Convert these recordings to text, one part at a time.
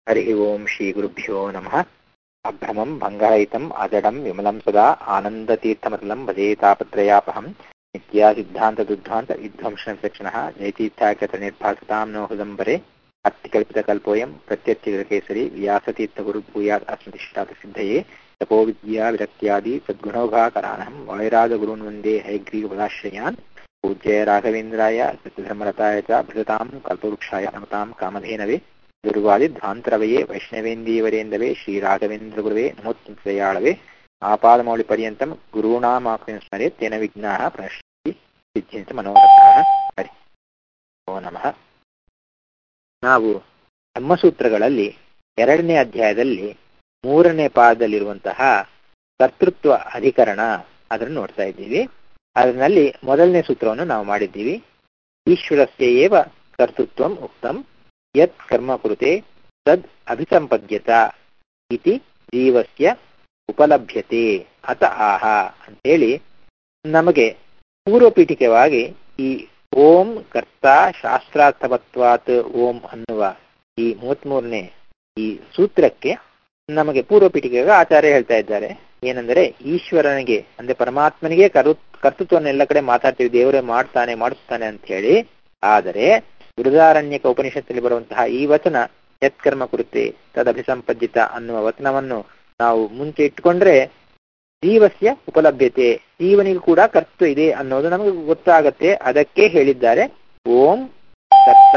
हरि ओं श्रीगुरुभ्यो नमः। अभ्रमं भङ्गरहितम् अजडं विमलं सदा आनन्दतीर्थमतलं भजे तापत्रयापहं नित्यासिद्धान्तदुद्धान्त विध्वंसनक्षणः जयतीर्थाख्यतनिर्भासतां नो हृदम्बरे अत्तिकल्पितकल्पोऽयं प्रत्यत्यकेसरी व्यासतीर्थगुरुभूयात् अस्मदिष्टार्थसिद्धये तपोविद्या विरक्त्यादि सद्गुणौघाकरानहं वैराजगुरून् वन्दे हयग्रीवपदाश्रयान् पूज्य राघवेन्द्राय सत्यधर्मरताय च भजतां कल्पवृक्षाय नमतां कामधेनवे ದುರ್ವಾದಿಧ್ವಾಂತರವಯೇ ವೈಷ್ಣವೇಂದೀವರೇಂದವೇ ಶ್ರೀರಾಘವೇಂದ್ರಗುರುವೇ ನಮೋತ್ಸಯಾಳವೇ ಆಪಾದಮೌಳಿಪರ್ಯಂತಂ ಗುರುಣಾಮಾಕ್ಷ್ಯಂ ಸ್ಮರೇತ್ ತೇನ ವಿಘ್ನಾಃ ಪ್ರಣಶ್ಯಂತಿ ಸಿದ್ಧ್ಯಂತಿ ಮನೋರಥಾಃ. ಹರಿ ಓ ನಮಃ. ನಾವು ಬ್ರಹ್ಮಸೂತ್ರಗಳಲ್ಲಿ 2ನೇ ಅಧ್ಯಾಯದಲ್ಲಿ 3ನೇ ಪಾದದಲ್ಲಿರುವಂತಹ ಕರ್ತೃತ್ವ ಅಧಿಕರಣ ಅದನ್ನು ನೋಡ್ತಾ ಇದ್ದೀವಿ. ಅದರಲ್ಲಿ 1ನೇ ಸೂತ್ರವನ್ನು ನಾವು ಮಾಡಿದ್ದೀವಿ. ಈಶ್ವರಸ್ಯ ಏವ ಕರ್ತೃತ್ವಂ ಉಕ್ತಂ ಯತ್ ಕರ್ಮ ಕೃತೆ ತದ್ ಅಭಿಸಂಪದ್ಯತ ಇತಿ ಜೀವಸ್ಯ ಉಪಲಭ್ಯತೆ ಅತ ಆಹ ಅಂತೇಳಿ ನಮಗೆ ಪೂರ್ವಪೀಠಿಕವಾಗಿ ಈ ಓಂ ಕರ್ತ ಶಾಸ್ತ್ರಾರ್ಥವತ್ವಾತ್ ಓಂ ಅನ್ನುವ ಈ 33ನೇ ಈ ಸೂತ್ರಕ್ಕೆ ನಮಗೆ ಪೂರ್ವಪೀಠಿಕೆಗೆ ಆಚಾರ್ಯ ಹೇಳ್ತಾ ಇದ್ದಾರೆ. ಏನೆಂದರೆ ಈಶ್ವರನಿಗೆ ಅಂದ್ರೆ ಪರಮಾತ್ಮನಿಗೆ ಕರ್ತೃತ್ವವನ್ನು ಎಲ್ಲ ಕಡೆ ಮಾತಾಡ್ತೀವಿ, ದೇವರೇ ಮಾಡ್ತಾನೆ ಮಾಡಿಸ್ತಾನೆ ಅಂತ ಹೇಳಿ. ಆದರೆ ಬೃಹದಾರಣ್ಯಕ ಉಪನಿಷತ್ತಲ್ಲಿ ಬರುವಂತಹ ಈ ವಚನ ಯತ್ಕರ್ಮ ಕುರಿತೆ ತದಭಿಸಂಪದ್ಯತ ಅನ್ನುವ ವಚನವನ್ನು ನಾವು ಮುಂಚೆ ಇಟ್ಟುಕೊಂಡ್ರೆ ಜೀವಸ್ಯ ಉಪಲಭ್ಯತೆ, ಜೀವನಿಗೂ ಕೂಡ ಕರ್ತೃತ್ವ ಇದೆ ಅನ್ನೋದು ನಮಗೆ ಗೊತ್ತಾಗತ್ತೆ. ಅದಕ್ಕೆ ಹೇಳಿದ್ದಾರೆ ಓಂ ಕರ್ತ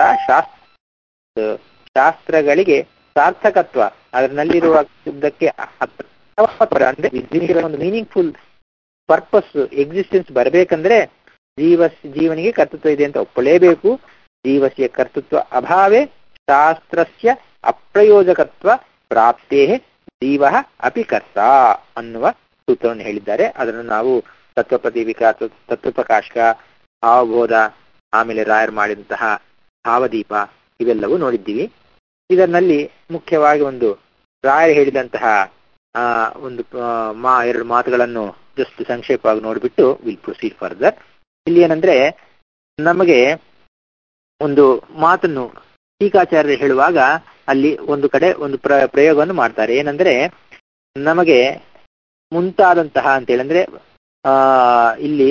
ಶಾಸ್ತ್ರಗಳಿಗೆ ಸಾರ್ಥಕತ್ವ, ಅದರಲ್ಲಿರುವ ಶಬ್ದಕ್ಕೆ ಅಂದ್ರೆ ಒಂದು ಮೀನಿಂಗ್ಫುಲ್ ಪರ್ಪಸ್ ಎಕ್ಸಿಸ್ಟೆನ್ಸ್ ಬರಬೇಕಂದ್ರೆ ಜೀವನಿಗೆ ಕರ್ತೃತ್ವ ಇದೆ ಅಂತ ಒಪ್ಪಲೇಬೇಕು. ಜೀವಸ್ಯ ಕರ್ತೃತ್ವ ಅಭಾವೇ ಶಾಸ್ತ್ರಸ್ಯ ಅಪ್ರಯೋಜಕತ್ವ ಪ್ರಾಪ್ತೇ ಜೀವ ಅಪಿ ಕರ್ತ ಅನ್ನುವ ಸೂತ್ರವನ್ನು ಹೇಳಿದ್ದಾರೆ. ಅದನ್ನು ನಾವು ತತ್ವಪ್ರದೀಪಿಕಾ, ತತ್ವಪ್ರಕಾಶಕ, ಭಾವಬೋಧ, ಆಮೇಲೆ ರಾಯರ್ ಮಾಡಿದಂತಹ ಭಾವದೀಪ ಇವೆಲ್ಲವೂ ನೋಡಿದ್ದೀವಿ. ಇದರಲ್ಲಿ ಮುಖ್ಯವಾಗಿ ಒಂದು ರಾಯರ್ ಹೇಳಿದಂತಹ ಒಂದು 2 ಮಾತುಗಳನ್ನು ಜಸ್ಟ್ ಸಂಕ್ಷೇಪವಾಗಿ ನೋಡಿಬಿಟ್ಟು ವಿಲ್ ಪ್ರೊಸೀಡ್ ಫರ್ದರ್. ಇಲ್ಲಿ ಏನಂದ್ರೆ ನಮಗೆ ಒಂದು ಮಾತನ್ನು ಟೀಕಾಚಾರ್ಯರು ಹೇಳುವಾಗ ಅಲ್ಲಿ ಒಂದು ಕಡೆ ಒಂದು ಪ್ರಯೋಗವನ್ನು ಮಾಡ್ತಾರೆ. ಏನಂದ್ರೆ ನಮಗೆ ಮುಂತಾದಂತಹ ಅಂತೇಳಿ ಅಂದ್ರೆ ಇಲ್ಲಿ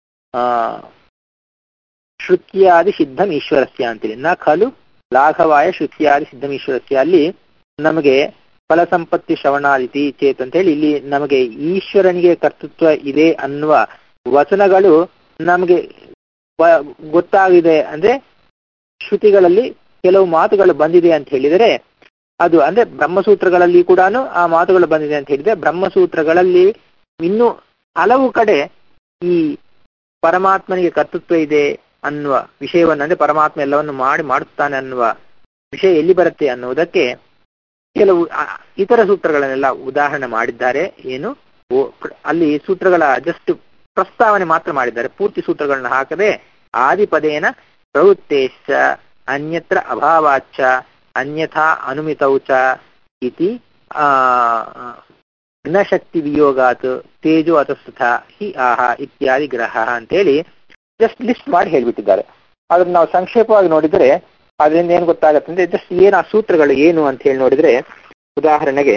ಶ್ರುತ್ಯಾದಿ ಸಿದ್ಧಂ ಈಶ್ವರಸ್ಯ ಅಂತೇಳಿ ನ ಖಲು ಲಾಘವಾಯ ಶ್ರುತ್ಯಾದಿ ಸಿದ್ಧಂ ಈಶ್ವರಸ್ಯ, ಅಲ್ಲಿ ನಮಗೆ ಫಲಸಂಪತ್ತಿ ಶ್ರವಣಾದಿತಿ ಚೇತ್ ಅಂತ ಹೇಳಿ ಇಲ್ಲಿ ನಮಗೆ ಈಶ್ವರನಿಗೆ ಕರ್ತೃತ್ವ ಇದೆ ಅನ್ನುವ ವಚನಗಳು ನಮಗೆ ಗೊತ್ತಾಗಿದೆ. ಅಂದ್ರೆ ಶ್ರುತಿಗಳಲ್ಲಿ ಕೆಲವು ಮಾತುಗಳು ಬಂದಿದೆ ಅಂತ ಹೇಳಿದರೆ ಅದು ಅಂದ್ರೆ ಬ್ರಹ್ಮಸೂತ್ರಗಳಲ್ಲಿ ಕೂಡ ಆ ಮಾತುಗಳು ಬಂದಿದೆ ಅಂತ ಹೇಳಿದ್ರೆ, ಬ್ರಹ್ಮಸೂತ್ರಗಳಲ್ಲಿ ಇನ್ನೂ ಹಲವು ಕಡೆ ಈ ಪರಮಾತ್ಮನಿಗೆ ಕರ್ತೃತ್ವ ಇದೆ ಅನ್ನುವ ವಿಷಯವನ್ನು ಅಂದ್ರೆ ಪರಮಾತ್ಮ ಎಲ್ಲವನ್ನು ಮಾಡುತ್ತಾನೆ ಅನ್ನುವ ವಿಷಯ ಎಲ್ಲಿ ಬರುತ್ತೆ ಅನ್ನುವುದಕ್ಕೆ ಕೆಲವು ಇತರ ಸೂತ್ರಗಳನ್ನೆಲ್ಲ ಉದಾಹರಣೆ ಮಾಡಿದ್ದಾರೆ. ಏನು ಅಲ್ಲಿ ಸೂತ್ರಗಳ ಜಸ್ಟ್ ಪ್ರಸ್ತಾವನೆ ಮಾತ್ರ ಮಾಡಿದ್ದಾರೆ, ಪೂರ್ತಿ ಸೂತ್ರಗಳನ್ನ ಹಾಕದೆ ಆದಿಪದೇನ ಪ್ರವೃತ್ತೇಶ್ಚ ಅನ್ಯತ್ರ ಅಭಾವಾಚ್ಚ ಅನ್ಯಥಾ ಅನುಮಿತೌಚ ಇತಿ ಘ್ನಶಕ್ತಿ ವಿಯೋಗಾತ್ ತೇಜೋ ಅತಸ್ತಥ ಹಿ ಆಹ ಇತ್ಯಾದಿ ಗ್ರಹ ಅಂತೇಳಿ ಜಸ್ಟ್ ಲಿಸ್ಟ್ ಮಾಡಿ ಹೇಳ್ಬಿಟ್ಟಿದ್ದಾರೆ. ಅದನ್ನ ನಾವು ಸಂಕ್ಷೇಪವಾಗಿ ನೋಡಿದರೆ ಅದರಿಂದ ಏನ್ ಗೊತ್ತಾಗತ್ತೆ ಅಂದ್ರೆ ಜಸ್ಟ್ ಏನು ಆ ಸೂತ್ರಗಳು ಏನು ಅಂತ ಹೇಳಿ ನೋಡಿದ್ರೆ, ಉದಾಹರಣೆಗೆ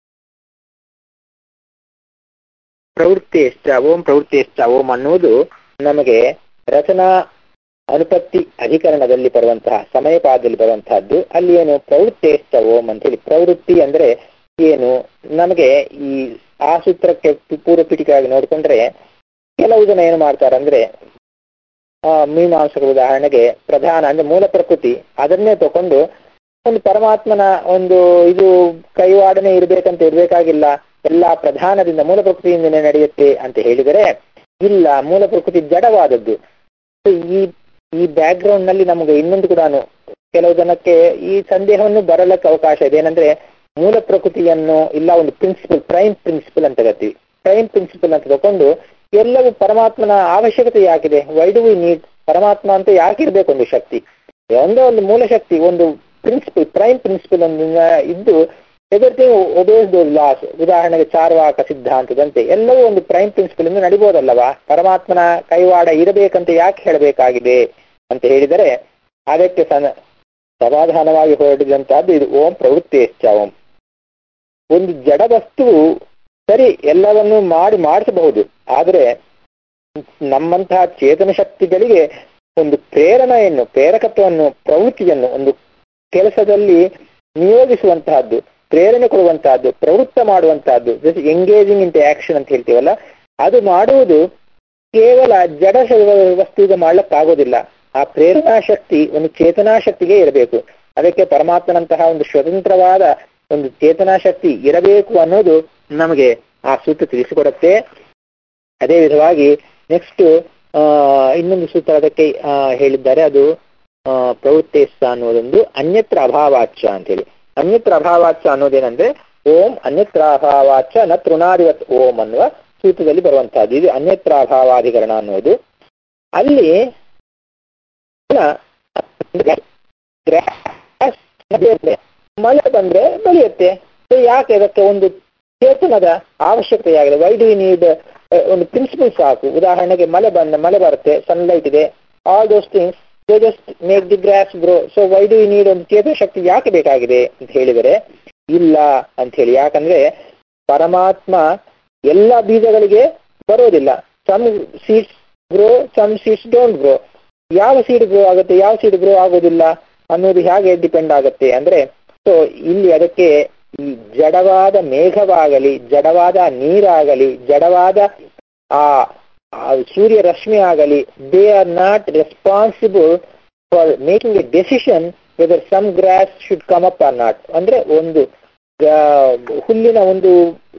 ಪ್ರವೃತ್ತಿಯಶ್ಚ ಓಂ ಅನ್ನುವುದು ನಮಗೆ ರಚನಾ ಅನುಪತ್ತಿ ಅಧಿಕರಣದಲ್ಲಿ ಬರುವಂತಹ ಸಮಯಪಾದದಲ್ಲಿ ಬರುವಂತಹದ್ದು. ಅಲ್ಲಿ ಏನು ಪ್ರವೃತ್ತಿಯಶ್ಚ ಓಂ ಅಂತ ಹೇಳಿ, ಪ್ರವೃತ್ತಿ ಅಂದ್ರೆ ಏನು ನಮಗೆ ಈ ಆ ಸೂತ್ರಕ್ಕೆ ಪೂರ್ವಪೀಠಿಕೆಯಾಗಿ ನೋಡಿಕೊಂಡ್ರೆ ಕೆಲವು ಜನ ಏನು ಮಾಡ್ತಾರಂದ್ರೆ ಮೀಮಾಂಸಕ ಉದಾಹರಣೆಗೆ ಪ್ರಧಾನ ಅಂದ್ರೆ ಮೂಲ ಪ್ರಕೃತಿ ಅದನ್ನೇ ತಕೊಂಡು ಒಂದು ಪರಮಾತ್ಮನ ಒಂದು ಇದು ಕೈವಾಡನೆ ಇರ್ಬೇಕಾಗಿಲ್ಲ, ಎಲ್ಲಾ ಪ್ರಧಾನದಿಂದ ಮೂಲ ಪ್ರಕೃತಿಯಿಂದನೇ ನಡೆಯುತ್ತೆ ಅಂತ ಹೇಳಿದರೆ ಇಲ್ಲ, ಮೂಲ ಪ್ರಕೃತಿ ಜಡವಾದದ್ದು. ಈ ಬ್ಯಾಕ್ ಗ್ರೌಂಡ್ ನಲ್ಲಿ ನಮಗೆ ಇನ್ನೊಂದು ಕೂಡ ಕೆಲವು ಜನಕ್ಕೆ ಈ ಸಂದೇಹವನ್ನು ಬರಲಕ್ಕೆ ಅವಕಾಶ ಇದೆ. ಏನಂದ್ರೆ ಮೂಲ ಪ್ರಕೃತಿಯನ್ನು ಇಲ್ಲ ಒಂದು ಪ್ರಿನ್ಸಿಪಲ್, ಪ್ರೈಮ್ ಪ್ರಿನ್ಸಿಪಲ್ ಅಂತ ಕರಿತೀವಿ. ಪ್ರೈಮ್ ಪ್ರಿನ್ಸಿಪಲ್ ಅಂತ ತಕೊಂಡು ಎಲ್ಲವೂ ಪರಮಾತ್ಮನ ಅವಶ್ಯಕತೆ ಯಾಕಿದೆ, ವೈ ಡು ವಿ ನೀಡ್ ಪರಮಾತ್ಮ ಅಂತ ಯಾಕಿರ್ಬೇಕು ಒಂದು ಶಕ್ತಿ, ಒಂದೇ ಒಂದು ಮೂಲ ಶಕ್ತಿ, ಒಂದು ಪ್ರಿನ್ಸಿಪಲ್, ಪ್ರೈಮ್ ಪ್ರಿನ್ಸಿಪಲ್ ಇದ್ದು ಎವ್ರಿಥಿಂಗ್ ಒಬೇಸ್ ದೋಸ್ ಲಾಸ್. ಉದಾಹರಣೆಗೆ ಚಾರ್ವಾಕ ಸಿದ್ಧಾಂತದಂತೆ ಎಲ್ಲವೂ ಒಂದು ಪ್ರೈಮ್ ಪ್ರಿನ್ಸಿಪಲ್ ಇಂದ ನಡಿಬೋದಲ್ಲವಾ, ಪರಮಾತ್ಮನ ಕೈವಾಡ ಇರಬೇಕಂತ ಯಾಕೆ ಹೇಳಬೇಕಾಗಿದೆ ಅಂತ ಹೇಳಿದರೆ ಅದಕ್ಕೆ ಸಮಾಧಾನವಾಗಿ ಹೊರಡಿದಂತಹದ್ದು ಇದು ಓಂ ಪ್ರವೃತ್ತಿ ಓಂ. ಒಂದು ಜಡ ವಸ್ತುವು ಸರಿ ಎಲ್ಲವನ್ನು ಮಾಡಿಸಬಹುದು, ಆದರೆ ನಮ್ಮಂತಹ ಚೇತನ ಶಕ್ತಿಗಳಿಗೆ ಒಂದು ಪ್ರೇರಕತ್ವವನ್ನು, ಪ್ರವೃತ್ತಿಯನ್ನು ಒಂದು ಕೆಲಸದಲ್ಲಿ ನಿಯೋಗಿಸುವಂತಹದ್ದು, ಪ್ರೇರಣೆ ಕೊಡುವಂತಹದ್ದು, ಪ್ರವೃತ್ತ ಮಾಡುವಂತಹದ್ದು, ಎಂಗೇಜಿಂಗ್ ಇನ್ ಆಕ್ಷನ್ ಅಂತ ಹೇಳ್ತೀವಲ್ಲ, ಅದು ಮಾಡುವುದು ಕೇವಲ ಜಡ ವಸ್ತುವಿಗೆ ಮಾಡ್ಲಿಕ್ಕಾಗೋದಿಲ್ಲ. ಆ ಪ್ರೇರಣಾ ಶಕ್ತಿ ಒಂದು ಚೇತನಾ ಶಕ್ತಿಗೆ ಇರಬೇಕು. ಅದಕ್ಕೆ ಪರಮಾತ್ಮನಂತಹ ಒಂದು ಸ್ವತಂತ್ರವಾದ ಒಂದು ಚೇತನಾ ಶಕ್ತಿ ಇರಬೇಕು ಅನ್ನೋದು ನಮಗೆ ಆ ಸೂತ್ರ ತಿಳಿಸಿಕೊಡುತ್ತೆ. ಅದೇ ವಿಧವಾಗಿ ನೆಕ್ಸ್ಟ್ ಇನ್ನೊಂದು ಸೂತ್ರ ಅದಕ್ಕೆ ಹೇಳಿದ್ದಾರೆ, ಅದು ಪ್ರವೃತ್ತೇಸ್ತ ಅನ್ನೋದೊಂದು ಅನ್ಯತ್ರ ಅಭಾವಾಚ ಅಂತ ಹೇಳಿ. ಅನ್ಯತ್ರ ಅಭಾವಾಚ ಅನ್ನೋದೇನಂದ್ರೆ ಓಂ ಅನ್ಯತ್ರ ಅಭಾವಾಚ ನ ತೃಣಾದಿವತ್ ಓಂ ಅನ್ನುವ ಸೂತ್ರದಲ್ಲಿ ಬರುವಂತಹದ್ದು. ಇದು ಅನ್ಯತ್ರ ಅಭಾವಾಧಿಕರಣ ಅನ್ನೋದು. ಅಲ್ಲಿ ಮಳೆ ಬಂದ್ರೆ ಬೆಳೆಯುತ್ತೆ. ಯಾಕೆ ಅದಕ್ಕೆ ಒಂದು ಚೇತನದ ಅವಶ್ಯಕತೆ ಆಗಿದೆ. ವೈ ಡು ನೀಡ್ ಒಂದು ಪ್ರಿನ್ಸಿಪಲ್ ಸಾಕು. ಉದಾಹರಣೆಗೆ ಮಳೆ ಬರುತ್ತೆ, ಸನ್ಲೈಟ್ ಇದೆ, all those things they just make the grass grow. So why do need ಒಂದು ಚೇತನ ಶಕ್ತಿ ಯಾಕೆ ಬೇಕಾಗಿದೆ ಅಂತ ಹೇಳಿದರೆ ಇಲ್ಲ ಅಂತ ಹೇಳಿ. ಯಾಕಂದ್ರೆ ಪರಮಾತ್ಮ ಎಲ್ಲ ಬೀಜಗಳಿಗೆ ಬರೋದಿಲ್ಲ. Some seeds grow, some seeds don't grow. ಯಾವ ಸೀಡ್ ಗ್ರೋ ಆಗುತ್ತೆ, ಯಾವ ಸೀಡ್ ಗ್ರೋ ಆಗೋದಿಲ್ಲ ಅನ್ನೋದು ಹೇಗೆ ಡಿಪೆಂಡ್ ಆಗುತ್ತೆ ಅಂದ್ರೆ, ಸೊ ಇಲ್ಲಿ ಅದಕ್ಕೆ ಈ ಜಡವಾದ ಮೇಘವಾಗಲಿ, ಜಡವಾದ ನೀರಾಗಲಿ, ಜಡವಾದ ಆ ಸೂರ್ಯ ರಶ್ಮಿ ಆಗಲಿ, they are not responsible for making a decision whether some grass should come up or not. ಅಂದ್ರೆ ಒಂದು ಹುಲ್ಲಿನ ಒಂದು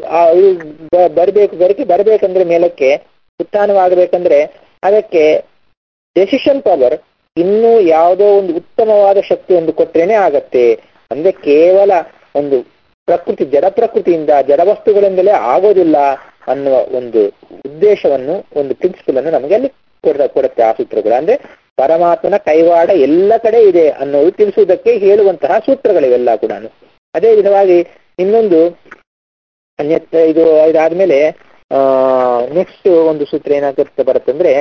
ಬರಬೇಕಂದ್ರೆ ಮೇಲಕ್ಕೆ ಉತ್ಥಾನವಾಗಬೇಕಂದ್ರೆ ಅದಕ್ಕೆ ಡೆಸಿಷನ್ ಪವರ್ ಇನ್ನೂ ಯಾವುದೋ ಒಂದು ಉತ್ತಮವಾದ ಶಕ್ತಿ ಒಂದು ಕೊಟ್ರೇನೆ ಆಗತ್ತೆ. ಅಂದ್ರೆ ಕೇವಲ ಒಂದು ಪ್ರಕೃತಿ, ಜಡ ಪ್ರಕೃತಿಯಿಂದ, ಜಡ ವಸ್ತುಗಳಿಂದಲೇ ಆಗೋದಿಲ್ಲ ಅನ್ನುವ ಒಂದು ಉದ್ದೇಶವನ್ನು, ಒಂದು ಪ್ರಿನ್ಸಿಪಲ್ ಅನ್ನು ನಮಗೆ ಅಲ್ಲಿ ಕೊಡುತ್ತೆ ಆ ಸೂತ್ರಗಳು. ಅಂದ್ರೆ ಪರಮಾತ್ಮನ ಕೈವಾಡ ಎಲ್ಲ ಕಡೆ ಇದೆ ಅನ್ನೋದು ತಿಳಿಸುವುದಕ್ಕೆ ಹೇಳುವಂತಹ ಸೂತ್ರಗಳಿವೆಲ್ಲ ಕೂಡ. ಅದೇ ವಿಧವಾಗಿ ಇನ್ನೊಂದು ಇದಾದ್ಮೇಲೆ ನೆಕ್ಸ್ಟ್ ಒಂದು ಸೂತ್ರ ಏನಾಗುತ್ತೆ ಬರುತ್ತಂದ್ರೆ,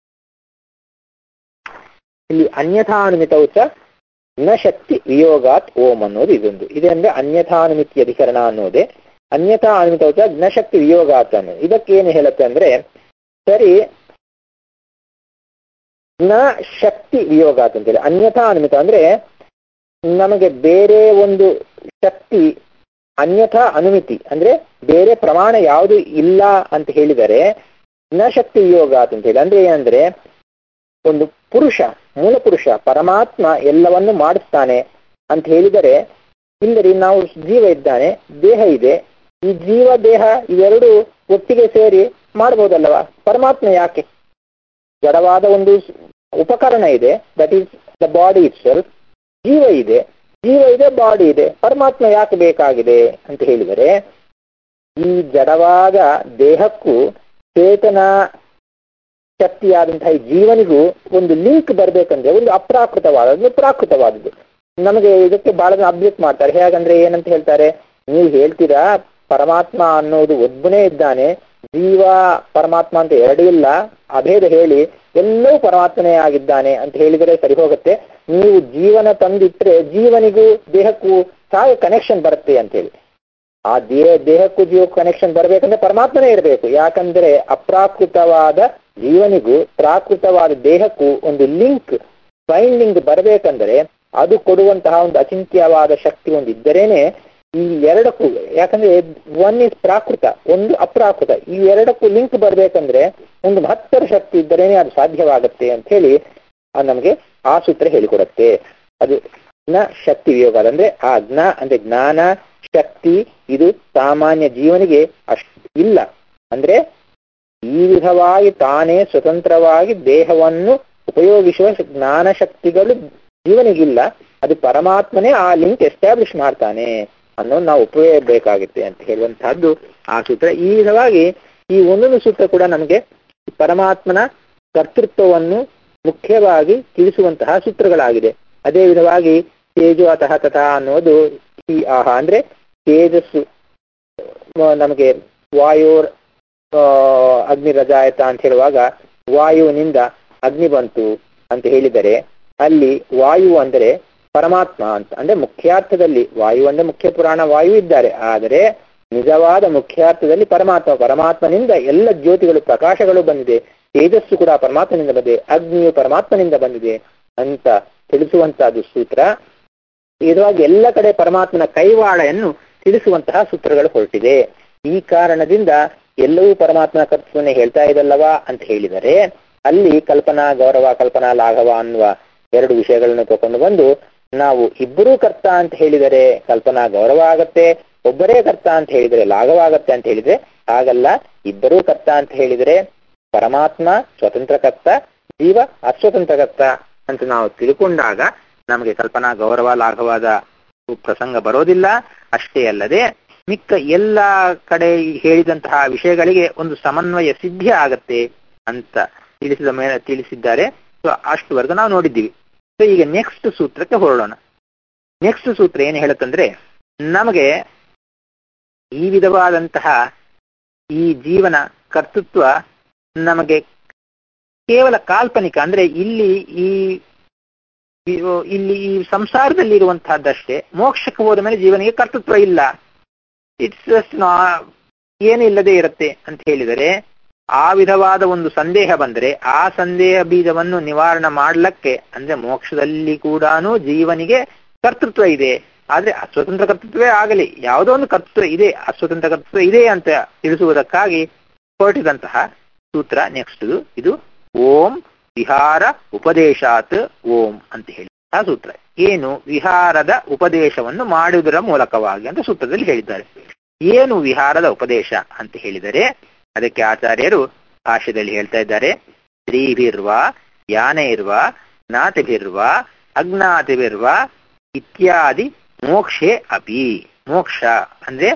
ಇಲ್ಲಿ ಅನ್ಯಥಾನುಮಿತೌಚ ನ ಶಕ್ತಿ ವಿಯೋಗಾತ್ ಓಂ ಅನ್ನೋದು ಇದೊಂದು ಇದೆ. ಅಂದ್ರೆ ಅನ್ಯಥಾನುಮಿತಿ ಅಧಿಕರಣ ಅನ್ನೋದೇ ಅನ್ಯಥಾ ಅನುಮಿತೌಚ ನ ಶಕ್ತಿ ವಿಯೋಗಾತ್ ಅನ್ನೋದು. ಇದಕ್ಕೇನು ಹೇಳುತ್ತೆ ಅಂದ್ರೆ, ಸರಿ ನ ಶಕ್ತಿ ವಿಯೋಗಾತ್ ಅಂತೇಳಿ. ಅನ್ಯಥಾ ಅನುಮಿತ ಅಂದ್ರೆ ನಮಗೆ ಬೇರೆ ಒಂದು ಶಕ್ತಿ, ಅನ್ಯಥಾ ಅನುಮಿತಿ ಅಂದ್ರೆ ಬೇರೆ ಪ್ರಮಾಣ ಯಾವುದು ಇಲ್ಲ ಅಂತ ಹೇಳಿದರೆ ನ ಶಕ್ತಿ ವಿಯೋಗಾತ್ ಅಂತ ಹೇಳಿ. ಅಂದ್ರೆ ಏನಂದ್ರೆ, ಒಂದು ಪುರುಷ, ಮೂಲ ಪುರುಷ ಪರಮಾತ್ಮ ಎಲ್ಲವನ್ನು ಮಾಡಿಸ್ತಾನೆ ಅಂತ ಹೇಳಿದರೆ, ಇಲ್ಲರಿ ನಾವು ಜೀವ ಇದ್ದಾನೆ, ದೇಹ ಇದೆ, ಈ ಜೀವ ದೇಹ ಇವೆರಡು ಒಟ್ಟಿಗೆ ಸೇರಿ ಮಾಡ್ಬೋದಲ್ಲವಾ? ಪರಮಾತ್ಮ ಯಾಕೆ? ಜಡವಾದ ಒಂದು ಉಪಕರಣ ಇದೆ, ದಟ್ ಈಸ್ ದ ಬಾಡಿ ಇಟ್ ಸೆಲ್ಫ್. ಜೀವ ಇದೆ, ಬಾಡಿ ಇದೆ, ಪರಮಾತ್ಮ ಯಾಕೆ ಬೇಕಾಗಿದೆ ಅಂತ ಹೇಳಿದರೆ, ಈ ಜಡವಾದ ದೇಹಕ್ಕೂ ಚೇತನ ಶಕ್ತಿಯಾದಂತಹ ಈ ಜೀವನಿಗೂ ಒಂದು ಲಿಂಕ್ ಬರ್ಬೇಕಂದ್ರೆ ಒಂದು ಅಪ್ರಾಕೃತವಾದದ್ದು ಪ್ರಾಕೃತವಾದದ್ದು. ನಮಗೆ ಇದಕ್ಕೆ ಬಹಳ ಜನ ಅಬ್ಜೆಕ್ಟ್ ಮಾಡ್ತಾರೆ. ಹೇಗಂದ್ರೆ ಏನಂತ ಹೇಳ್ತಾರೆ, ನೀವು ಹೇಳ್ತೀರಾ ಪರಮಾತ್ಮ ಅನ್ನೋದು ಒಬ್ಬನೇ ಇದ್ದಾನೆ, ಜೀವ ಪರಮಾತ್ಮ ಅಂತ ಎರಡೂ ಇಲ್ಲ, ಅಭೇದ ಹೇಳಿ ಎಲ್ಲವೂ ಪರಮಾತ್ಮನೇ ಆಗಿದ್ದಾನೆ ಅಂತ ಹೇಳಿದರೆ ಸರಿ ಹೋಗುತ್ತೆ. ನೀವು ಜೀವನ ತಂದಿಟ್ರೆ ಜೀವನಿಗೂ ದೇಹಕ್ಕೂ ಸಾಯ ಕನೆಕ್ಷನ್ ಬರುತ್ತೆ ಅಂತೇಳಿ. ಆ ದೇಹಕ್ಕೂ ಜೀವಕ್ಕೂ ಕನೆಕ್ಷನ್ ಬರಬೇಕಂದ್ರೆ ಪರಮಾತ್ಮನೇ ಇರಬೇಕು. ಯಾಕಂದ್ರೆ ಅಪ್ರಾಕೃತವಾದ ಜೀವನಿಗೂ ಪ್ರಾಕೃತವಾದ ದೇಹಕ್ಕೂ ಒಂದು ಲಿಂಕ್, ಬೈಂಡಿಂಗ್ ಬರಬೇಕಂದ್ರೆ ಅದು ಕೊಡುವಂತಹ ಒಂದು ಅಚಿಂತ್ಯವಾದ ಶಕ್ತಿ ಒಂದು ಇದ್ದರೇನೆ ಈ ಎರಡಕ್ಕೂ, ಯಾಕಂದ್ರೆ ಒನ್ ಇಸ್ ಪ್ರಾಕೃತ, ಒಂದು ಅಪ್ರಾಕೃತ, ಈ ಎರಡಕ್ಕೂ ಲಿಂಕ್ ಬರ್ಬೇಕಂದ್ರೆ ಒಂದು ಮಹತ್ತರ ಶಕ್ತಿ ಇದ್ದರೇನೆ ಅದು ಸಾಧ್ಯವಾಗುತ್ತೆ ಅಂತ ಹೇಳಿ ನಮಗೆ ಆ ಸೂತ್ರ ಹೇಳಿಕೊಡುತ್ತೆ. ಅದು ಜ್ಞ ಶಕ್ತಿ ವಿಯೋಗ. ಅಂದ್ರೆ ಆ ಜ್ಞ ಅಂದ್ರೆ ಜ್ಞಾನ ಶಕ್ತಿ ಇದು ಸಾಮಾನ್ಯ ಜೀವನಿಗೆ ಅಷ್ಟು ಇಲ್ಲ. ಅಂದ್ರೆ ಈ ವಿಧವಾಗಿ ತಾನೇ ಸ್ವತಂತ್ರವಾಗಿ ದೇಹವನ್ನು ಉಪಯೋಗಿಸುವ ಜ್ಞಾನ ಶಕ್ತಿಗಳು ಜೀವನಿಗಿಲ್ಲ, ಅದು ಪರಮಾತ್ಮನೇ ಆ ಲಿಂಕ್ ಎಸ್ಟಾಬ್ಲಿಷ್ ಮಾಡ್ತಾನೆ ಅನ್ನೋದು ನಾವು ಉಪಯೋಗಿಸಬೇಕಾಗುತ್ತೆ ಅಂತ ಹೇಳುವಂತಹದ್ದು ಆ ಸೂತ್ರ. ಈ ವಿಧವಾಗಿ ಈ ಒಂದೊಂದು ಸೂತ್ರ ಕೂಡ ನಮಗೆ ಪರಮಾತ್ಮನ ಕರ್ತೃತ್ವವನ್ನು ಮುಖ್ಯವಾಗಿ ತಿಳಿಸುವಂತಹ ಸೂತ್ರಗಳಾಗಿದೆ. ಅದೇ ವಿಧವಾಗಿ ತೇಜೋ ಅತಃ ತಥಾ ಅನ್ನೋದು ಈ ಆಹ ಅಂದ್ರೆ ತೇಜಸ್ಸು ನಮಗೆ ವಾಯೋರ್ ಅಗ್ನಿ ರಜಾಯತ ಅಂತ ಹೇಳುವಾಗ ವಾಯುವಿನಿಂದ ಅಗ್ನಿ ಬಂತು ಅಂತ ಹೇಳಿದರೆ ಅಲ್ಲಿ ವಾಯು ಅಂದರೆ ಪರಮಾತ್ಮ ಅಂತ. ಅಂದ್ರೆ ಮುಖ್ಯಾರ್ಥದಲ್ಲಿ ವಾಯು ಅಂದ್ರೆ ಮುಖ್ಯ ಪುರಾಣ ವಾಯು ಇದ್ದಾರೆ, ಆದರೆ ನಿಜವಾದ ಮುಖ್ಯಾರ್ಥದಲ್ಲಿ ಪರಮಾತ್ಮನಿಂದ ಎಲ್ಲ ಜ್ಯೋತಿಗಳು ಪ್ರಕಾಶಗಳು ಬಂದಿದೆ, ತೇಜಸ್ಸು ಕೂಡ ಪರಮಾತ್ಮನಿಂದ ಬಂದಿದೆ, ಅಗ್ನಿಯು ಪರಮಾತ್ಮನಿಂದ ಬಂದಿದೆ ಅಂತ ತಿಳಿಸುವಂತಹದ್ದು ಸೂತ್ರ. ಇದವಾಗಿ ಎಲ್ಲ ಕಡೆ ಪರಮಾತ್ಮನ ಕೈವಾಳೆಯನ್ನು ತಿಳಿಸುವಂತಹ ಸೂತ್ರಗಳು ಹೊರಟಿದೆ. ಈ ಕಾರಣದಿಂದ ಎಲ್ಲವೂ ಪರಮಾತ್ಮನ ಕರ್ತೃತ್ವನೇ ಹೇಳ್ತಾ ಇದಲ್ಲವಾ ಅಂತ ಹೇಳಿದರೆ, ಅಲ್ಲಿ ಕಲ್ಪನಾ ಗೌರವ, ಕಲ್ಪನಾ ಲಾಘವ ಅನ್ನುವ ಎರಡು ವಿಷಯಗಳನ್ನು ತಗೊಂಡು ಬಂದು ನಾವು ಇಬ್ಬರೂ ಕರ್ತ ಅಂತ ಹೇಳಿದರೆ ಕಲ್ಪನಾ ಗೌರವ ಆಗತ್ತೆ, ಒಬ್ಬರೇ ಕರ್ತ ಅಂತ ಹೇಳಿದರೆ ಲಾಘವ ಆಗತ್ತೆ ಅಂತ ಹೇಳಿದ್ರೆ ಹಾಗಲ್ಲ. ಇಬ್ಬರೂ ಕರ್ತ ಅಂತ ಹೇಳಿದರೆ ಪರಮಾತ್ಮ ಸ್ವತಂತ್ರ ಕರ್ತ, ಜೀವ ಅಸ್ವತಂತ್ರ ಕರ್ತ ಅಂತ ನಾವು ತಿಳ್ಕೊಂಡಾಗ ನಮಗೆ ಕಲ್ಪನಾ ಗೌರವ ಲಾಘವಾದ ಪ್ರಸಂಗ ಬರೋದಿಲ್ಲ. ಅಷ್ಟೇ ಅಲ್ಲದೆ ಮಿಕ್ಕ ಎಲ್ಲ ಕಡೆ ಹೇಳಿದಂತಹ ವಿಷಯಗಳಿಗೆ ಒಂದು ಸಮನ್ವಯ ಸಿದ್ಧಿ ಆಗತ್ತೆ ಅಂತ ತಿಳಿಸಿದ್ದಾರೆ. ಸೊ ಅಷ್ಟುವರೆಗೂ ನಾವು ನೋಡಿದ್ದೀವಿ. ಸೊ ಈಗ ನೆಕ್ಸ್ಟ್ ಸೂತ್ರಕ್ಕೆ ಹೊರಡೋಣ. ನೆಕ್ಸ್ಟ್ ಸೂತ್ರ ಏನು ಹೇಳುತ್ತಂದ್ರೆ, ನಮಗೆ ಈ ವಿಧವಾದಂತಹ ಈ ಜೀವನ ಕರ್ತೃತ್ವ ನಮಗೆ ಕೇವಲ ಕಾಲ್ಪನಿಕ, ಅಂದ್ರೆ ಇಲ್ಲಿ ಈ ಸಂಸಾರದಲ್ಲಿ ಇರುವಂತಹದ್ದಷ್ಟೇ. ಮೋಕ್ಷಕ್ಕೆ ಹೋದ ಮೇಲೆ ಜೀವನಿಗೆ ಕರ್ತೃತ್ವ ಇಲ್ಲ, ಇಟ್ಸ್ ಏನು ಇಲ್ಲದೆ ಇರುತ್ತೆ ಅಂತ ಹೇಳಿದರೆ, ಆ ವಿಧವಾದ ಒಂದು ಸಂದೇಹ ಬಂದರೆ ಆ ಸಂದೇಹ ಬೀಜವನ್ನು ನಿವಾರಣೆ ಮಾಡ್ಲಕ್ಕೆ, ಅಂದ್ರೆ ಮೋಕ್ಷದಲ್ಲಿ ಕೂಡ ಜೀವನಿಗೆ ಕರ್ತೃತ್ವ ಇದೆ, ಆದ್ರೆ ಅಸ್ವತಂತ್ರ ಕರ್ತೃತ್ವವೇ ಆಗಲಿ, ಯಾವುದೋ ಒಂದು ಕರ್ತೃತ್ವ ಇದೆ, ಅಸ್ವತಂತ್ರ ಕರ್ತೃತ್ವ ಇದೆ ಅಂತ ತಿಳಿಸುವುದಕ್ಕಾಗಿ ಹೊರಟಿದಂತಹ ಸೂತ್ರ ನೆಕ್ಸ್ಟ್ ಇದು ಓಂ ವಿಹಾರ ಉಪದೇಶಾತ್ ಓಂ ಅಂತ ಹೇಳಿ ಆ ಸೂತ್ರ. ಏನು ವಿಹಾರದ ಉಪದೇಶವನ್ನು ಮಾಡುವುದರ ಮೂಲಕವಾಗಿ ಅಂತ ಸೂತ್ರದಲ್ಲಿ ಹೇಳಿದ್ದಾರೆ. ಏನು ವಿಹಾರದ ಉಪದೇಶ ಅಂತ ಹೇಳಿದರೆ, ಅದಕ್ಕೆ ಆಚಾರ್ಯರು ಭಾಷ್ಯದಲ್ಲಿ ಹೇಳ್ತಾ ಇದ್ದಾರೆ, ಸ್ತ್ರೀಭಿರ್ವ ಯಾನೈರ್ವ ಜ್ಞಾತಿಭಿರ್ವ ಅಜ್ಞಾತಿಭಿರ್ವ ಇತ್ಯಾದಿ ಮೋಕ್ಷೇ ಅಪಿ. ಮೋಕ್ಷ ಅಂದ್ರೆ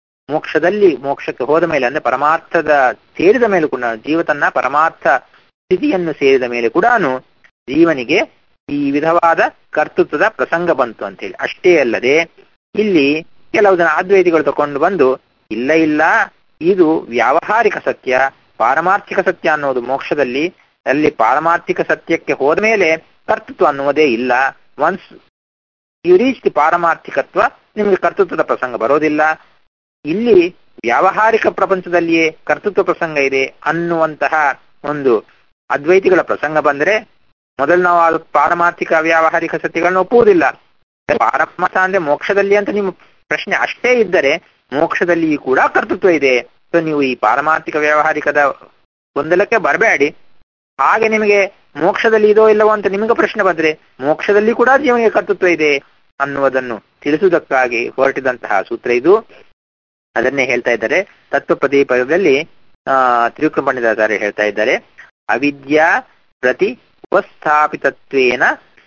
ಮೋಕ್ಷಕ್ಕೆ ಹೋದ ಮೇಲೆ, ಅಂದ್ರೆ ಪರಮಾರ್ಥದ ಸೇರಿದ ಮೇಲೆ ಕೂಡ, ಜೀವತನ್ನ ಪರಮಾರ್ಥ ಸ್ಥಿತಿಯನ್ನು ಸೇರಿದ ಮೇಲೆ ಕೂಡ ಜೀವನಿಗೆ ಈ ವಿಧವಾದ ಕರ್ತೃತ್ವದ ಪ್ರಸಂಗ ಬಂತು ಅಂತೇಳಿ. ಅಷ್ಟೇ ಅಲ್ಲದೆ ಇಲ್ಲಿ ಕೆಲವು ಜನ ಅದ್ವೈತಿಗಳು ತಕೊಂಡು ಬಂದು, ಇಲ್ಲ ಇದು ವ್ಯಾವಹಾರಿಕ ಸತ್ಯ, ಪಾರಮಾರ್ಥಿಕ ಸತ್ಯ ಅನ್ನೋದು ಮೋಕ್ಷದಲ್ಲಿ, ಅಲ್ಲಿ ಪಾರಮಾರ್ಥಿಕ ಸತ್ಯಕ್ಕೆ ಹೋದ ಮೇಲೆ ಕರ್ತೃತ್ವ ಅನ್ನುವುದೇ ಇಲ್ಲ. ಒನ್ಸ್ ಯು ರೀಚ್ ದಿ ಪಾರಮಾರ್ಥಿಕತ್ವ, ನಿಮಗೆ ಕರ್ತೃತ್ವದ ಪ್ರಸಂಗ ಬರೋದಿಲ್ಲ. ಇಲ್ಲಿ ವ್ಯಾವಹಾರಿಕ ಪ್ರಪಂಚದಲ್ಲಿಯೇ ಕರ್ತೃತ್ವ ಪ್ರಸಂಗ ಇದೆ ಅನ್ನುವಂತಹ ಒಂದು ಅದ್ವೈತಿಗಳ ಪ್ರಸಂಗ ಬಂದ್ರೆ, ಮೊದಲು ನಾವು ಅದು ಪಾರಮಾರ್ಥಿಕ ವ್ಯಾವಹಾರಿಕ ಸತ್ಯಗಳನ್ನ ಒಪ್ಪುವುದಿಲ್ಲ. ಪಾರಮಾರ್ಥ ಅಂದ್ರೆ ಮೋಕ್ಷದಲ್ಲಿ ಅಂತ ನಿಮ್ಮ ಪ್ರಶ್ನೆ ಅಷ್ಟೇ ಇದ್ದರೆ, ಮೋಕ್ಷದಲ್ಲಿ ಕೂಡ ಕರ್ತೃತ್ವ ಇದೆ. ಸೊ ನೀವು ಈ ಪಾರಮಾರ್ಥಿಕ ವ್ಯಾವಹಾರಿಕದ ಗೊಂದಲಕ್ಕೆ ಬರಬೇಡಿ. ಹಾಗೆ ನಿಮಗೆ ಮೋಕ್ಷದಲ್ಲಿ ಇದೋ ಇಲ್ಲವೋ ಅಂತ ನಿಮಗೆ ಪ್ರಶ್ನೆ ಬಂದ್ರೆ, ಮೋಕ್ಷದಲ್ಲಿ ಕೂಡ ಜೀವನಿಗೆ ಕರ್ತೃತ್ವ ಇದೆ ಅನ್ನುವುದನ್ನು ತಿಳಿಸುವುದಕ್ಕಾಗಿ ಹೊರಟಿದಂತಹ ಸೂತ್ರ ಇದು. ಅದನ್ನೇ ಹೇಳ್ತಾ ಇದ್ದಾರೆ ತತ್ವಪ್ರದೀಪದಲ್ಲಿ. ತ್ರಿವಿಕ್ರಮ ಪಂಡಿತಾಚಾರ್ಯ ಹೇಳ್ತಾ ಇದ್ದಾರೆ, ಅವಿದ್ಯಾ ಪ್ರತಿ ಉಪಸ್ಥಾಪಿತತ್ವೇನ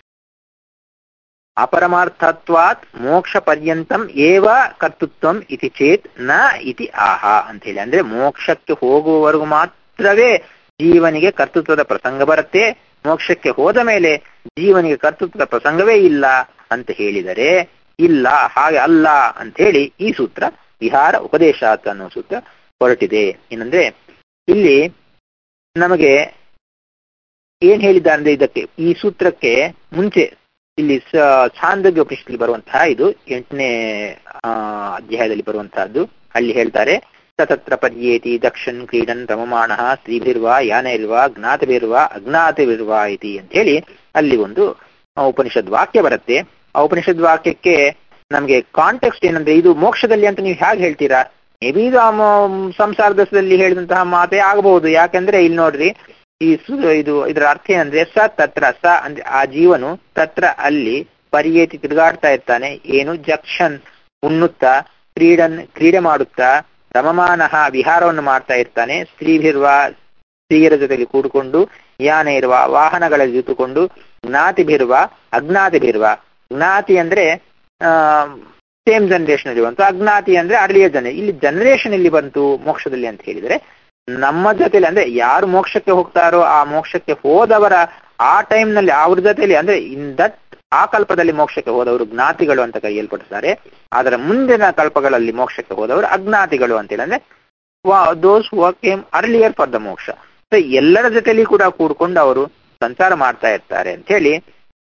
ಅಪರಮಾರ್ಥತ್ವಾತ್ ಮೋಕ್ಷ ಪರ್ಯಂತಂ ಏವ ಕರ್ತೃತ್ವಂ ಇತಿ ಚೇತ್ ನ ಇತಿ ಆಹಾ ಅಂತ ಹೇಳಿ. ಅಂದ್ರೆ ಮೋಕ್ಷಕ್ಕೆ ಹೋಗುವವರೆಗೂ ಮಾತ್ರವೇ ಜೀವನಿಗೆ ಕರ್ತೃತ್ವದ ಪ್ರಸಂಗ ಬರುತ್ತೆ, ಮೋಕ್ಷಕ್ಕೆ ಹೋದ ಮೇಲೆ ಜೀವನಿಗೆ ಕರ್ತೃತ್ವದ ಪ್ರಸಂಗವೇ ಇಲ್ಲ ಅಂತ ಹೇಳಿದರೆ, ಇಲ್ಲ ಹಾಗೆ ಅಲ್ಲ ಅಂತ ಹೇಳಿ ಈ ಸೂತ್ರ ವಿಹಾರ ಉಪದೇಶಾತ್ ಅನ್ನೋ ಸೂತ್ರ ಹೊರಟಿದೆ. ಏನಂದ್ರೆ ಇಲ್ಲಿ ನಮಗೆ ಏನ್ ಹೇಳಿದ್ದಾರೆ ಅಂದ್ರೆ, ಇದಕ್ಕೆ ಈ ಸೂತ್ರಕ್ಕೆ ಮುಂಚೆ ಇಲ್ಲಿ ಛಾಂದೋಗ್ಯ ಉಪನಿಷತ್ತಲ್ಲಿ ಬರುವಂತಹ, ಇದು 8ನೇ ಅಧ್ಯಾಯದಲ್ಲಿ ಬರುವಂತಹದ್ದು. ಅಲ್ಲಿ ಹೇಳ್ತಾರೆ, ತತ್ರ ಪರ್ಯೇತಿ ದಕ್ಷನ್ ಕ್ರೀಡನ್ ರಮಮಾಣಃ ಸ್ತ್ರೀಭಿರ್ವ ಯಾನೈರ್ವ ಜ್ಞಾತಿಭಿರ್ವ ಅಜ್ಞಾತಿಭಿರ್ವ ಇತಿ ಅಂತ ಹೇಳಿ ಅಲ್ಲಿ ಒಂದು ಉಪನಿಷದ್ ವಾಕ್ಯ ಬರುತ್ತೆ. ಆ ಉಪನಿಷದ್ ವಾಕ್ಯಕ್ಕೆ ನಮ್ಗೆ ಕಾಂಟೆಕ್ಸ್ಟ್ ಏನಂದ್ರೆ, ಇದು ಮೋಕ್ಷದಲ್ಲಿ ಅಂತ ನೀವು ಹೇಗೆ ಹೇಳ್ತೀರಾ? ಮೇ ಬಿ ಇದು ಸಂಸಾರದಲ್ಲಿ ಹೇಳಿದಂತಹ ಮಾತೇ ಆಗಬಹುದು. ಯಾಕಂದ್ರೆ ಇಲ್ಲಿ ನೋಡ್ರಿ, ಇದರ ಅರ್ಥ ಏನಂದ್ರೆ, ಸ ಅಂದ್ರೆ ಆ ಜೀವನು ತತ್ರ ಅಲ್ಲಿ ಪರ್ಯೇತಿ ತಿರುಗಾಡ್ತಾ ಇರ್ತಾನೆ. ಏನು ಜಕ್ಷನ್ ಉಣ್ಣುತ್ತಾ, ಕ್ರೀಡೆ ಮಾಡುತ್ತಾ, ರಮಮಾನಃ ವಿಹಾರವನ್ನು ಮಾಡ್ತಾ ಇರ್ತಾನೆ, ಸ್ತ್ರೀಭಿರ್ವ ಸ್ತ್ರೀಯರ ಜೊತೆಗೆ ಕೂಡಿಕೊಂಡು, ಯಾನ ಇರುವ ವಾಹನಗಳಲ್ಲಿ ಜೊತೆಕೊಂಡು, ಜ್ಞಾತಿಭಿರ್ವ ಅಜ್ಞಾತಿಭಿರ್ವ. ಜ್ಞಾತಿ ಅಂದ್ರೆ ಸೇಮ್ ಜನರೇಷನ್ ಅಲ್ಲಿ ಬಂತು, ಅಜ್ಞಾತಿ ಅಂದ್ರೆ ಅರ್ಲಿಯ ಇಲ್ಲಿ ಜನರೇಷನ್ ಇಲ್ಲಿ ಬಂತು ಮೋಕ್ಷದಲ್ಲಿ ಅಂತ ಹೇಳಿದ್ರೆ, ನಮ್ಮ ಜೊತೆಲಿ ಅಂದ್ರೆ ಯಾರು ಮೋಕ್ಷಕ್ಕೆ ಹೋಗ್ತಾರೋ ಆ ಮೋಕ್ಷಕ್ಕೆ ಹೋದವರ ಆ ಟೈಮ್ ನಲ್ಲಿ ಅವ್ರ ಜೊತೆಲಿ, ಅಂದ್ರೆ ಇನ್ ದಟ್ ಆ ಕಲ್ಪದಲ್ಲಿ ಮೋಕ್ಷಕ್ಕೆ ಹೋದವರು ಜ್ಞಾತಿಗಳು ಅಂತ ಕರೆಯಲ್ಪಡ್ತಾರೆ. ಅದರ ಮುಂದಿನ ಕಲ್ಪಗಳಲ್ಲಿ ಮೋಕ್ಷಕ್ಕೆ ಹೋದವರು ಅಜ್ಞಾತಿಗಳು ಅಂತೇಳಿ, ಅಂದ್ರೆ those who came earlier for the ಮೋಕ್ಷ. ಸೊ ಎಲ್ಲರ ಜೊತೆಲಿ ಕೂಡ ಕೂಡ್ಕೊಂಡು ಅವರು ಸಂಚಾರ ಮಾಡ್ತಾ ಇರ್ತಾರೆ ಅಂತ ಹೇಳಿ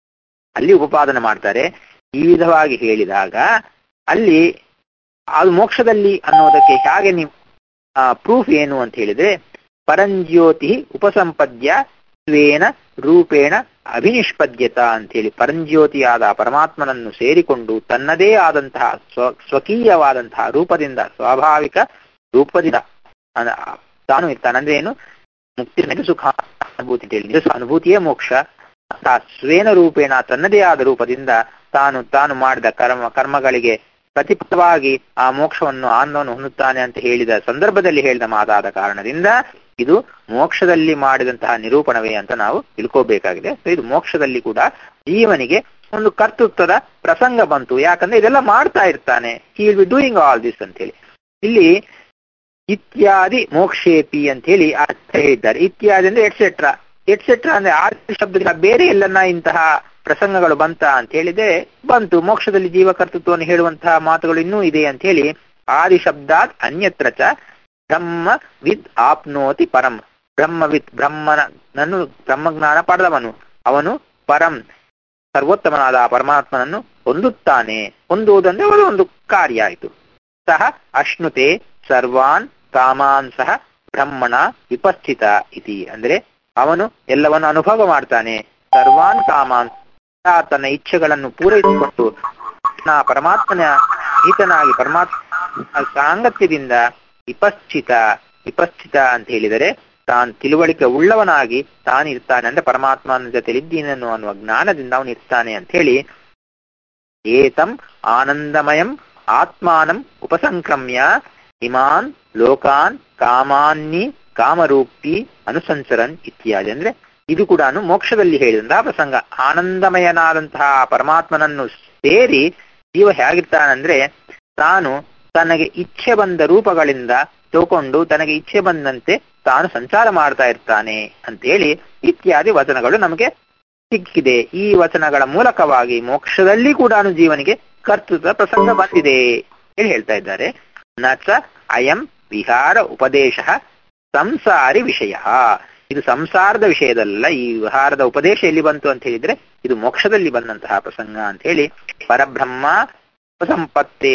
ಅಲ್ಲಿ ಉಪಪಾದನೆ ಮಾಡ್ತಾರೆ. ಈ ವಿಧವಾಗಿ ಹೇಳಿದಾಗ ಅಲ್ಲಿ ಅದು ಮೋಕ್ಷದಲ್ಲಿ ಅನ್ನೋದಕ್ಕೆ ಹೇಗೆ ನೀವು ಪ್ರೂಫ್ ಏನು ಅಂತ ಹೇಳಿದ್ರೆ, ಪರಂಜ್ಯೋತಿ ಉಪಸಂಪದ್ಯ ಸ್ವೇನ ರೂಪೇಣ ಅಭಿನಿಷ್ಪದ್ಯತ ಅಂತೇಳಿ, ಪರಂಜ್ಯೋತಿಯಾದ ಪರಮಾತ್ಮನನ್ನು ಸೇರಿಕೊಂಡು ತನ್ನದೇ ಆದಂತಹ ಸ್ವಕೀಯವಾದಂತಹ ರೂಪದಿಂದ, ಸ್ವಾಭಾವಿಕ ರೂಪದಿಂದ ತಾನು ಇರ್ತಾನಂದ್ರೆ ಏನು, ಮುಕ್ತಿ ಸುಖ ಅನುಭೂತಿ ಅಂತ ಹೇಳಿ ಅನುಭೂತಿಯೇ ಮೋಕ್ಷ. ಸ್ವೇನ ರೂಪೇಣ ತನ್ನದೇ ಆದ ರೂಪದಿಂದ ತಾನು ಮಾಡಿದ ಕರ್ಮಗಳಿಗೆ ಪ್ರತಿಫಲವಾಗಿ ಆ ಮೋಕ್ಷವನ್ನು ಆನಂದವನ್ನು ಹೊಂದುತ್ತಾನೆ ಅಂತ ಹೇಳಿದ ಸಂದರ್ಭದಲ್ಲಿ ಹೇಳಿದ ಮಾತಾದ ಕಾರಣದಿಂದ ಇದು ಮೋಕ್ಷದಲ್ಲಿ ಮಾಡಿದಂತಹ ನಿರೂಪಣವೇ ಅಂತ ನಾವು ತಿಳ್ಕೋಬೇಕಾಗಿದೆ. ಇದು ಮೋಕ್ಷದಲ್ಲಿ ಕೂಡ ಜೀವನಿಗೆ ಒಂದು ಕರ್ತೃತ್ವದ ಪ್ರಸಂಗ ಬಂತು. ಯಾಕಂದ್ರೆ ಇದೆಲ್ಲ ಮಾಡ್ತಾ ಇರ್ತಾನೆ, he will be doing all this ಅಂತ ಹೇಳಿ. ಇಲ್ಲಿ ಇತ್ಯಾದಿ ಮೋಕ್ಷೇಪಿ ಅಂತ ಹೇಳಿ ಅರ್ಥ ಹೇಳಿದ್ದಾರೆ. ಇತ್ಯಾದಿ ಅಂದ್ರೆ ಎಟ್ಸೆಟ್ರಾ. ಎಟ್ಸೆಟ್ರಾ ಅಂದ್ರೆ ಆ ಶಬ್ದ ಬೇರೆ ಎಲ್ಲನ್ನ ಇಂತಹ ಪ್ರಸಂಗಗಳು ಬಂತ ಅಂತ ಹೇಳಿದ್ರೆ ಬಂತು. ಮೋಕ್ಷದಲ್ಲಿ ಜೀವಕರ್ತೃತ್ವವನ್ನು ಹೇಳುವಂತಹ ಮಾತುಗಳು ಇನ್ನೂ ಇದೆ ಅಂತ ಹೇಳಿ ಆದಿ ಶಬ್ದಾತ್ ಅನ್ಯತ್ರ ಚ ಬ್ರಹ್ಮವಿದ್ ಆಪ್ನೋತಿ ಪರಂ. ಬ್ರಹ್ಮವಿದ್ ಬ್ರಹ್ಮನನ್ನು ಬ್ರಹ್ಮಜ್ಞಾನ ಪಡೆದವನು ಅವನು ಪರಂ ಸರ್ವೋತ್ತಮನಾದ ಪರಮಾತ್ಮನನ್ನು ಹೊಂದುತ್ತಾನೆ. ಹೊಂದುವುದಂದ್ರೆ ಒಂದು ಕಾರ್ಯ ಆಯಿತು. ಸಹ ಅಶ್ನುತೆ ಸರ್ವಾನ್ ಕಾಮಾನ್ ಸಹ ಬ್ರಹ್ಮಣ ವಿಪಸ್ಥಿತ ಇತಿ. ಅಂದ್ರೆ ಅವನು ಎಲ್ಲವನ್ನು ಅನುಭವ ಮಾಡ್ತಾನೆ. ಸರ್ವಾನ್ ಕಾಮಾನ್, ತನ್ನ ಇಚ್ಛೆಗಳನ್ನು ಪೂರೈಸಿಕೊಂಡು ಪರಮಾತ್ಮನ ಹಿತನಾಗಿ ಪರಮಾತ್ಮ ಸಾಂಗತ್ಯದಿಂದ ವಿಪಸ್ಥಿತ ಅಂತ ಹೇಳಿದರೆ ತಾನು ತಿಳುವಳಿಕೆ ಉಳ್ಳವನಾಗಿ ತಾನಿರ್ತಾನೆ. ಅಂದ್ರೆ ಪರಮಾತ್ಮನ ಜೊತೆಲಿದ್ದೀನನ್ನು ಅನ್ನುವ ಜ್ಞಾನದಿಂದ ಅವನು ಇರ್ತಾನೆ ಅಂತ ಹೇಳಿ, ಏತಂ ಆನಂದಮಯಂ ಆತ್ಮಾನಂ ಉಪಸಂಕ್ರಮ್ಯ ಇಮಾನ್ ಲೋಕಾನ್ ಕಾಮಾನ್ನಿ ಕಾಮರೂಪಿ ಅನುಸಂಚರನ್ ಇತ್ಯಾದಿ. ಅಂದ್ರೆ ಇದು ಕೂಡ ಮೋಕ್ಷದಲ್ಲಿ ಹೇಳಿದಂತಹ ಪ್ರಸಂಗ. ಆನಂದಮಯನಾದಂತಹ ಪರಮಾತ್ಮನನ್ನು ಸೇರಿ ಜೀವ ಹೇಗಿರ್ತಾನಂದ್ರೆ ತಾನು ತನಗೆ ಇಚ್ಛೆ ಬಂದ ರೂಪಗಳಿಂದ ತಗೊಂಡು ತನಗೆ ಇಚ್ಛೆ ಬಂದಂತೆ ತಾನು ಸಂಚಾರ ಮಾಡ್ತಾ ಇರ್ತಾನೆ ಅಂತೇಳಿ ಇತ್ಯಾದಿ ವಚನಗಳು ನಮಗೆ ಸಿಕ್ಕಿದೆ. ಈ ವಚನಗಳ ಮೂಲಕವಾಗಿ ಮೋಕ್ಷದಲ್ಲಿ ಕೂಡ ಜೀವನಿಗೆ ಕರ್ತೃತ್ವ ಪ್ರಸಂಗ ಬಂದಿದೆ ಹೇಳಿ ಹೇಳ್ತಾ ಇದ್ದಾರೆ. ನಚ ಅಯಂ ವಿಹಾರ ಉಪದೇಶ ಸಂಸಾರಿ ವಿಷಯ. ಇದು ಸಂಸಾರದ ವಿಷಯದಲ್ಲ. ಈ ವಿಹಾರದ ಉಪದೇಶ ಎಲ್ಲಿ ಬಂತು ಅಂತ ಹೇಳಿದ್ರೆ ಇದು ಮೋಕ್ಷದಲ್ಲಿ ಬಂದಂತಹ ಪ್ರಸಂಗ ಅಂತ ಹೇಳಿ, ಪರಬ್ರಹ್ಮ ಉಪಸಂಪತ್ತೇ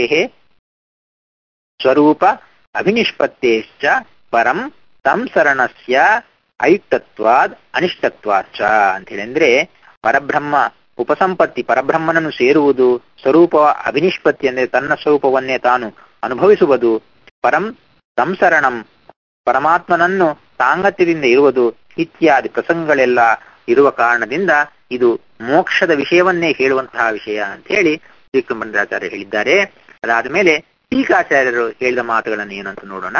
ಸ್ವರೂಪ ಅಭಿನಿಷ್ಪತ್ತೇಶ್ಚ ಪರಂ ಸಂಸರಣಸ್ಯ ಅಯುಕ್ತತ್ವಾದ್ ಅನಿಷ್ಟತ್ವಾಚ್ಚ ಅಂತ ಹೇಳಿ. ಅಂದ್ರೆ ಪರಬ್ರಹ್ಮ ಉಪಸಂಪತ್ತಿ, ಪರಬ್ರಹ್ಮನನ್ನು ಸೇರುವುದು, ಸ್ವರೂಪ ಅಭಿನಿಷ್ಪತ್ತಿ ಅಂದ್ರೆ ತನ್ನ ಸ್ವರೂಪವನ್ನೇ ತಾನು ಅನುಭವಿಸುವುದು, ಪರಂ ಸಂಸರಣಂ ಪರಮಾತ್ಮನನ್ನು ಸಾಂಗತ್ಯದಿಂದ ಇರುವುದು ಇತ್ಯಾದಿ ಪ್ರಸಂಗಗಳೆಲ್ಲ ಇರುವ ಕಾರಣದಿಂದ ಇದು ಮೋಕ್ಷದ ವಿಷಯವನ್ನೇ ಹೇಳುವಂತಹ ವಿಷಯ ಅಂತ ಹೇಳಿ ಶ್ರೀಕೃಷ್ಣಾಚಾರ್ಯ ಹೇಳಿದ್ದಾರೆ. ಅದಾದ ಮೇಲೆ ಟೀಕಾಚಾರ್ಯರು ಹೇಳಿದ ಮಾತುಗಳನ್ನು ಏನಂತ ನೋಡೋಣ.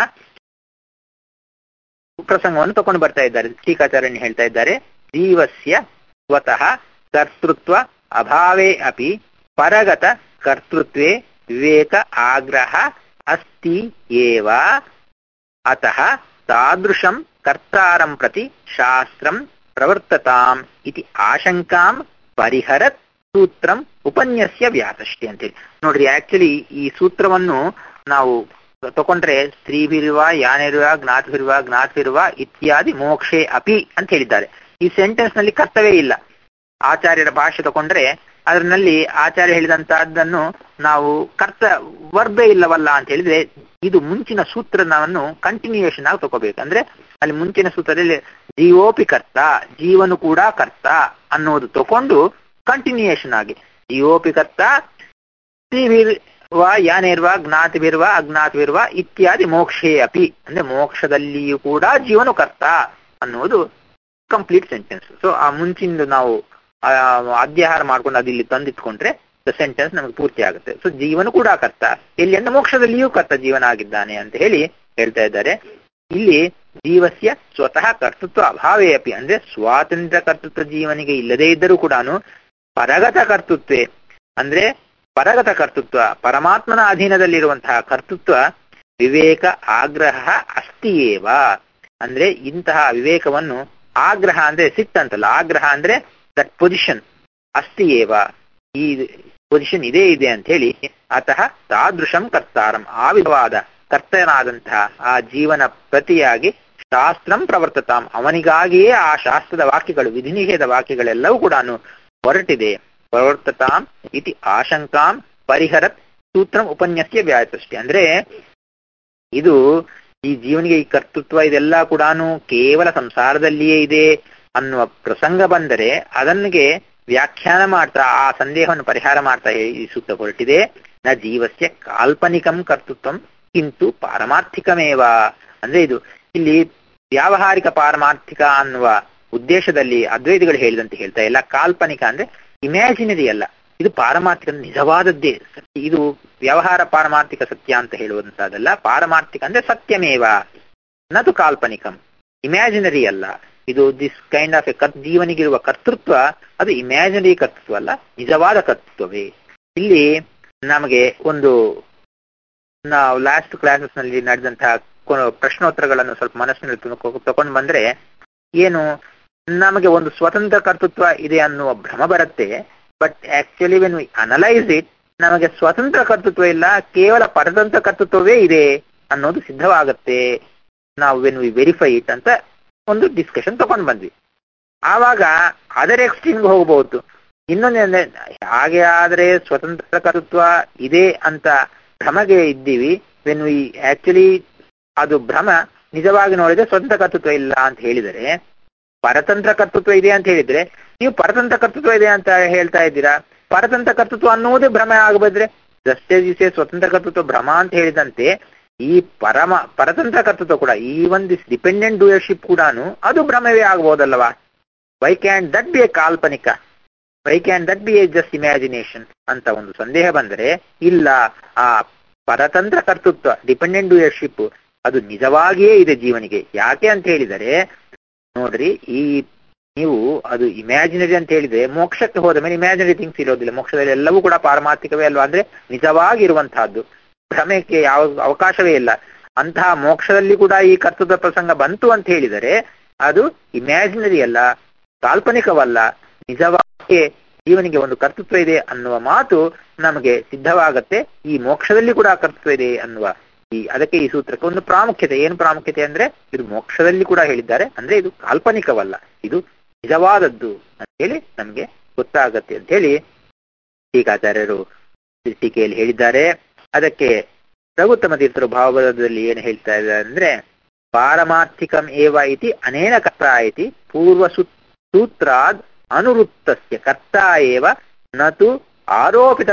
ಪ್ರಸಂಗವನ್ನು ತಕೊಂಡು ಬರ್ತಾ ಇದ್ದಾರೆ. ಟೀಕಾಚಾರ್ಯನ ಹೇಳ್ತಾ ಇದ್ದಾರೆ, ಜೀವಸ್ಯ ಸ್ವತಃ ಕರ್ತೃತ್ವ ಅಭಾವೇ ಅಪಿ ಪರಗತ ಕರ್ತೃತ್ವೇ ವಿವೇಕ ಆಗ್ರಹ ಅಸ್ತಿ ಏವ. ಅತಃ ತಾದೃಶಂ ಕರ್ತಾರಂ ಪ್ರತಿ ಶಾಸ್ತ್ರಂ ಪ್ರವರ್ತತಾಂ ಇತಿ ಆಶಂಕಾಂ ಪರಿಹರತ್ ಸೂತ್ರಂ ಉಪನ್ಯಸ್ಯ ವ್ಯಾಸಷ್ಟೇ ಅಂತೇಳಿ. ನೋಡ್ರಿ, ಆಕ್ಚುಲಿ ಈ ಸೂತ್ರವನ್ನು ನಾವು ತಗೊಂಡ್ರೆ ಸ್ತ್ರೀಭಿರುವ ಯಾನಿರುವ ಜ್ಞಾತಿಭಿರುವ ಇತ್ಯಾದಿ ಮೋಕ್ಷೇ ಅಪಿ ಅಂತ ಹೇಳಿದ್ದಾರೆ. ಈ ಸೆಂಟೆನ್ಸ್ ನಲ್ಲಿ ಕರ್ತವ್ಯ ಇಲ್ಲ. ಆಚಾರ್ಯರ ಭಾಷೆ ತಗೊಂಡ್ರೆ ಅದರಲ್ಲಿ ಆಚಾರ್ಯ ಹೇಳಿದಂತಹದ್ದನ್ನು ನಾವು ವರ್ಬೇ ಇಲ್ಲವಲ್ಲ ಅಂತ ಹೇಳಿದ್ರೆ ಇದು ಮುಂಚಿನ ಸೂತ್ರವನ್ನು ಕಂಟಿನ್ಯೂಯೇಷನ್ ಆಗಿ ತಗೋಬೇಕು. ಅಂದ್ರೆ ಅಲ್ಲಿ ಮುಂಚಿನ ಸೂತ್ರದಲ್ಲಿ ಜೀವೋಪಿ ಕರ್ತ, ಜೀವನು ಕೂಡ ಕರ್ತ ಅನ್ನೋದು ತಕೊಂಡು ಕಂಟಿನ್ಯೂಯೇಷನ್ ಆಗಿ ಜೀವೋಪಿ ಕರ್ತ ಸ್ತ್ರೀಭಿರ್ವ ಯಾನಿರ್ವ ಜ್ಞಾತಿಭಿರ್ವ ಅಜ್ಞಾತಿಭಿರ್ವ ಇತ್ಯಾದಿ ಮೋಕ್ಷೇ ಅಪಿ ಅಂದ್ರೆ ಮೋಕ್ಷದಲ್ಲಿಯೂ ಕೂಡ ಜೀವನು ಕರ್ತ ಅನ್ನೋದು ಕಂಪ್ಲೀಟ್ ಸೆಂಟೆನ್ಸ್. ಸೊ ಆ ಮುಂಚಿಂದು ನಾವು ಅಧ್ಯಾಹಾರ ಮಾಡ್ಕೊಂಡು ಅದು ಇಲ್ಲಿ ತಂದಿಟ್ಕೊಂಡ್ರೆ ದ ಸೆಂಟೆನ್ಸ್ ನಮಗೆ ಪೂರ್ತಿ ಆಗುತ್ತೆ. ಸೊ ಜೀವನು ಕೂಡ ಕರ್ತ, ಎಲ್ಲಿ ಅಂದ್ರೆ ಮೋಕ್ಷದಲ್ಲಿಯೂ ಕರ್ತ ಜೀವನ ಆಗಿದ್ದಾನೆ ಅಂತ ಹೇಳಿ ಹೇಳ್ತಾ ಇದ್ದಾರೆ. ಇಲ್ಲಿ ಜೀವಸ್ಯ ಸ್ವತಃ ಕರ್ತೃತ್ವ ಅಭಾವೇ ಅಪಿ ಅಂದ್ರೆ ಸ್ವಾತಂತ್ರ್ಯ ಕರ್ತೃತ್ವ ಜೀವನಿಗೆ ಇಲ್ಲದೇ ಇದ್ದರೂ ಕೂಡ ಪರಗತ ಕರ್ತೃತ್ವೇ ಅಂದ್ರೆ ಪರಗತ ಕರ್ತೃತ್ವ ಪರಮಾತ್ಮನ ಅಧೀನದಲ್ಲಿರುವಂತಹ ಕರ್ತೃತ್ವ ವಿವೇಕ ಆಗ್ರಹ ಅಸ್ತಿಯೇವ ಅಂದ್ರೆ ಇಂತಹ ವಿವೇಕವನ್ನು, ಆಗ್ರಹ ಅಂದ್ರೆ ಸಿಟ್ಟಂತಲ್ಲ, ಆಗ್ರಹ ಅಂದ್ರೆ ದಟ್ ಪೊಸಿಷನ್, ಅಸ್ತಿಯೇವ ಈ ಪೊಸಿಷನ್ ಇದೆ ಅಂತ ಹೇಳಿ, ಅತಃ ತಾದೃಶಂ ಕರ್ತಾರಂ ಆ ವಿಧವಾದ ಕರ್ತನಾದಂತಹ ಆ ಜೀವನ ಪ್ರತಿಯಾಗಿ ಶಾಸ್ತ್ರಂ ಪ್ರವರ್ತತಾಂ ಅವನಿಗಾಗಿಯೇ ಆ ಶಾಸ್ತ್ರದ ವಾಕ್ಯಗಳು, ವಿಧಿನಿಷೇಧ ವಾಕ್ಯಗಳೆಲ್ಲವೂ ಕೂಡ ಪ್ರವರ್ತತಾಂ ಇತಿ ಆಶಂಕಾಂ ಪರಿಹರತ್ ಸೂತ್ರಂ ಉಪನ್ಯಸ್ಯ ವ್ಯಾಚಷ್ಟೇ. ಅಂದ್ರೆ ಇದು ಈ ಜೀವನಿಗೆ ಈ ಕರ್ತೃತ್ವ ಇದೆಲ್ಲ ಕೂಡ ಕೇವಲ ಸಂಸಾರದಲ್ಲಿಯೇ ಇದೆ ಅನ್ನುವ ಪ್ರಸಂಗ ಬಂದರೆ ಅದನ್ನಿಗೆ ವ್ಯಾಖ್ಯಾನ ಮಾಡ್ತಾ ಆ ಸಂದೇಹವನ್ನು ಪರಿಹಾರ ಮಾಡ್ತಾ ಈ ಸೂತ್ರ ಹೊರಟಿದೆ. ನ ಜೀವಸ್ಯ ಕಾಲ್ಪನಿಕಂ ಕರ್ತೃತ್ವಂ ಕಿಂತು ಪಾರಮಾರ್ಥಿಕಮೇವ. ಅಂದ್ರೆ ಇದು ಇಲ್ಲಿ ವ್ಯಾವಹಾರಿಕ ಪಾರಮಾರ್ಥಿಕ ಅನ್ನುವ ಉದ್ದೇಶದಲ್ಲಿ ಅದ್ವೈತಿಗಳು ಹೇಳಿದಂತೆ ಹೇಳ್ತಾ ಇಲ್ಲ. ಕಾಲ್ಪನಿಕ ಅಂದ್ರೆ ಇಮ್ಯಾಜಿನರಿ ಅಲ್ಲ, ಇದು ಪಾರಮಾರ್ಥಿಕ ನಿಜವಾದದ್ದೇ. ಇದು ವ್ಯವಹಾರ ಪಾರಮಾರ್ಥಿಕ ಸತ್ಯ ಅಂತ ಹೇಳುವಂತಹದ್ದಲ್ಲ. ಪಾರಮಾರ್ಥಿಕ ಅಂದ್ರೆ ಸತ್ಯಮೇವ, ನದು ಕಾಲ್ಪನಿಕಂ, ಇಮ್ಯಾಜಿನರಿ ಅಲ್ಲ. ಇದು ದಿಸ್ ಕೈಂಡ್ ಆಫ್ ಎ ಜೀವನಿಗಿರುವ ಕರ್ತೃತ್ವ ಅದು ಇಮ್ಯಾಜಿನರಿ ಕರ್ತೃತ್ವ ಅಲ್ಲ, ನಿಜವಾದ ಕರ್ತೃತ್ವವೇ. ಇಲ್ಲಿ ನಮಗೆ ಒಂದು ನಾವು ಲಾಸ್ಟ್ ಕ್ಲಾಸಸ್ ನಲ್ಲಿ ನಡೆದಂತಹ ಪ್ರಶ್ನೋತ್ತರಗಳನ್ನು ಸ್ವಲ್ಪ ಮನಸ್ಸಿನಲ್ಲಿ ತಗೊಂಡು ಬಂದ್ರೆ ಏನು, ನಮಗೆ ಒಂದು ಸ್ವತಂತ್ರ ಕರ್ತೃತ್ವ ಇದೆ ಅನ್ನುವ ಭ್ರಮ ಬರುತ್ತೆ. But actually when we analyse it, ನಮಗೆ ಸ್ವತಂತ್ರ ಕರ್ತೃತ್ವ ಇಲ್ಲ, ಕೇವಲ ಪರತಂತ್ರ ಕರ್ತೃತ್ವವೇ ಇದೆ ಅನ್ನೋದು ಸಿದ್ಧವಾಗತ್ತೆ. ನಾವು ವೆನ್ ವಿ ವೆರಿಫೈ ಇಟ್ ಅಂತ ಒಂದು ಡಿಸ್ಕಷನ್ ತಗೊಂಡು ಬಂದ್ವಿ. ಆವಾಗ ಅದರ ಎಕ್ಸ್ಟ್ರೀಮ್ಗೆ ಹೋಗಬಹುದು. ಇನ್ನೊಂದೇಂದ್ರೆ ಹಾಗೆ ಆದ್ರೆ ಸ್ವತಂತ್ರ ಕರ್ತೃತ್ವ ಇದೆ ಅಂತ ಭ್ರಮಗೆ ಇದ್ದೀವಿ. ವೆನ್ ವಿ ಆಕ್ಚುಲಿ ಅದು ಭ್ರಮ, ನಿಜವಾಗಿ ನೋಡಿದ್ರೆ ಸ್ವತಂತ್ರ ಕರ್ತೃತ್ವ ಇಲ್ಲ ಅಂತ ಹೇಳಿದರೆ, ಪರತಂತ್ರ ಕರ್ತೃತ್ವ ಇದೆ ಅಂತ ಹೇಳಿದ್ರೆ ನೀವು ಪರತಂತ್ರ ಕರ್ತೃತ್ವ ಇದೆ ಅಂತ ಹೇಳ್ತಾ ಇದ್ದೀರಾ. ಪರತಂತ್ರ ಕರ್ತೃತ್ವ ಅನ್ನುವುದೇ ಭ್ರಮ ಆಗಬಾದ್ರೆ, ಜಸ್ಟೇ ದಿಸೆ ಸ್ವತಂತ್ರ ಕರ್ತೃತ್ವ ಭ್ರಮ ಅಂತ ಹೇಳಿದಂತೆ ಈ ಪರತಂತ್ರ ಕರ್ತೃತ್ವ ಕೂಡ, ಈ ಒಂದು ಡಿಪೆಂಡೆಂಟ್ ಡೂಯರ್ಶಿಪ್ ಕೂಡ ಅದು ಭ್ರಮವೇ ಆಗಬಹುದಲ್ಲವಾ. Why can that be a ಕಾಲ್ಪನಿಕ, why can that be a just imagination ಅಂತ ಒಂದು ಸಂದೇಹ ಬಂದರೆ, ಇಲ್ಲ, ಆ ಪರತಂತ್ರ ಕರ್ತೃತ್ವ ಡಿಪೆಂಡೆಂಟ್ ಡೂಯರ್ಶಿಪ್ ಅದು ನಿಜವಾಗಿಯೇ ಇದೆ ಜೀವನಿಗೆ. ಯಾಕೆ ಅಂತ ಹೇಳಿದರೆ ನೋಡ್ರಿ, ಈ ನೀವು ಅದು ಇಮ್ಯಾಜಿನರಿ ಅಂತ ಹೇಳಿದ್ರೆ ಮೋಕ್ಷಕ್ಕೆ ಹೋದ ಮೇಲೆ ಇಮ್ಯಾಜಿನರಿ ಥಿಂಗ್ಸ್ ಇರೋದಿಲ್ಲ. ಮೋಕ್ಷದಲ್ಲಿ ಎಲ್ಲವೂ ಕೂಡ ಪಾರಮಾರ್ಥಿಕವೇ ಅಲ್ವಾ, ಅಂದ್ರೆ ನಿಜವಾಗಿರುವಂತಹದ್ದು, ಭ್ರಮೆಗೆ ಯಾವ ಅವಕಾಶವೇ ಇಲ್ಲ. ಅಂತಹ ಮೋಕ್ಷದಲ್ಲಿ ಕೂಡ ಈ ಕರ್ತೃತ್ವ ಪ್ರಸಂಗ ಬಂತು ಅಂತ ಹೇಳಿದರೆ ಅದು ಇಮ್ಯಾಜಿನರಿ ಅಲ್ಲ, ಕಾಲ್ಪನಿಕವಲ್ಲ, ನಿಜವಾಗಿ ಜೀವನಿಗೆ ಒಂದು ಕರ್ತೃತ್ವ ಇದೆ ಅನ್ನುವ ಮಾತು ನಮಗೆ ಸಿದ್ಧವಾಗತ್ತೆ. ಈ ಮೋಕ್ಷದಲ್ಲಿ ಕೂಡ ಕರ್ತೃತ್ವ ಇದೆ ಅನ್ನುವ ಅದಕ್ಕೆ ಈ ಸೂತ್ರಕ್ಕೆ ಒಂದು ಪ್ರಾಮುಖ್ಯತೆ. ಏನು ಪ್ರಾಮುಖ್ಯತೆ ಅಂದ್ರೆ ಇದು ಮೋಕ್ಷದಲ್ಲಿ ಕೂಡ ಹೇಳಿದ್ದಾರೆ, ಅಂದ್ರೆ ಇದು ಕಾಲ್ಪನಿಕವಲ್ಲ, ಇದು ನಿಜವಾದದ್ದು ಅಂತ ಹೇಳಿ ನಮ್ಗೆ ಗೊತ್ತಾಗತ್ತೆ ಅಂತ ಹೇಳಿ ಟೀಕಾಚಾರ್ಯರು ಟೀಕೆಯಲ್ಲಿ ಹೇಳಿದ್ದಾರೆ. ಅದಕ್ಕೆ ರಘುತ್ತಮ ತೀರ್ಥರು ಭಾವದಲ್ಲಿ ಏನು ಹೇಳ್ತಾ ಇದ್ದಾರೆ ಅಂದ್ರೆ, ಪಾರಮಾರ್ಥಿಕಂ ಏವ ಇತಿ ಅನೇನ ಕರ್ತಾ ಇತಿ ಪೂರ್ವ ಸೂತ್ರಾದ್ ಅನುವೃತ್ತಸ್ಯ ಕರ್ತಾ ಏವ ನತು ಆರೋಪಿತ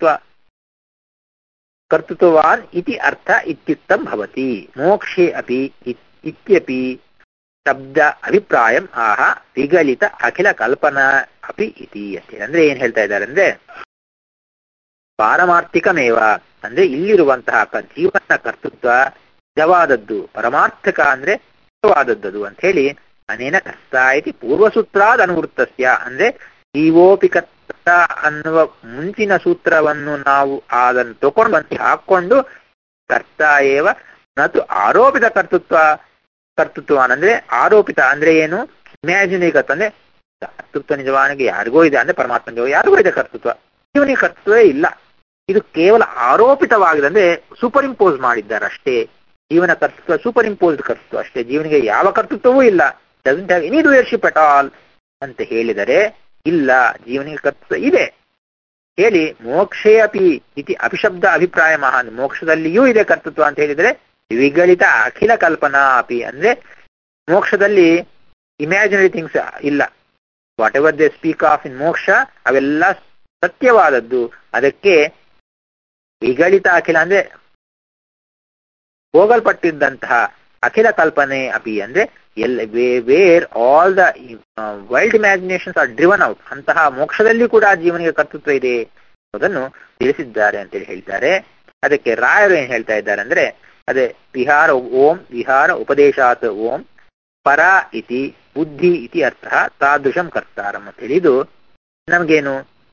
ಕರ್ತೃತ್ವವಾನ್ ಇತಿ ಅರ್ಥ ಇತ್ಯುಕ್ತಂ ಭವತಿ. ಮೋಕ್ಷೇ ಅಪಿ ಇತ್ಯಪಿ ಶಬ್ದ ಅಭಿಪ್ರಾಯಂ ಆಹ ವಿಗಲಿತ ಅಖಿಲ ಕಲ್ಪನಾ ಅಪಿ ಇತಿ ಅಂತ. ಅಂದ್ರೆ ಏನ್ ಹೇಳ್ತಾ ಇದ್ದಾರೆ ಅಂದ್ರೆ, ಪಾರಮಾರ್ಥಿಕಮೇವ ಅಂದ್ರೆ ಇಲ್ಲಿರುವಂತಹ ಜೀವನ ಕರ್ತೃತ್ವ ನಿಜವಾದದ್ದು, ಪರಮಾರ್ಥಕ ಅಂದ್ರೆ ನಿಜವಾದದ್ದು ಅಂತ ಹೇಳಿ ಅನೇನ ಕರ್ತಾ ಇತಿ ಪೂರ್ವಸೂತ್ರಾದ್ ಅನುವೃತ್ತಸ್ಯ ಅಂದ್ರೆ ಜೀವೋಪಿ ಕರ್ತ ಅನ್ನುವ ಮುಂಚಿನ ಸೂತ್ರವನ್ನು ನಾವು ಅದನ್ನು ತಗೊಂಡು ಬಂದು ಹಾಕೊಂಡು ಕರ್ತಾ ಏವ ನತು ಆರೋಪಿತ ಕರ್ತೃತ್ವ ಅಂದ್ರೆ ಆರೋಪಿತ ಅಂದ್ರೆ ಏನು, ಇಮ್ಯಾಜಿನರಿ ಕರ್ತ ಅಂದ್ರೆ ಕರ್ತೃತ್ವ ನಿಜವಾನಿಗೆ ಯಾರಿಗೋ ಇದೆ ಅಂದ್ರೆ ಪರಮಾತ್ಮನಿಗೆ ಯಾರಿಗೋ ಇದೆ ಕರ್ತೃತ್ವ, ಜೀವನಿಗೆ ಕರ್ತೃತ್ವವೇ ಇಲ್ಲ. ಇದು ಕೇವಲ ಆರೋಪಿತವಾಗಿದೆ, ಅಂದ್ರೆ ಸೂಪರ್ ಇಂಪೋಸ್ ಮಾಡಿದ್ದಾರೆ ಅಷ್ಟೇ. ಜೀವನ ಕರ್ತೃತ್ವ ಸೂಪರ್ ಇಂಪೋಸ್ಡ್ ಕರ್ತೃತ್ವ ಅಷ್ಟೇ, ಜೀವನಿಗೆ ಯಾವ ಕರ್ತೃತ್ವವೂ ಇಲ್ಲ. Doesn't have any doership at all ಅಂತ ಹೇಳಿದರೆ ಇಲ್ಲ, ಜೀವನಿಗೆ ಕರ್ತೃತ್ವ ಇದೆ ಹೇಳಿ. ಮೋಕ್ಷೇ ಅಪಿ ಇತಿ ಅಪಿಶಬ್ದ ಅಭಿಪ್ರಾಯ ಮಹಾನ್, ಮೋಕ್ಷದಲ್ಲಿಯೂ ಇದೆ ಕರ್ತೃತ್ವ ಅಂತ ಹೇಳಿದರೆ ವಿಗಲಿತ ಅಖಿಲ ಕಲ್ಪನಾ ಅಪಿ ಅಂದ್ರೆ ಮೋಕ್ಷದಲ್ಲಿ ಇಮ್ಯಾಜಿನರಿ ಥಿಂಗ್ಸ್ ಇಲ್ಲ. Whatever they speak of in ಮೋಕ್ಷ ಅವೆಲ್ಲ ಸತ್ಯವಾದದ್ದು. ಅದಕ್ಕೆ ವಿಗಲಿತ ಅಖಿಲ ಅಂದ್ರೆ ಹೋಗಲ್ಪಟ್ಟಿದ್ದಂತಹ ಅಖಿಲ ಕಲ್ಪನೆ ಅಪಿ ಅಂದ್ರೆ where all the wild imaginations are driven out, ಅಂತಹ ಮೋಕ್ಷದಲ್ಲಿ ಕೂಡ ಜೀವನಿಗೆ ಕರ್ತೃತ್ವ ಇದೆ ಅನ್ನೋದನ್ನು ತಿಳಿಸಿದ್ದಾರೆ ಅಂತೇಳಿ ಹೇಳ್ತಾರೆ. ಅದಕ್ಕೆ ರಾಯರು ಏನ್ ಹೇಳ್ತಾ ಇದ್ದಾರೆ ಅಂದ್ರೆ, ಅದೇ ವಿಹಾರ ಉಪದೇಶಾತ್ ಓಂ ಪರ ಇತಿ ಬುದ್ಧಿ ಇತಿ ಅರ್ಥ ತಾದೃಶಂ ಕರ್ತಾರಂ ಅಂತ ಹೇಳಿ. ಇದು ನಮ್ಗೇನು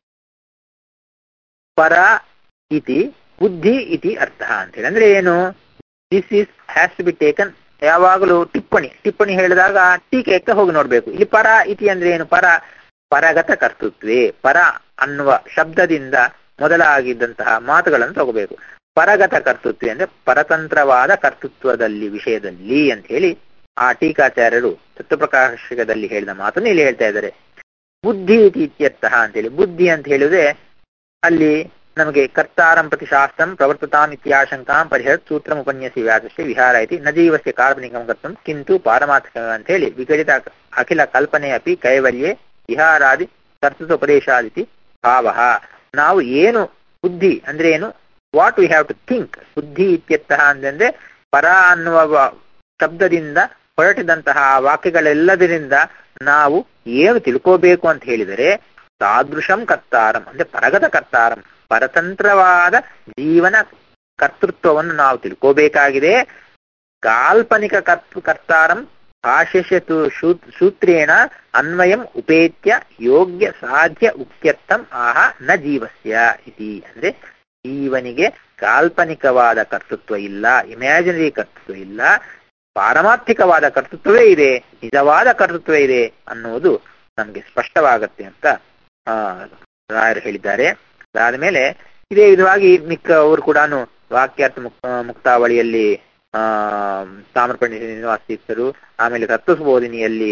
ಪರ ಇತಿ ಬುದ್ಧಿ ಇತಿ ಅರ್ಥ ಅಂತ ಹೇಳಿ ಅಂದ್ರೆ ಏನು, this is has to be taken. ಯಾವಾಗಲೂ ಟಿಪ್ಪಣಿ ಹೇಳಿದಾಗ ಟೀಕೆಕ್ಕೆ ಹೋಗಿ ನೋಡ್ಬೇಕು. ಇಲ್ಲಿ ಪರ ಇತಿ ಅಂದ್ರೆ ಏನು, ಪರಗತ ಕರ್ತೃತ್ವೇ, ಪರ ಅನ್ನುವ ಶಬ್ದದಿಂದ ಮೊದಲಾಗಿದ್ದಂತಹ ಮಾತುಗಳನ್ನು ತಗೋಬೇಕು. ಪರಗತ ಕರ್ತೃತ್ವ ಅಂದ್ರೆ ಪರತಂತ್ರವಾದ ಕರ್ತೃತ್ವದಲ್ಲಿ ವಿಷಯದಲ್ಲಿ ಅಂತ ಹೇಳಿ ಆ ಟೀಕಾಚಾರ್ಯರು ತತ್ವಪ್ರಕಾಶಕದಲ್ಲಿ ಹೇಳಿದ ಮಾತನ್ನು ಇಲ್ಲಿ ಹೇಳ್ತಾ ಇದ್ದಾರೆ. ಬುದ್ಧಿ ಇತ್ಯರ್ಥಃ ಅಂತೇಳಿ. ಬುದ್ಧಿ ಅಂತ ಹೇಳಿದ್ರೆ ಅಲ್ಲಿ ನಮಗೆ ಕರ್ತಾರಂ ಪ್ರತಿ ಶಾಸ್ತ್ರಂ ಪ್ರವರ್ತತಾಂ ಇತ್ಯಾಶಂಕಾಂ ಪರಿಹತ್ ಸೂತ್ರಂ ಉಪನ್ಯಾಸಿ ವ್ಯಾಸಸ್ಯ ವಿಹಾರ ಇತಿ ನ ಜೀವಸ್ಯ ಕಾಲ್ಪನಿಕಂ ಕರ್ತಂ ಕಿಂತು ಪಾರಮಾರ್ಥಿಕ ಅಂತ ಹೇಳಿ ವಿಗಡಿತ ಅಖಿಲ ಕಲ್ಪನೆ ಅಪಿ ಕೈವಲ್ಯೆ ವಿಹಾರಾದಿ ಕರ್ತೃತ್ವ ಉಪದೇಶಾದಿತಿ ಭಾವ. ನಾವು ಏನು ಬುದ್ಧಿ ಅಂದ್ರೆ ಏನು, what we have to think. ಬುದ್ಧಿ ಇತ್ಯರ್ಥಃ ಅಂತಂದ್ರೆ ಪರ ಅನ್ನುವ ಶಬ್ದದಿಂದ ಹೊರಟಿದಂತಹ ವಾಕ್ಯಗಳೆಲ್ಲದರಿಂದ ನಾವು ಏನು ತಿಳ್ಕೋಬೇಕು ಅಂತ ಹೇಳಿದರೆ ತಾದೃಶಂ ಕರ್ತಾರಂ ಅಂದ್ರೆ ಪರಗತ ಕರ್ತಾರಂ, ಪರತಂತ್ರವಾದ ಜೀವನ ಕರ್ತೃತ್ವವನ್ನು ನಾವು ತಿಳ್ಕೋಬೇಕಾಗಿದೆ. ಕಾಲ್ಪನಿಕ ಕರ್ತಾರಂ ಭಾಷ್ಯಸ್ಯ ಸೂತ್ರೇಣ ಅನ್ವಯಂ ಉಪೇತ್ಯ ಯೋಗ್ಯ ಸಾಧ್ಯ ಉಕ್ತ್ಯರ್ಥಂ ಆಹ ನ ಜೀವಸ್ಯ ಇತಿ. ಅಂದ್ರೆ ಜೀವನಿಗೆ ಕಾಲ್ಪನಿಕವಾದ ಕರ್ತೃತ್ವ ಇಲ್ಲ, ಇಮ್ಯಾಜಿನರಿ ಕರ್ತೃತ್ವ ಇಲ್ಲ, ಪಾರಮಾರ್ಥಿಕವಾದ ಕರ್ತೃತ್ವವೇ ಇದೆ, ನಿಜವಾದ ಕರ್ತೃತ್ವ ಇದೆ ಅನ್ನುವುದು ನಮಗೆ ಸ್ಪಷ್ಟವಾಗತ್ತೆ ಅಂತ ರಾಯರು ಹೇಳಿದ್ದಾರೆ. ಅದಾದ ಮೇಲೆ ಇದೇ ವಿಧವಾಗಿ ಮಿಕ್ಕ ಅವರು ಕೂಡ ವಾಕ್ಯಾರ್ಥ ಮುಕ್ತಾವಳಿಯಲ್ಲಿ ತಾಮ್ರಪರ್ಣಿ ಶ್ರೀನಿವಾಸ ತೀರ್ಥರು, ಆಮೇಲೆ ತತ್ವಸುಬೋಧಿನಿಯಲ್ಲಿ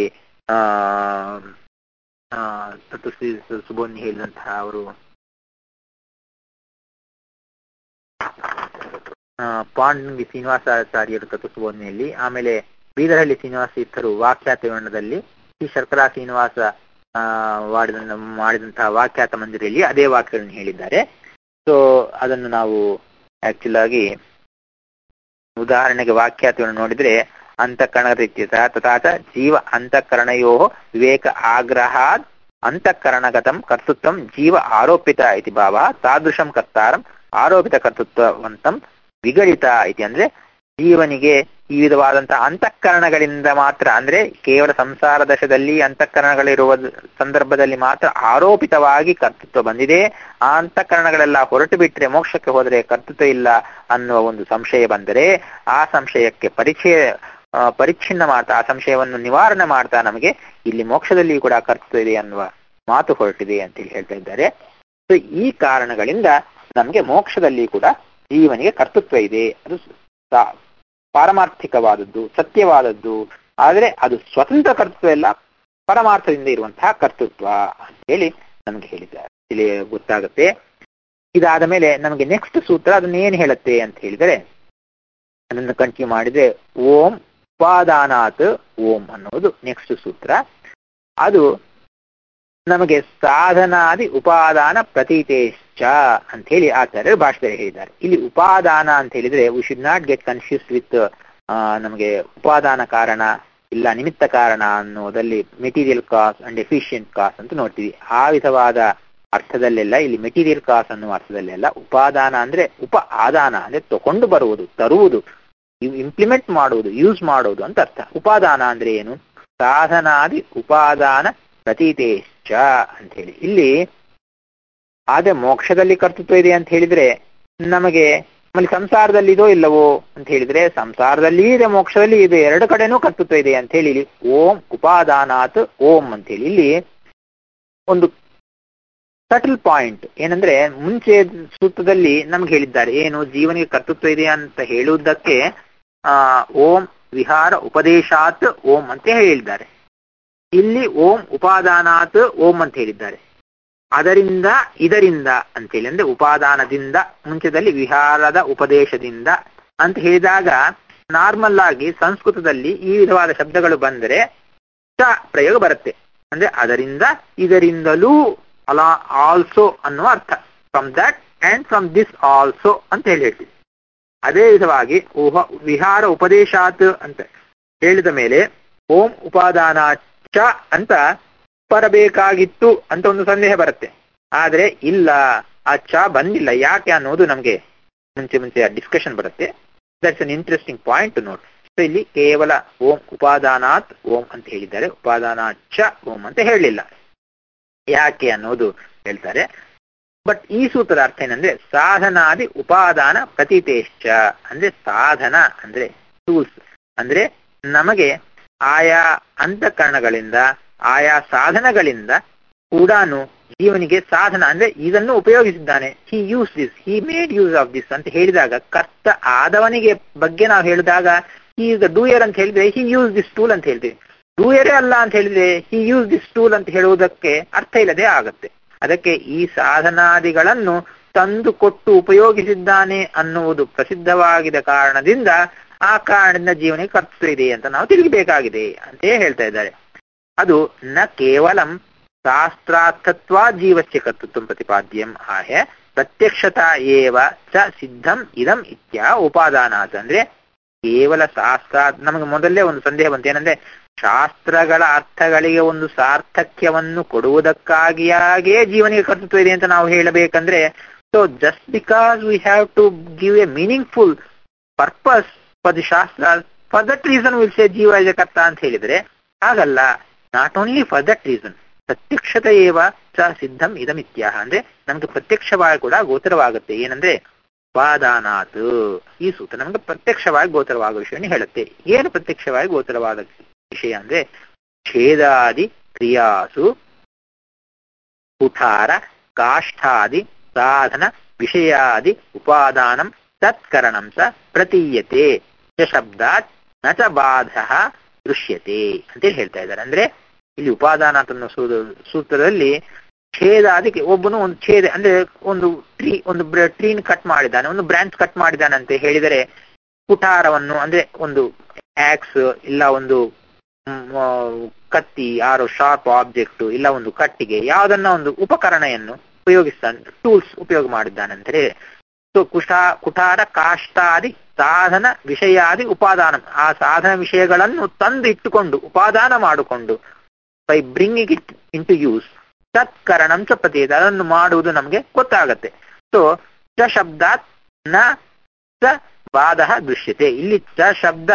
ಸುಬೋಧಿನಿ ಹೇಳಿದಂತಹ ಅವರು ಪಾಂಡ್ಗಿ ಶ್ರೀನಿವಾಸಾಚಾರ್ಯರು ತತ್ವಸುಬೋಧಿನಿಯಲ್ಲಿ, ಆಮೇಲೆ ಬೀದರಹಳ್ಳಿ ಶ್ರೀನಿವಾಸ ತೀರ್ಥರು ವಾಕ್ಯಾರ್ಥ ವಿವರಣದಲ್ಲಿ, ಶ್ರೀ ಶರ್ಕರಾ ಶ್ರೀನಿವಾಸ ಮಾಡಿದಂತಹ ವಾಕ್ಯಾರ್ಥ ಮಂದಿರಲ್ಲಿ ಅದೇ ವಾಕ್ಯಗಳನ್ನು ಹೇಳಿದ್ದಾರೆ. ಸೊ ಅದನ್ನು ನಾವು ಆಕ್ಚುಲ್ ಆಗಿ ಉದಾಹರಣೆಗೆ ವಾಕ್ಯಾರ್ಥವನ್ನು ನೋಡಿದ್ರೆ ಅಂತಃಕರಣ ರೀತ್ಯತ ತಥಾಚ ಜೀವ ಅಂತಃಕರಣಯೋ ವಿವೇಕ ಆಗ್ರಹಾದ್ ಅಂತಃಕರಣಗತಂ ಕರ್ತೃತ್ವಂ ಜೀವ ಆರೋಪಿತ ಇತಿ ಭಾವ ತಾದೃಶಂ ಕರ್ತಾರಂ ಆರೋಪಿತ ಕರ್ತೃತ್ವವಂತಂ ವಿಗಡಿತ ಇತಿ. ಅಂದ್ರೆ ಜೀವನಿಗೆ ಈ ವಿಧವಾದಂತಹ ಅಂತಃಕರಣಗಳಿಂದ ಮಾತ್ರ, ಅಂದ್ರೆ ಕೇವಲ ಸಂಸಾರ ದಶದಲ್ಲಿ ಅಂತಃಕರಣಗಳಿರುವ ಸಂದರ್ಭದಲ್ಲಿ ಮಾತ್ರ ಆರೋಪಿತವಾಗಿ ಕರ್ತೃತ್ವ ಬಂದಿದೆ. ಆ ಅಂತಃಕರಣಗಳೆಲ್ಲ ಹೊರಟು ಬಿಟ್ರೆ ಮೋಕ್ಷಕ್ಕೆ ಹೋದರೆ ಕರ್ತೃತ್ವ ಇಲ್ಲ ಅನ್ನುವ ಒಂದು ಸಂಶಯ ಬಂದರೆ ಆ ಸಂಶಯಕ್ಕೆ ಪರಿಚ್ಛಿನ್ನ ಮಾಡ್ತಾ, ಆ ಸಂಶಯವನ್ನು ನಿವಾರಣೆ ಮಾಡ್ತಾ ನಮಗೆ ಇಲ್ಲಿ ಮೋಕ್ಷದಲ್ಲಿ ಕೂಡ ಕರ್ತೃತ್ವ ಇದೆ ಅನ್ನುವ ಮಾತು ಹೊರಟಿದೆ ಅಂತೇಳಿ ಹೇಳ್ತಾ ಇದ್ದಾರೆ. ಸೊ ಈ ಕಾರಣಗಳಿಂದ ನಮಗೆ ಮೋಕ್ಷದಲ್ಲಿ ಕೂಡ ಜೀವನಿಗೆ ಕರ್ತೃತ್ವ ಇದೆ. ಅದು ಪಾರಮಾರ್ಥಿಕವಾದದ್ದು, ಸತ್ಯವಾದದ್ದು. ಆದರೆ ಅದು ಸ್ವತಂತ್ರ ಕರ್ತೃತ್ವ ಎಲ್ಲ, ಪರಮಾರ್ಥದಿಂದ ಇರುವಂತಹ ಕರ್ತೃತ್ವ ಅಂತ ಹೇಳಿ ನಮ್ಗೆ ಹೇಳಿದ್ದಾರೆ. ಇಲ್ಲಿ ಗೊತ್ತಾಗುತ್ತೆ. ಇದಾದ ಮೇಲೆ ನಮಗೆ ನೆಕ್ಸ್ಟ್ ಸೂತ್ರ ಅದನ್ನ ಏನ್ ಹೇಳುತ್ತೆ ಅಂತ ಹೇಳಿದರೆ, ಅದನ್ನು ಕಂಟಿನ್ಯೂ ಮಾಡಿದ್ರೆ ಓಂ ಉಪಾದಾನಾತ್ ಓಂ ಅನ್ನೋದು ನೆಕ್ಸ್ಟ್ ಸೂತ್ರ. ಅದು ನಮಗೆ ಸಾಧನಾದಿ ಉಪಾದಾನ ಪ್ರತೀತೇಶ್ಚ ಅಂತ ಹೇಳಿ ಆಚಾರ್ಯರು ಭಾಷೆಯಲ್ಲಿ ಹೇಳಿದ್ದಾರೆ. ಇಲ್ಲಿ ಉಪಾದಾನ ಅಂತ ಹೇಳಿದ್ರೆ we should not get confuse with ನಮಗೆ ಉಪಾದಾನ ಕಾರಣ ಇಲ್ಲ ನಿಮಿತ್ತ ಕಾರಣ ಅನ್ನೋದಲ್ಲಿ material cause and efficient cause ಅಂತ ನೋಡ್ತೀವಿ. ಆ ವಿಧವಾದ ಅರ್ಥದಲ್ಲೆಲ್ಲ ಇಲ್ಲಿ ಮೆಟೀರಿಯಲ್ ಕಾಸ್ ಅನ್ನುವ ಅರ್ಥದಲ್ಲೆಲ್ಲ ಉಪಾದಾನ ಅಂದ್ರೆ ಉಪ ಆದಾನ ಅಂದ್ರೆ ತಗೊಂಡು ಬರುವುದು, ತರುವುದು, ಇಂಪ್ಲಿಮೆಂಟ್ ಮಾಡುವುದು, ಯೂಸ್ ಮಾಡುವುದು ಅಂತ ಅರ್ಥ. ಉಪಾದಾನ ಅಂದ್ರೆ ಏನು? ಸಾಧನಾದಿ ಉಪಾದಾನ ಪ್ರತೀತೇಶ್ಚ ಅಂತ ಹೇಳಿ. ಇಲ್ಲಿ ಆದ್ರೆ ಮೋಕ್ಷದಲ್ಲಿ ಕರ್ತೃತ್ವ ಇದೆ ಅಂತ ಹೇಳಿದ್ರೆ ನಮಗೆ ಆಮೇಲೆ ಸಂಸಾರದಲ್ಲಿ ಇದೋ ಇಲ್ಲವೋ ಅಂತ ಹೇಳಿದ್ರೆ ಸಂಸಾರದಲ್ಲಿ ಇದೆ, ಮೋಕ್ಷದಲ್ಲಿ ಇದೆ, ಎರಡು ಕಡೆನೂ ಕರ್ತೃತ್ವ ಇದೆ ಅಂತ ಹೇಳಿ ಇಲ್ಲಿ ಓಂ ಉಪಾದಾನಾತ್ ಓಂ ಅಂತ ಹೇಳಿ ಇಲ್ಲಿ ಒಂದು ಸಟಲ್ ಪಾಯಿಂಟ್ ಏನಂದ್ರೆ, ಮುಂಚೆ ಸೂತ್ರದಲ್ಲಿ ನಮ್ಗೆ ಹೇಳಿದ್ದಾರೆ ಏನು, ಜೀವನಿಗೆ ಕರ್ತೃತ್ವ ಇದೆ ಅಂತ ಹೇಳುವುದಕ್ಕೆ ಓಂ ವಿಹಾರ ಉಪದೇಶಾತ್ ಓಂ ಅಂತ ಹೇಳಿದ್ದಾರೆ. ಇಲ್ಲಿ ಓಂ ಉಪಾದಾನಾತ್ ಓಂ ಅಂತ ಹೇಳಿದ್ದಾರೆ. ಅದರಿಂದ ಇದರಿಂದ ಅಂತೇಳಿ ಅಂದ್ರೆ ಉಪಾದಾನದಿಂದ, ಮುಂಚೆದಲ್ಲಿ ವಿಹಾರದ ಉಪದೇಶದಿಂದ ಅಂತ ಹೇಳಿದಾಗ ನಾರ್ಮಲ್ ಆಗಿ ಸಂಸ್ಕೃತದಲ್ಲಿ ಈ ವಿಧವಾದ ಶಬ್ದಗಳು ಬಂದರೆ ಚ ಪ್ರಯೋಗ ಬರುತ್ತೆ. ಅಂದ್ರೆ ಅದರಿಂದ ಇದರಿಂದಲೂ ಅಲಾ ಆಲ್ಸೋ ಅನ್ನುವ ಅರ್ಥ. From that and from this also ಅಂತ ಹೇಳ್ತೀವಿ. ಅದೇ ವಿಧವಾಗಿ ವಿಹಾರ ಉಪದೇಶಾತ್ ಅಂತ ಹೇಳಿದ ಮೇಲೆ ಓಂ ಉಪಾದಾನ ಚ ಅಂತ ಬರಬೇಕಾಗಿತ್ತು ಅಂತ ಒಂದು ಸಂದೇಹ ಬರುತ್ತೆ. ಆದ್ರೆ ಇಲ್ಲ, ಆ ಚ ಬಂದಿಲ್ಲ. ಯಾಕೆ ಅನ್ನೋದು ನಮ್ಗೆ ಮುಂಚೆ ಡಿಸ್ಕಷನ್ ಬರುತ್ತೆ. That's an interesting point note. So ಇಲ್ಲಿ ಕೇವಲ ಓಂ ಉಪಾದಾನಾತ್ ಓಂ ಅಂತ ಹೇಳಿದ್ದಾರೆ, ಉಪಾದಾನ ಚ ಓಂ ಅಂತ ಹೇಳಲಿಲ್ಲ. ಯಾಕೆ ಅನ್ನೋದು ಹೇಳ್ತಾರೆ. ಬಟ್ ಈ ಸೂತ್ರದ ಅರ್ಥ ಏನಂದ್ರೆ ಸಾಧನಾದಿ ಉಪಾದಾನ ಪ್ರತೀತೇಶ್ಚ ಅಂದ್ರೆ ಸಾಧನ ಅಂದ್ರೆ ಟೂಲ್ಸ್, ಅಂದ್ರೆ ನಮಗೆ ಆಯಾ ಅಂತಃಕರಣಗಳಿಂದ ಆಯಾ ಸಾಧನಗಳಿಂದ ಕೂಡ ಜೀವನಿಗೆ ಸಾಧನ ಅಂದ್ರೆ ಇದನ್ನು ಉಪಯೋಗಿಸಿದ್ದಾನೆ. He use this, he made use of this ಅಂತ ಹೇಳಿದಾಗ ಕರ್ತ ಆದವನಿಗೆ ಬಗ್ಗೆ ನಾವು ಹೇಳಿದಾಗ ಹಿ ಇಸ್ ದ ಡೂಯರ್ ಅಂತ ಹೇಳಿದ್ರೆ ಹಿ ಯೂಸ್ ದಿಸ್ ಟೂಲ್ ಅಂತ ಹೇಳ್ತೀವಿ. ಡೂಯರೇ ಅಲ್ಲ ಅಂತ ಹೇಳಿದ್ರೆ ಹಿ ಯೂಸ್ ದಿಸ್ ಟೂಲ್ ಅಂತ ಹೇಳುವುದಕ್ಕೆ ಅರ್ಥ ಇಲ್ಲದೆ ಆಗತ್ತೆ. ಅದಕ್ಕೆ ಈ ಸಾಧನಾದಿಗಳನ್ನು ತಂದು ಕೊಟ್ಟು ಉಪಯೋಗಿಸಿದ್ದಾನೆ ಅನ್ನುವುದು ಪ್ರಸಿದ್ಧವಾಗಿದ್ದ ಕಾರಣದಿಂದ ಆ ಕಾರಣದಿಂದ ಜೀವನಿಗೆ ಕರ್ತೃತ್ವ ಇದೆ ಅಂತ ನಾವು ತಿಳಿಯಬೇಕಾಗಿದೆ ಅಂತೇ ಹೇಳ್ತಾ ಇದ್ದಾರೆ. ಅದು ನ ಕೇವಲಂ ಶಾಸ್ತ್ರಾರ್ಥತ್ವ ಜೀವಸ್ಯ ಕರ್ತೃತ್ವ ಪ್ರತಿಪಾದ್ಯಂ ಆಹೆ ಪ್ರತ್ಯಕ್ಷತಾ ಏವ ಚ ಸಿದ್ಧಂ ಇದಂ ಇತ್ಯ ಉಪಾದಾನಾತ್. ಅಂದ್ರೆ ಕೇವಲ ಶಾಸ್ತ್ರ, ನಮಗೆ ಮೊದಲೇ ಒಂದು ಸಂದೇಹ ಬಂತು, ಏನಂದ್ರೆ ಶಾಸ್ತ್ರಗಳ ಅರ್ಥಗಳಿಗೆ ಒಂದು ಸಾರ್ಥಕ್ಯವನ್ನು ಕೊಡುವುದಕ್ಕಾಗಿಯಾಗೇ ಜೀವನಿಗೆ ಕರ್ತೃತ್ವ ಇದೆ ಅಂತ ನಾವು ಹೇಳಬೇಕಂದ್ರೆ, so just because we have to give a meaningful purpose for the ಶಾಸ್ತ್ರ, for that reason will say ಜೀವ ಇಸ್ ಎ ಕರ್ತ ಅಂತ ಹೇಳಿದ್ರೆ ಹಾಗಲ್ಲ. Not only for that reason, ಪ್ರತ್ಯಕ್ಷತೆ ಏವ ಚ ಸಿದ್ಧಂ ಇದಮಿತ್ಯಾಹ. ಅಂದ್ರೆ ನಮ್ಗೆ ಪ್ರತ್ಯಕ್ಷವಾಗಿ ಕೂಡ ಗೋಚರವಾಗುತ್ತೆ. ಏನಂದ್ರೆ ಉಪಾದಾನಾತ್, ಈ ಸೂತ್ರ ನಮ್ಗೆ ಪ್ರತ್ಯಕ್ಷವಾಗಿ ಗೋಚರವಾಗುವ ವಿಷಯವನ್ನು ಹೇಳುತ್ತೆ. ಏನು ಪ್ರತ್ಯಕ್ಷವಾಗಿ ಗೋಚರವಾದ ವಿಷಯ ಅಂದ್ರೆ ಛೇದಾದಿ ಕ್ರಿಯಾಸು ಕುಠಾರ ಕಾಷ್ಠಾದಿ ಸಾಧನ ವಿಷಯಾದಿ ಉಪಾದಾನಂ ತತ್ಕರಣಂ ಸ ಪ್ರತೀಯತೆ ಚ ಶಬ್ದಾತ್ ನ ಚ ಬಾಧ ದೃಶ್ಯತೆ ಅಂತೇಳಿ ಹೇಳ್ತಾ ಇದ್ದಾರೆ. ಅಂದ್ರೆ ಇಲ್ಲಿ ಉಪಾದಾನ ಅಂತ ಸೂತ್ರದಲ್ಲಿ ಛೇದಾದಿಗೆ ಒಬ್ಬನು ಒಂದು ಛೇದ ಅಂದ್ರೆ ಒಂದು ಟ್ರೀನ್ ಕಟ್ ಮಾಡಿದ್ದಾನೆ, ಒಂದು ಬ್ರಾಂಚ್ ಕಟ್ ಮಾಡಿದ್ದಾನೆ ಅಂತ ಹೇಳಿದರೆ ಕುಠಾರವನ್ನು ಅಂದ್ರೆ ಒಂದು ಆಕ್ಸ್ ಇಲ್ಲ ಒಂದು ಕತ್ತಿ, ಯಾರೋ ಶಾರ್ಪ್ ಆಬ್ಜೆಕ್ಟ್ ಇಲ್ಲ ಒಂದು ಕಟ್ಟಿಗೆ, ಯಾವುದನ್ನ ಒಂದು ಉಪಕರಣವನ್ನು ಉಪಯೋಗಿಸ್ತಾನೆ, ಟೂಲ್ಸ್ ಉಪಯೋಗ ಮಾಡಿದ್ದಾನಂದ್ರೆ ಸೊ ಕುಠಾರ ಕಾಷ್ಠಾದಿ ಸಾಧನ ವಿಷಯಾದಿ ಉಪಾದಾನ, ಆ ಸಾಧನ ವಿಷಯಗಳನ್ನು ತಂದು ಇಟ್ಟುಕೊಂಡು ಉಪಾದಾನ ಮಾಡಿಕೊಂಡು by bringing it into use ತತ್ಕರಣಂ ಚ ಪ್ರತೀಯತೆ, ಅದನ್ನು ಮಾಡುವುದು ನಮಗೆ ಗೊತ್ತಾಗತ್ತೆ. ಸೊ ಚ ಶಬ್ದಾತ್ ನ ಚ ಬಾಧ ದೃಶ್ಯತೆ, ಇಲ್ಲಿ ಚ ಶಬ್ದ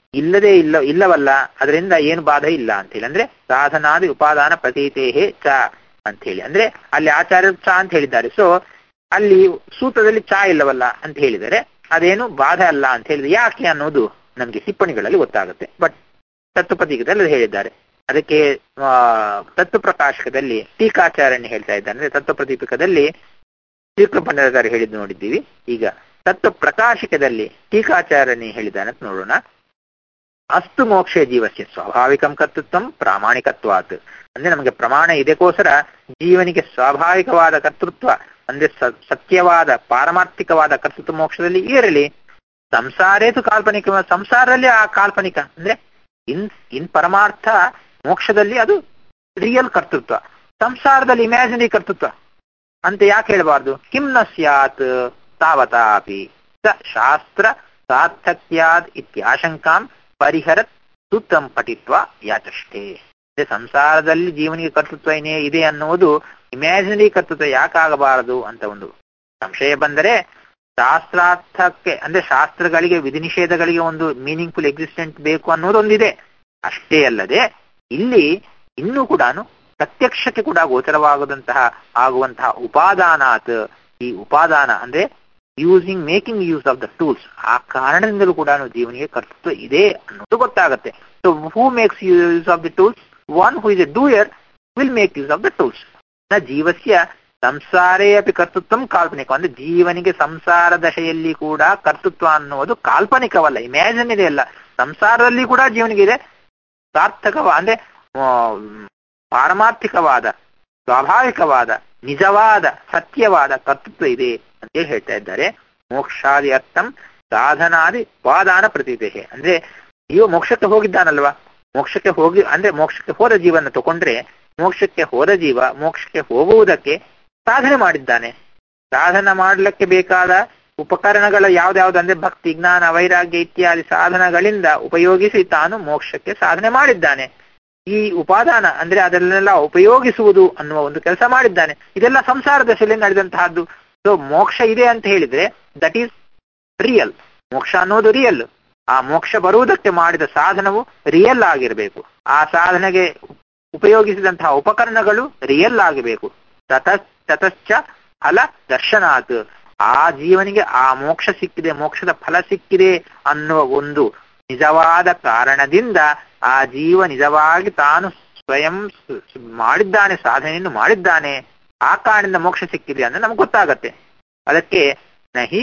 ಇಲ್ಲವಲ್ಲ, ಅದರಿಂದ ಏನು ಬಾಧ ಇಲ್ಲ ಅಂತ ಹೇಳಿ. ಅಂದ್ರೆ ಸಾಧನಾದಿ ಉಪಾದಾನ ಪ್ರತೀತೇಹೇ ಚ ಅಂತ ಹೇಳಿ, ಅಂದ್ರೆ ಅಲ್ಲಿ ಆಚಾರ್ಯರು ಚ ಅಂತ ಹೇಳಿದ್ದಾರೆ. ಸೊ ಅಲ್ಲಿ ಸೂತ್ರದಲ್ಲಿ ಚ ಇಲ್ಲವಲ್ಲ ಅಂತ ಹೇಳಿದರೆ ಅದೇನು ಬಾಧ ಅಲ್ಲ ಅಂತ ಹೇಳಿದ್ರೆ ಯಾಕೆ ಅನ್ನೋದು ನಮ್ಗೆ ಟಿಪ್ಪಣಿಗಳಲ್ಲಿ ಗೊತ್ತಾಗುತ್ತೆ. ಬಟ್ ತತ್ವಪ್ರತೀಕದಲ್ಲಿ ಅದು ಹೇಳಿದ್ದಾರೆ. ಅದಕ್ಕೆ ತತ್ವಪ್ರಕಾಶಕದಲ್ಲಿ ಟೀಕಾಚಾರ್ಯನ ಹೇಳ್ತಾ ಇದ್ದಾರೆ. ಅಂದ್ರೆ ತತ್ವಪ್ರದೀಪಕದಲ್ಲಿ ಶ್ರೀಕೃಪಂಡರಾಚಾರ್ಯ ಹೇಳಿದ್ದು ನೋಡಿದ್ದೀವಿ. ಈಗ ತತ್ವಪ್ರಕಾಶಕದಲ್ಲಿ ಟೀಕಾಚಾರ್ಯನೇ ಹೇಳಿದ್ದಾನೆ ಅಂತ ನೋಡೋಣ. ಅಸ್ತು ಮೋಕ್ಷ ಜೀವಸ್ಯ ಸ್ವಾಭಾವಿಕಂ ಕರ್ತೃತ್ವಂ ಪ್ರಾಮಾಣಿಕತ್ವಾತ್. ಅಂದ್ರೆ ನಮಗೆ ಪ್ರಮಾಣ ಇದಕ್ಕೋಸ್ಕರ ಜೀವನಿಗೆ ಸ್ವಾಭಾವಿಕವಾದ ಕರ್ತೃತ್ವ ಅಂದ್ರೆ ಸತ್ಯವಾದ ಪಾರಮಾರ್ಥಿಕವಾದ ಕರ್ತೃತ್ವ ಮೋಕ್ಷದಲ್ಲಿ ಇರಲಿ. ಸಂಸಾರೇತು ಕಾಲ್ಪನಿಕ, ಸಂಸಾರದಲ್ಲಿ ಆ ಕಾಲ್ಪನಿಕ ಅಂದ್ರೆ ಇನ್ ಪರಮಾರ್ಥ ಮೋಕ್ಷದಲ್ಲಿ ಅದು ರಿಯಲ್ ಕರ್ತೃತ್ವ, ಸಂಸಾರದಲ್ಲಿ ಇಮ್ಯಾಜಿನರಿ ಕರ್ತೃತ್ವ ಅಂತ ಯಾಕೆ ಹೇಳಬಾರ್ದು? ಕಿಂ ನ ಸ್ಯಾತ್ ತಾವತಾಪಿ ಸ ಶಾಸ್ತ್ರ ಸಾರ್ಥಕ್ಯಾದ್ ಇತ್ಯಾಶಂಕಾಂ ಪರಿಹರತ್ ಸೂತ್ರಂ ಪಠಿತ್ವ ಯಾಚಷ್ಟೇ. ಸಂಸಾರದಲ್ಲಿ ಜೀವನಿಗೆ ಕರ್ತೃತ್ವ ಇದೆ ಅನ್ನುವುದು ಇಮ್ಯಾಜಿನರಿ ಕರ್ತೃತ್ವ ಯಾಕಾಗಬಾರದು ಅಂತ ಒಂದು ಸಂಶಯ ಬಂದರೆ, ಶಾಸ್ತ್ರಾರ್ಥಕ್ಕೆ ಅಂದ್ರೆ ಶಾಸ್ತ್ರಗಳಿಗೆ ವಿಧಿ ನಿಷೇಧಗಳಿಗೆ ಒಂದು ಮೀನಿಂಗ್ಫುಲ್ ಎಕ್ಸಿಸ್ಟೆಂಟ್ ಬೇಕು ಅನ್ನೋದೊಂದಿದೆ. ಅಷ್ಟೇ ಅಲ್ಲದೆ ಇಲ್ಲಿ ಇನ್ನೂ ಕೂಡ ಪ್ರತ್ಯಕ್ಷಕ್ಕೆ ಕೂಡ ಗೋಚರವಾಗದಂತಹ ಆಗುವಂತಹ ಉಪಾದಾನಾತ್, ಈ ಉಪಾದಾನ ಅಂದ್ರೆ making use of the tools, ಆ ಕಾರಣದಿಂದಲೂ ಕೂಡ ಜೀವನಿಗೆ ಕರ್ತೃತ್ವ ಇದೆ ಅನ್ನೋದು ಗೊತ್ತಾಗುತ್ತೆ. So who makes use of the tools? One who is a doer will make use of the tools. ನ ಜೀವಸ್ಯ ಸಂಸಾರೇ ಅಪಿ ಕರ್ತೃತ್ವ ಕಾಲ್ಪನಿಕ, ಅಂದ್ರೆ ಜೀವನಿಗೆ ಸಂಸಾರ ದಶೆಯಲ್ಲಿ ಕೂಡ ಕರ್ತೃತ್ವ ಅನ್ನುವುದು ಕಾಲ್ಪನಿಕವಲ್ಲ, ಇಮ್ಯಾಜಿನರಿ ಅಲ್ಲ. ಸಂಸಾರದಲ್ಲಿ ಕೂಡ ಜೀವನಿಗೆ ಇದೆ ಸಾರ್ಥಕವಾದ ಅಂದ್ರೆ ಪಾರಮಾರ್ಥಿಕವಾದ ಸ್ವಾಭಾವಿಕವಾದ ನಿಜವಾದ ಸತ್ಯವಾದ ಕರ್ತೃತ್ವ ಇದೆ ಅಂತೇಳಿ ಹೇಳ್ತಾ ಇದ್ದಾರೆ. ಮೋಕ್ಷಾದಿ ಅರ್ಥಂ ಸಾಧನಾದಿ ಉಪಾದಾನ ಪ್ರತೀತೆ. ಅಂದ್ರೆ ಜೀವ ಮೋಕ್ಷಕ್ಕೆ ಹೋಗಿದ್ದಾನಲ್ವಾ, ಮೋಕ್ಷಕ್ಕೆ ಹೋಗಿ ಅಂದ್ರೆ ಮೋಕ್ಷಕ್ಕೆ ಹೋದ ಜೀವನ ತಗೊಂಡ್ರೆ ಮೋಕ್ಷಕ್ಕೆ ಹೋದ ಜೀವ ಮೋಕ್ಷಕ್ಕೆ ಹೋಗುವುದಕ್ಕೆ ಸಾಧನೆ ಮಾಡಿದ್ದಾನೆ. ಸಾಧನ ಮಾಡಲಿಕ್ಕೆ ಬೇಕಾದ ಉಪಕರಣಗಳ ಯಾವ್ದಾವ್ದು ಅಂದ್ರೆ ಭಕ್ತಿ ಜ್ಞಾನ ವೈರಾಗ್ಯ ಇತ್ಯಾದಿ ಸಾಧನಗಳಿಂದ ಉಪಯೋಗಿಸಿ ತಾನು ಮೋಕ್ಷಕ್ಕೆ ಸಾಧನೆ ಮಾಡಿದ್ದಾನೆ. ಈ ಉಪಾದಾನ ಅಂದ್ರೆ ಅದನ್ನೆಲ್ಲ ಉಪಯೋಗಿಸುವುದು ಅನ್ನುವ ಒಂದು ಕೆಲಸ ಮಾಡಿದ್ದಾನೆ. ಇದೆಲ್ಲ ಸಂಸಾರ ದಶೆಯಲ್ಲಿ ನಡೆದಂತಹದ್ದು. ಸೊ ಮೋಕ್ಷ ಇದೆ ಅಂತ ಹೇಳಿದ್ರೆ ದಟ್ ಈಸ್ ರಿಯಲ್, ಮೋಕ್ಷ ಅನ್ನೋದು ರಿಯಲ್. ಆ ಮೋಕ್ಷ ಬರುವುದಕ್ಕೆ ಮಾಡಿದ ಸಾಧನವು ರಿಯಲ್ ಆಗಿರಬೇಕು. ಆ ಸಾಧನೆಗೆ ಉಪಯೋಗಿಸಿದಂತಹ ಉಪಕರಣಗಳು ರಿಯಲ್ ಆಗಬೇಕು. ತತಶ್ಚ ಫಲ ದರ್ಶನಾತ್, ಆ ಜೀವನಿಗೆ ಆ ಮೋಕ್ಷ ಸಿಕ್ಕಿದೆ, ಮೋಕ್ಷದ ಫಲ ಸಿಕ್ಕಿದೆ ಅನ್ನುವ ಒಂದು ನಿಜವಾದ ಕಾರಣದಿಂದ ಆ ಜೀವ ನಿಜವಾಗಿ ತಾನು ಸ್ವಯಂ ಮಾಡಿದ್ದಾನೆ, ಸಾಧನೆಯನ್ನು ಮಾಡಿದ್ದಾನೆ, ಆ ಕಾರಣದಿಂದ ಮೋಕ್ಷ ಸಿಕ್ಕಿದೆ ಅಂದ್ರೆ ನಮ್ಗೆ ಗೊತ್ತಾಗತ್ತೆ. ಅದಕ್ಕೆ ನಹಿ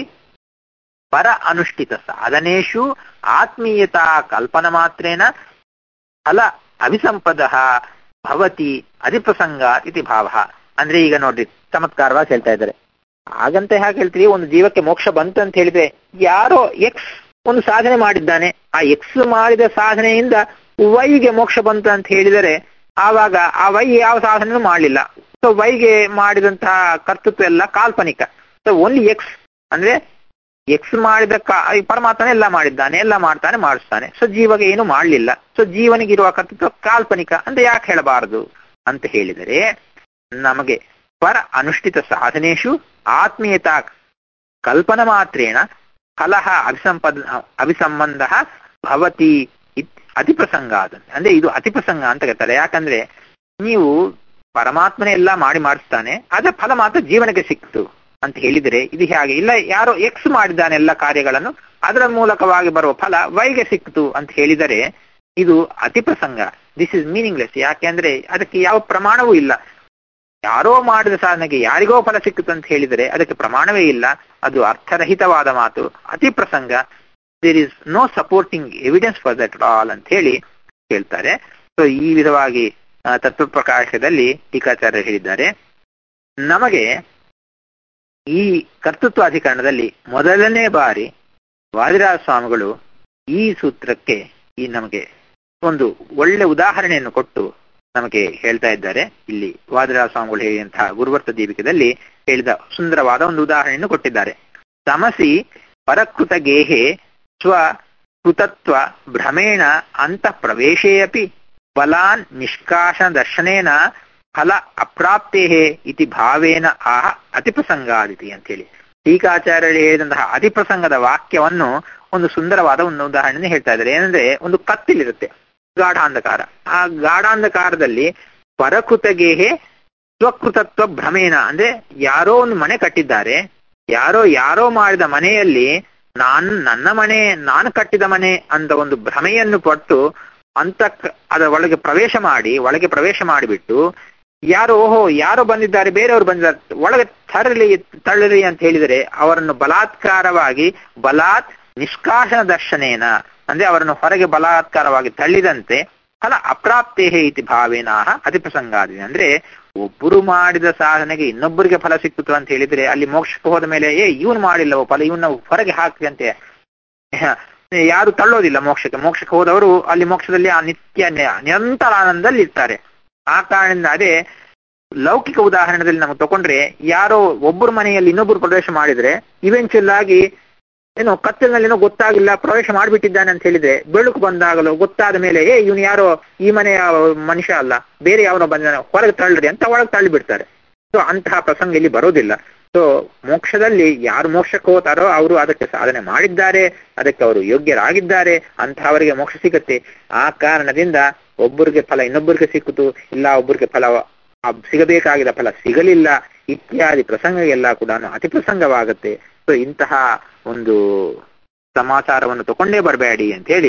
ಪರ ಅನುಷ್ಠಿತ ಸಾಧನೇಶು ಆತ್ಮೀಯತಾ ಕಲ್ಪನಾ ಮಾತ್ರೇನ ಫಲ ಅವಿಸಂಪದ ಭವತಿ ಅಧಿಪ್ರಸಂಗಾತ್ ಇತಿ ಭಾವ. ಅಂದ್ರೆ ಈಗ ನೋಡ್ರಿ ಚಮತ್ಕಾರವಾಗಿ ಹೇಳ್ತಾ ಇದ್ದಾರೆ. ಹಾಗಂತ ಹೇಗೆ ಹೇಳ್ತೀವಿ, ಒಂದು ಜೀವಕ್ಕೆ ಮೋಕ್ಷ ಬಂತು ಅಂತ ಹೇಳಿದ್ರೆ ಯಾರೋ ಎಕ್ಸ್ ಒಂದು ಸಾಧನೆ ಮಾಡಿದ್ದಾನೆ, ಆ ಎಕ್ಸ್ ಮಾಡಿದ ಸಾಧನೆಯಿಂದ ವೈಗೆ ಮೋಕ್ಷ ಬಂತು ಅಂತ ಹೇಳಿದರೆ ಆವಾಗ ಆ ವೈ ಯಾವ ಸಾಧನೆಯೂ ಮಾಡಲಿಲ್ಲ. ಸೊ ವೈಗೆ ಮಾಡಿದಂತಹ ಕರ್ತೃತ್ವ ಎಲ್ಲ ಕಾಲ್ಪನಿಕ. ಸೊ ಓನ್ಲಿ ಎಕ್ಸ್ ಅಂದ್ರೆ ಎಕ್ಸ್ ಮಾಡಿದ ಪರಮಾತ್ಮನೇ ಎಲ್ಲ ಮಾಡಿದ್ದಾನೆ, ಎಲ್ಲ ಮಾಡ್ತಾನೆ, ಮಾಡಿಸ್ತಾನೆ. ಸೊ ಜೀವಗೆ ಏನು ಮಾಡಲಿಲ್ಲ. ಸೊ ಜೀವನಿಗಿರುವ ಕರ್ತೃತ್ವ ಕಾಲ್ಪನಿಕ ಅಂತ ಯಾಕೆ ಹೇಳಬಾರದು ಅಂತ ಹೇಳಿದರೆ, ನಮಗೆ ಪರ ಅನುಷ್ಠಿತ ಸಾಧನೆಷು ಆತ್ಮೀಯತಾ ಕಲ್ಪನ ಮಾತ್ರೇಣ ಫಲಃ ಅಭಿಸಂಬಂಧ ಭವತಿ ಅತಿಪ್ರಸಂಗಾದ. ಅಂದ್ರೆ ಇದು ಅತಿಪ್ರಸಂಗ ಅಂತ ಹೇಳ್ತಾರೆ. ಯಾಕಂದ್ರೆ ನೀವು ಪರಮಾತ್ಮನೇ ಎಲ್ಲ ಮಾಡಿಸ್ತಾನೆ, ಅದರ ಫಲ ಮಾತ್ರ ಜೀವನಕ್ಕೆ ಸಿಕ್ತು ಅಂತ ಹೇಳಿದರೆ ಇದು ಹೇಗೆ ಇಲ್ಲ, ಯಾರೋ ಎಕ್ಸ್ ಮಾಡಿದ್ದಾನೆ ಎಲ್ಲ ಕಾರ್ಯಗಳನ್ನು, ಅದರ ಮೂಲಕವಾಗಿ ಬರುವ ಫಲ ವೈಗೆ ಸಿಕ್ತು ಅಂತ ಹೇಳಿದರೆ ಇದು ಅತಿಪ್ರಸಂಗ. This is meaningless. ಯಾಕೆಂದ್ರೆ ಅದಕ್ಕೆ ಯಾವ ಪ್ರಮಾಣವೂ ಇಲ್ಲ. ಯಾರೋ ಮಾಡಿದ ಸಾಧನೆಗೆ ಯಾರಿಗೋ ಫಲ ಸಿಕ್ಕಿತು ಅಂತ ಹೇಳಿದರೆ ಅದಕ್ಕೆ ಪ್ರಮಾಣವೇ ಇಲ್ಲ. ಅದು ಅರ್ಥರಹಿತವಾದ ಮಾತು, ಅತಿ ಪ್ರಸಂಗ. There is no supporting evidence for that all ಅಂತ ಹೇಳಿ ಹೇಳ್ತಾರೆ. ಸೊ ಈ ವಿಧವಾಗಿ ತತ್ವಪ್ರಕಾಶದಲ್ಲಿ ಟೀಕಾಚಾರ್ಯರು ಹೇಳಿದ್ದಾರೆ. ನಮಗೆ ಈ ಕರ್ತೃತ್ವಾಧಿಕರಣದಲ್ಲಿ ಮೊದಲನೇ ಬಾರಿ ವಾದಿರಾಜ ಸ್ವಾಮಿಗಳು ಈ ಸೂತ್ರಕ್ಕೆ ನಮಗೆ ಒಂದು ಒಳ್ಳೆ ಉದಾಹರಣೆಯನ್ನು ಕೊಟ್ಟು ನಮಗೆ ಹೇಳ್ತಾ ಇದ್ದಾರೆ. ಇಲ್ಲಿ ವಾದಿರಾಜ ಸ್ವಾಮಿಗಳು ಹೇಳಿದಂತಹ ಗುರುವರ್ತ ದೀಪಿಕದಲ್ಲಿ ಹೇಳಿದ ಸುಂದರವಾದ ಒಂದು ಉದಾಹರಣೆಯನ್ನು ಕೊಟ್ಟಿದ್ದಾರೆ. ತಮಸಿ ಪರಕೃತ ಗೇಹೆ ಸ್ವಕೃತತ್ವ ಭ್ರಮೇಣ ಅಂತಃ ಪ್ರವೇಶೇ ಅಪಿ ಬಲಾನ್ ನಿಷ್ಕಾಶನ ದರ್ಶನೇನ ಫಲ ಅಪ್ರಾಪ್ತೇ ಇತಿ ಭಾವೇನ ಆಹ ಅತಿಪ್ರಸಂಗಾದಿತಿ ಅಂತ ಹೇಳಿ ಟೀಕಾಚಾರ್ಯರು ಹೇಳಿದಂತಹ ಅತಿಪ್ರಸಂಗದ ವಾಕ್ಯವನ್ನು ಒಂದು ಸುಂದರವಾದ ಒಂದು ಉದಾಹರಣೆ ಹೇಳ್ತಾ ಇದ್ದಾರೆ. ಏನಂದ್ರೆ, ಒಂದು ಕತ್ತಿಲಿರುತ್ತೆ ಗಾಢಾಂಧಕಾರ. ಆ ಗಾಢಾಂಧಕಾರದಲ್ಲಿ ಪರಕೃತಗೇಹೆ ಸ್ವಕೃತತ್ವ ಭ್ರಮೇಣ ಅಂದ್ರೆ ಯಾರೋ ಒಂದು ಮನೆ ಕಟ್ಟಿದ್ದಾರೆ, ಯಾರೋ ಮಾಡಿದ ಮನೆಯಲ್ಲಿ ನನ್ನ ಮನೆ, ನಾನು ಕಟ್ಟಿದ ಮನೆ ಅಂತ ಒಂದು ಭ್ರಮೆಯನ್ನು ಪಟ್ಟು ಅದರ ಒಳಗೆ ಪ್ರವೇಶ ಮಾಡಿಬಿಟ್ಟು ಯಾರೋ ಬಂದಿದ್ದಾರೆ, ಬೇರೆಯವರು ಬಂದಿದ್ದಾರೆ, ಒಳಗೆ ತಳ್ಳಲಿ ಅಂತ ಹೇಳಿದರೆ ಅವರನ್ನು ಬಲಾತ್ಕಾರವಾಗಿ ನಿಷ್ಕಾಶನ ದರ್ಶನೇನ ಅಂದ್ರೆ ಅವರನ್ನು ಹೊರಗೆ ಬಲಾತ್ಕಾರವಾಗಿ ತಳ್ಳಿದಂತೆ ಫಲ ಅಪ್ರಾಪ್ತೇ ಇತಿ ಭಾವೇನಾಹ ಅತಿಪ್ರಸಂಗಾದಿದೆ. ಅಂದ್ರೆ ಒಬ್ಬರು ಮಾಡಿದ ಸಾಧನೆಗೆ ಇನ್ನೊಬ್ಬರಿಗೆ ಫಲ ಸಿಕ್ಕಿತು ಅಂತ ಹೇಳಿದ್ರೆ ಅಲ್ಲಿ ಮೋಕ್ಷಕ್ಕೆ ಹೋದ ಮೇಲೆ ಇವನು ಮಾಡಿಲ್ಲವೋ ಫಲ, ಇವನ್ನ ಹೊರಗೆ ಹಾಕಿ ಅಂತೆ ಯಾರು ತಳ್ಳೋದಿಲ್ಲ. ಮೋಕ್ಷಕ್ಕೆ ಹೋದವರು ಅಲ್ಲಿ ಮೋಕ್ಷದಲ್ಲಿ ಆ ನಿತ್ಯ ನಿರಂತರ ಆನಂದದಲ್ಲಿ ಇರ್ತಾರೆ. ಆ ಕಾರಣದಿಂದ ಅದೇ ಲೌಕಿಕ ಉದಾಹರಣೆಯಲ್ಲಿ ನಾವು ತಗೊಂಡ್ರೆ, ಯಾರೋ ಒಬ್ಬರು ಮನೆಯಲ್ಲಿ ಇನ್ನೊಬ್ಬರು ಪ್ರವೇಶ ಮಾಡಿದ್ರೆ ಇವೆಂಚುಯಲ್ ಆಗಿ ಕತ್ತಲಿನಲ್ಲಿ ಗೊತ್ತಾಗಿಲ್ಲ, ಪ್ರವೇಶ ಮಾಡಿಬಿಟ್ಟಿದ್ದಾನೆ ಅಂತ ಹೇಳಿದ್ರೆ ಬೆಳಕು ಬಂದಾಗಲೂ ಗೊತ್ತಾದ ಮೇಲೆ ಇವನು ಯಾರೋ ಈ ಮನೆಯ ಮನುಷ್ಯ ಅಲ್ಲ, ಬೇರೆ ಯಾವನೋ ಬಂದ ಹೊರಗೆ ತಳ್ಳ್ರಿ ಅಂತ ಒಳಗೆ ತಳ್ಳಿಬಿಡ್ತಾರೆ. ಸೊ ಅಂತಹ ಪ್ರಸಂಗ ಇಲ್ಲಿ ಬರೋದಿಲ್ಲ. ಸೊ ಮೋಕ್ಷದಲ್ಲಿ ಯಾರು ಮೋಕ್ಷಕ್ಕೆ ಹೋಗ್ತಾರೋ ಅವರು ಅದಕ್ಕೆ ಸಾಧನೆ ಮಾಡಿದ್ದಾರೆ, ಅದಕ್ಕೆ ಅವರು ಯೋಗ್ಯರಾಗಿದ್ದಾರೆ, ಅಂತಹವರಿಗೆ ಮೋಕ್ಷ ಸಿಗುತ್ತೆ. ಆ ಕಾರಣದಿಂದ ಒಬ್ಬರಿಗೆ ಫಲ ಇನ್ನೊಬ್ಬರಿಗೆ ಸಿಕ್ಕಿತು, ಇಲ್ಲ ಒಬ್ಬರಿಗೆ ಫಲ ಸಿಗಬೇಕಾಗಿದ್ದ ಫಲ ಸಿಗಲಿಲ್ಲ, ಇತ್ಯಾದಿ ಪ್ರಸಂಗ ಎಲ್ಲ ಕೂಡ ಅತಿ ಪ್ರಸಂಗವಾಗುತ್ತೆ. ಸೊ ಇಂತಹ ಒಂದು ಸಮಾಚಾರವನ್ನು ತಗೊಂಡೇ ಬರಬೇಡಿ ಅಂತ ಹೇಳಿ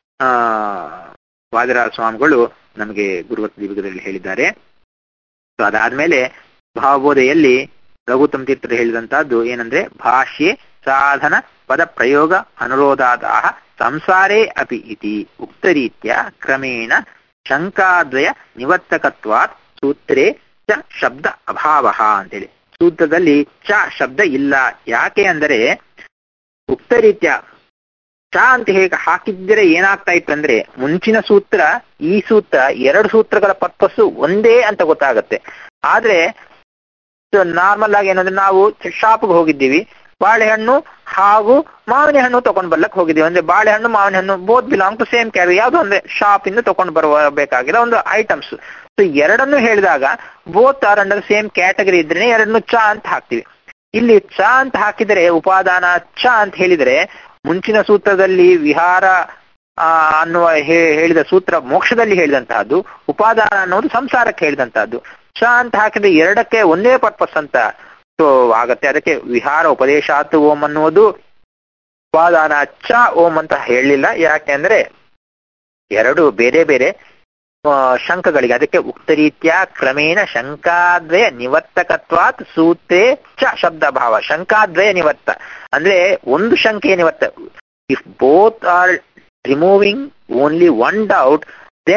ವಾದಿರಾಜ ಸ್ವಾಮಿಗಳು ನಮಗೆ ಗುರುವರ್ತ ದೀಪಿಕದಲ್ಲಿ ಹೇಳಿದ್ದಾರೆ. ಸೊ ಅದಾದ್ಮೇಲೆ ಭಾವಬೋಧೆಯಲ್ಲಿ ರಘುತ್ತಮ ತೀರ್ಥರು ಹೇಳಿದಂತಹದ್ದು ಏನಂದ್ರೆ, ಭಾಷ್ಯೆ ಸಾಧನ ಪದ ಪ್ರಯೋಗ ಅನುರೋಧಾದಾಹ ಸಂಸಾರೇ ಅಪಿ ಇತಿ ಉಕ್ತರೀತ್ಯ ಕ್ರಮೇಣ ಶಂಕಾದ್ವಯ ನಿವರ್ತಕತ್ವಾತ್ ಸೂತ್ರೇ ಚ ಶಬ್ದ ಅಭಾವ ಅಂತೇಳಿ. ಸೂತ್ರದಲ್ಲಿ ಚ ಶಬ್ದ ಇಲ್ಲ. ಯಾಕೆ ಅಂದರೆ ಉಕ್ತ ರೀತ್ಯ ಚ ಅಂತ ಹೇಗೆ ಹಾಕಿದ್ರೆ ಏನಾಗ್ತಾ ಇತ್ತು ಅಂದ್ರೆ, ಮುಂಚಿನ ಸೂತ್ರ ಈ ಸೂತ್ರ ಎರಡು ಸೂತ್ರಗಳ ಪರ್ಪಸ್ಸು ಒಂದೇ ಅಂತ ಗೊತ್ತಾಗತ್ತೆ. ಆದ್ರೆ ನಾರ್ಮಲ್ ಆಗಿ ಏನಂದ್ರೆ, ನಾವು ಶಾಪ್ಗೆ ಹೋಗಿದ್ದೀವಿ, ಬಾಳೆಹಣ್ಣು ಹಾಗೂ ಮಾವಿನ ಹಣ್ಣು ತಗೊಂಡ್ ಬರ್ಲಕ್ ಹೋಗಿದ್ದೀವಿ. ಅಂದ್ರೆ ಬಾಳೆಹಣ್ಣು ಮಾವಿನ ಹಣ್ಣು both belong to same carry, ಯಾವ್ದು ಅಂದ್ರೆ ಶಾಪ್ ಇಂದ ತಗೊಂಡು ಬರಬೇಕಾಗಿರೋ ಒಂದು ಐಟಮ್ಸ್. ಸೊ ಎರಡನ್ನು ಹೇಳಿದಾಗ both are under same category ಇದ್ರೆ ಎರಡನ್ನು ಚ ಅಂತ ಹಾಕ್ತಿವಿ. ಇಲ್ಲಿ ಚ ಅಂತ ಹಾಕಿದರೆ ಉಪಾದಾನ ಚ ಅಂತ ಹೇಳಿದರೆ, ಮುಂಚಿನ ಸೂತ್ರದಲ್ಲಿ ವಿಹಾರ ಅನ್ನುವ ಹೇಳಿದ ಸೂತ್ರ ಮೋಕ್ಷದಲ್ಲಿ ಹೇಳಿದಂತಹದ್ದು, ಉಪಾದಾನ ಅನ್ನೋದು ಸಂಸಾರಕ್ಕೆ ಹೇಳಿದಂತಹದ್ದು. ಚ ಅಂತ ಹಾಕಿದ್ರೆ ಎರಡಕ್ಕೆ ಒಂದೇ ಪರ್ಪಸ್ ಅಂತ ಸೊ ಆಗತ್ತೆ. ಅದಕ್ಕೆ ವಿಹಾರ ಉಪದೇಶಾತ್ ಓಂ ಅನ್ನುವುದು ಉಪಾದಾನ ಚ ಓಂ ಅಂತ ಹೇಳಲಿಲ್ಲ. ಯಾಕೆಂದ್ರೆ ಎರಡು ಬೇರೆ ಬೇರೆ ಶಂಕಗಳಿಗೆ. ಅದಕ್ಕೆ ಉಕ್ತ ರೀತ್ಯ ಕ್ರಮೇಣ ಶಂಕಾದ್ವಯ ನಿವರ್ತಕತ್ವಾತ್ ಸೂತ್ರೇ ಚ ಶಬ್ದ ಭಾವ. ಶಂಕಾದ್ವಯ ನಿವರ್ತ ಅಂದ್ರೆ ಒಂದು ಶಂಕೆಯ ನಿವರ್ತ. If both are removing only one doubt, then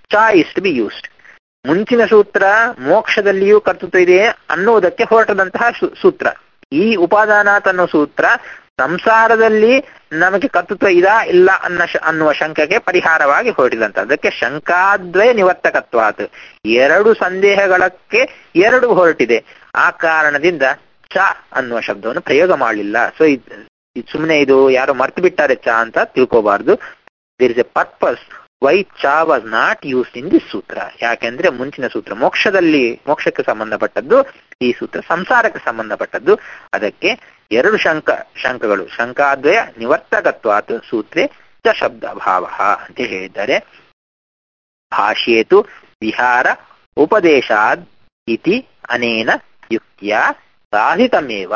ಚ ಇಸ್ ಟು ಬಿ ಯೂಸ್ಡ್. ಮುಂಚಿನ ಸೂತ್ರ ಮೋಕ್ಷದಲ್ಲಿಯೂ ಕರ್ತೃತ್ವ ಇದೆ ಅನ್ನುವುದಕ್ಕೆ ಹೊರಟದಂತಹ ಸೂತ್ರ. ಈ ಉಪಾದಾನಾತ್ ಅನ್ನೋ ಸೂತ್ರ ಸಂಸಾರದಲ್ಲಿ ನಮಗೆ ಕರ್ತೃತ್ವ ಇದಾ ಇಲ್ಲ ಅನ್ನುವ ಶಂಕೆಗೆ ಪರಿಹಾರವಾಗಿ ಹೊರಟಿದಂತ. ಅದಕ್ಕೆ ಶಂಕಾದ್ವಯ ನಿವರ್ತಕತ್ವಾತ್, ಎರಡು ಸಂದೇಹಗಳಕ್ಕೆ ಎರಡು ಹೊರಟಿದೆ. ಆ ಕಾರಣದಿಂದ ಚ ಅನ್ನುವ ಶಬ್ದವನ್ನು ಪ್ರಯೋಗ ಮಾಡಲಿಲ್ಲ. ಸೊ ಸುಮ್ಮನೆ ಇದು ಯಾರೋ ಮರ್ತು ಬಿಟ್ಟಾರೆ ಚ ಅಂತ ತಿಳ್ಕೋಬಾರ್ದು. There is a purpose why ಚ was not used in this ಸೂತ್ರ. ಯಾಕೆಂದ್ರೆ ಮುಂಚಿನ ಸೂತ್ರ ಮೋಕ್ಷಕ್ಕೆ ಸಂಬಂಧಪಟ್ಟದ್ದು, ಈ ಸೂತ್ರ ಸಂಸಾರಕ್ಕೆ ಸಂಬಂಧಪಟ್ಟದ್ದು. ಅದಕ್ಕೆ ಎರಡು ಶಂಕಗಳು, ಶಂಕಾದ್ವಯ ನಿವರ್ತಕತ್ವಾತ್ ಸೂತ್ರೇ ಚ ಶಬ್ದ ಭಾವ ಅಂತ ಹೇಳಿದ್ದಾರೆ. ಭಾಷ್ಯೇತು ವಿಹಾರ ಉಪದೇಶಾದ್ ಇತಿ ಅನೇನ ಯುಕ್ತ್ಯಾ ಸಾಧಿತಮೇವ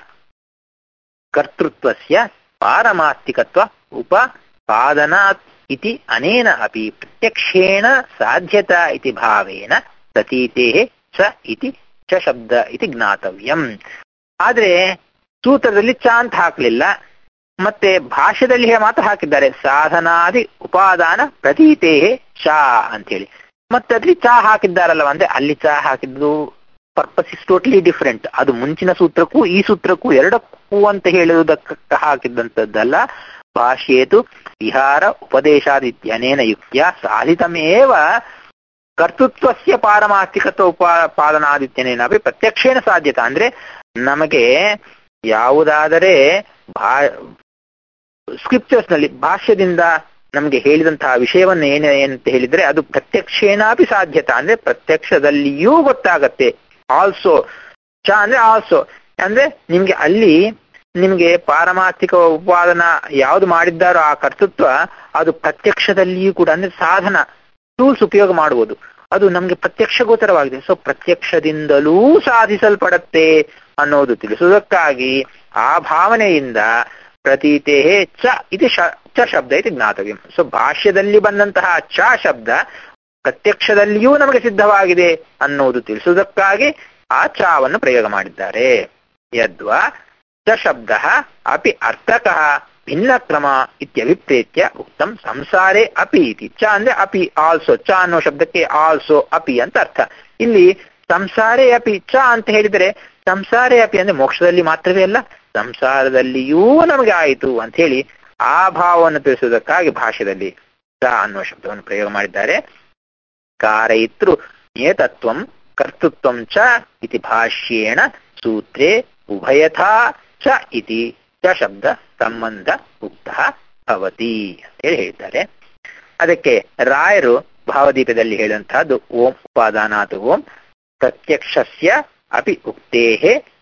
ಕರ್ತೃತ್ವಸ್ಯ ಪಾರಮಾರ್ಥಿಕತ್ವ ಉಪಪಾದನಾತ್ ಇತಿ ಅನೇನ ಅಪಿ ಪ್ರತ್ಯಕ್ಷೇಣ ಸಾಧ್ಯತಾ ಇತಿ ಭಾವೇನ ಪ್ರತೀತೇಃ ಚ ಇತಿ ಚ ಶಬ್ದ ಇತಿ ಜ್ಞಾತವ್ಯಂ. ಆದ್ರೆ ಸೂತ್ರದಲ್ಲಿ ಚ ಅಂತ ಹಾಕ್ಲಿಲ್ಲ, ಮತ್ತೆ ಭಾಷ್ಯದಲ್ಲಿ ಮಾತ್ರ ಹಾಕಿದ್ದಾರೆ ಸಾಧನಾದಿ ಉಪಾದಾನ ಪ್ರತೀತೇಃ ಚ ಅಂತ ಹೇಳಿ. ಮತ್ತೆ ಅಲ್ಲಿ ಚ ಹಾಕಿದ್ದಾರಲ್ವ, ಅಂದ್ರೆ ಅಲ್ಲಿ ಚ ಹಾಕಿದ್ದು ಪರ್ಪಸ್ ಇಸ್ ಟೋಟಲಿ ಡಿಫರೆಂಟ್. ಅದು ಮುಂಚಿನ ಸೂತ್ರಕ್ಕೂ ಈ ಸೂತ್ರಕ್ಕೂ ಎರಡಕ್ಕೂ ಅಂತ ಹೇಳುವುದಕ್ಕೆ ಹಾಕಿದ್ದಂಥದ್ದಲ್ಲ. ಭಾಷ್ಯೇತು ವಿಹಾರ ಉಪದೇಶಾದಿತ್ಯನೇನ ಯುಕ್ತ್ಯ ಸಾಧಿತಮೇವ ಕರ್ತೃತ್ವಸ್ಯ ಪಾರಮಾರ್ಥಿಕತ್ವ ಉಪಾದಾನಾದಿತ್ಯನೇನ ಪ್ರತ್ಯಕ್ಷೇಣ ಸಾಧ್ಯತ. ಅಂದ್ರೆ ನಮಗೆ ಯಾವುದಾದರೆ ಸ್ಕ್ರಿಪ್ಚರ್ಸ್ ನಲ್ಲಿ ಭಾಷ್ಯದಿಂದ ನಮಗೆ ಹೇಳಿದಂತಹ ವಿಷಯವನ್ನು ಏನಂತ ಹೇಳಿದ್ರೆ ಅದು ಪ್ರತ್ಯಕ್ಷೇನಾಪಿ ಸಾಧ್ಯತ, ಅಂದ್ರೆ ಪ್ರತ್ಯಕ್ಷದಲ್ಲಿಯೂ ಗೊತ್ತಾಗತ್ತೆ. ಆಲ್ಸೋ ಚ ಅಂದ್ರೆ ಆಲ್ಸೋ ಅಂದ್ರೆ ನಿಮ್ಗೆ ಅಲ್ಲಿ ನಿಮ್ಗೆ ಪಾರಮಾರ್ಥಿಕ ಉಪಾದಾನ ಯಾವ್ದು ಮಾಡಿದ್ದಾರೋ ಆ ಕರ್ತೃತ್ವ ಅದು ಪ್ರತ್ಯಕ್ಷದಲ್ಲಿಯೂ ಕೂಡ, ಅಂದ್ರೆ ಸಾಧನ ಟೂಲ್ಸ್ ಉಪಯೋಗ ಮಾಡುವುದು ಅದು ನಮ್ಗೆ ಪ್ರತ್ಯಕ್ಷ ಗೋಚರವಾಗಿದೆ. ಸೊ ಪ್ರತ್ಯಕ್ಷದಿಂದಲೂ ಸಾಧಿಸಲ್ಪಡತ್ತೆ ಅನ್ನೋದು ತಿಳಿಸುವುದಕ್ಕಾಗಿ ಆ ಭಾವನೆಯಿಂದ ಪ್ರತೀತೇ ಚ ಇದು ಚ ಶಬ್ದ ಇದು ಜ್ಞಾತವ್ಯಂ. ಸೊ ಭಾಷ್ಯದಲ್ಲಿ ಬಂದಂತಹ ಚ ಶಬ್ದ ಪ್ರತ್ಯಕ್ಷದಲ್ಲಿಯೂ ನಮಗೆ ಸಿದ್ಧವಾಗಿದೆ ಅನ್ನೋದು ತಿಳಿಸುವುದಕ್ಕಾಗಿ ಆ ಚಾವನ್ನು ಪ್ರಯೋಗ ಮಾಡಿದ್ದಾರೆ. ಯದ್ವಾ ಚ ಶಬ್ದ ಅಪಿ ಅರ್ಥಕಃ ಭಿನ್ನ ಕ್ರಮ ಇತ್ಯಭಿಪ್ರೇತ್ಯ ಉಕ್ತಂ ಸಂಸಾರೇ ಅಪಿ ಇತಿ. ಚ ಅಂದ್ರೆ ಅಪಿ ಆಲ್ಸೋ, ಚ ಅನ್ನೋ ಶಬ್ದಕ್ಕೆ ಆಲ್ಸೋ ಅಪಿ ಅಂತ ಅರ್ಥ. ಇಲ್ಲಿ ಸಂಸಾರೇ ಅಪಿ ಚ ಅಂತ ಹೇಳಿದರೆ ಸಂಸಾರೇ ಅಪಿ ಅಂದ್ರೆ ಮೋಕ್ಷದಲ್ಲಿ ಮಾತ್ರವೇ ಅಲ್ಲ ಸಂಸಾರದಲ್ಲಿಯೂ ನಮಗೆ ಆಯಿತು ಅಂತ ಹೇಳಿ ಆ ಭಾವವನ್ನು ತಿಳಿಸುವುದಕ್ಕಾಗಿ ಭಾಷ್ಯದಲ್ಲಿ ಚ ಅನ್ನುವ ಶಬ್ದವನ್ನು ಪ್ರಯೋಗ ಮಾಡಿದ್ದಾರೆ. ಕಾರಯಿತೃ ನೇತತ್ವಂ ಕರ್ತೃತ್ವಂ ಚ ಇತಿ ಭಾಷ್ಯೇಣ ಸೂತ್ರೇ ಉಭಯಥಾ ಚ ಇತಿ ಚ ಶಬ್ದ ಸಂಬಂಧ ಉಕ್ತ ಭವತಿ ಅಂತೇಳಿ ಹೇಳಿದ್ದಾರೆ. ಅದಕ್ಕೆ ರಾಯರು ಭಾವದೀಪದಲ್ಲಿ ಹೇಳುವಂತಹದ್ದು ಓಂ ಉಪಾದಾನಾತ್ ಓಂ ಪ್ರತ್ಯಕ್ಷಸ್ಯ ಅಪಿ ಉಕ್ತೇಃ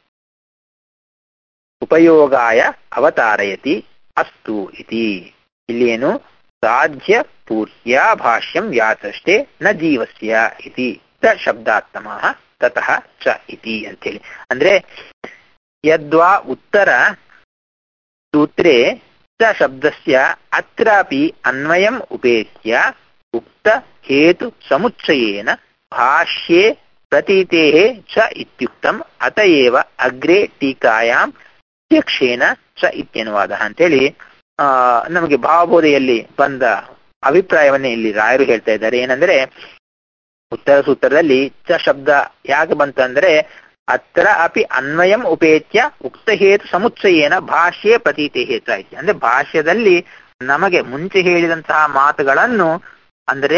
ಉಪಯೋಗಾಯ ಅವತಾರಯತಿ ಅಸ್ತು ಇತಿ. ಇಲ್ಲಿ ಏನು ಸಾಧ್ಯ ಪೂರ್ತ್ಯ ಭಾಷ್ಯಂ ವ್ಯಾಸಷ್ಟೇ ನ ಜೀವಸ್ಯ ಇತಿ ತ ಶಬ್ದಾತ್ಮಃ ತತಃ ಚ ಇತಿ ಅಂತೇಳಿ. ಅಂದ್ರೆ ಯದ್ವಾ ಉತ್ತರ ಸೂತ್ರೇ ಚ ಶಬ್ದಸ್ಯ ಅತ್ರಾಪಿ ಅನ್ವಯಂ ಉಪೇತ್ಯ ಉಕ್ತ ಹೇತು ಸಮುಚ್ಚಯೇನ ಭಾಷ್ಯೇ ಪ್ರತೀತೇಃ ಚ ಇತ್ಯುಕ್ತಂ ಅತಯೇವ ಅಗ್ರೆ ಟೀಕಾಯಾಂ ಪ್ರತ್ಯಕ್ಷೇನ ಚ ಇತ್ಯನುವಾದ ಅಂತೇಳಿ ನಮಗೆ ಭಾವಬೋಧೆಯಲ್ಲಿ ಬಂದ ಅಭಿಪ್ರಾಯವನ್ನೇ ಇಲ್ಲಿ ರಾಯರು ಹೇಳ್ತಾ ಇದ್ದಾರೆ. ಏನಂದ್ರೆ ಉತ್ತರ ಸೂತ್ರದಲ್ಲಿ ಚ ಶಬ್ದ ಯಾಕೆ ಬಂತಂದ್ರೆ ಅತ್ರ ಅಪಿ ಅನ್ವಯಂ ಉಪೇತ್ಯ ಉಕ್ತ ಹೇತು ಸಮುಚ್ಚಯೇನ ಭಾಷ್ಯೇ ಪ್ರತೀತೇಃ ಚ ಇತ್ಯ. ಅಂದ್ರೆ ಭಾಷ್ಯದಲ್ಲಿ ನಮಗೆ ಮುಂಚೆ ಹೇಳಿದಂತಹ ಮಾತುಗಳನ್ನು ಅಂದರೆ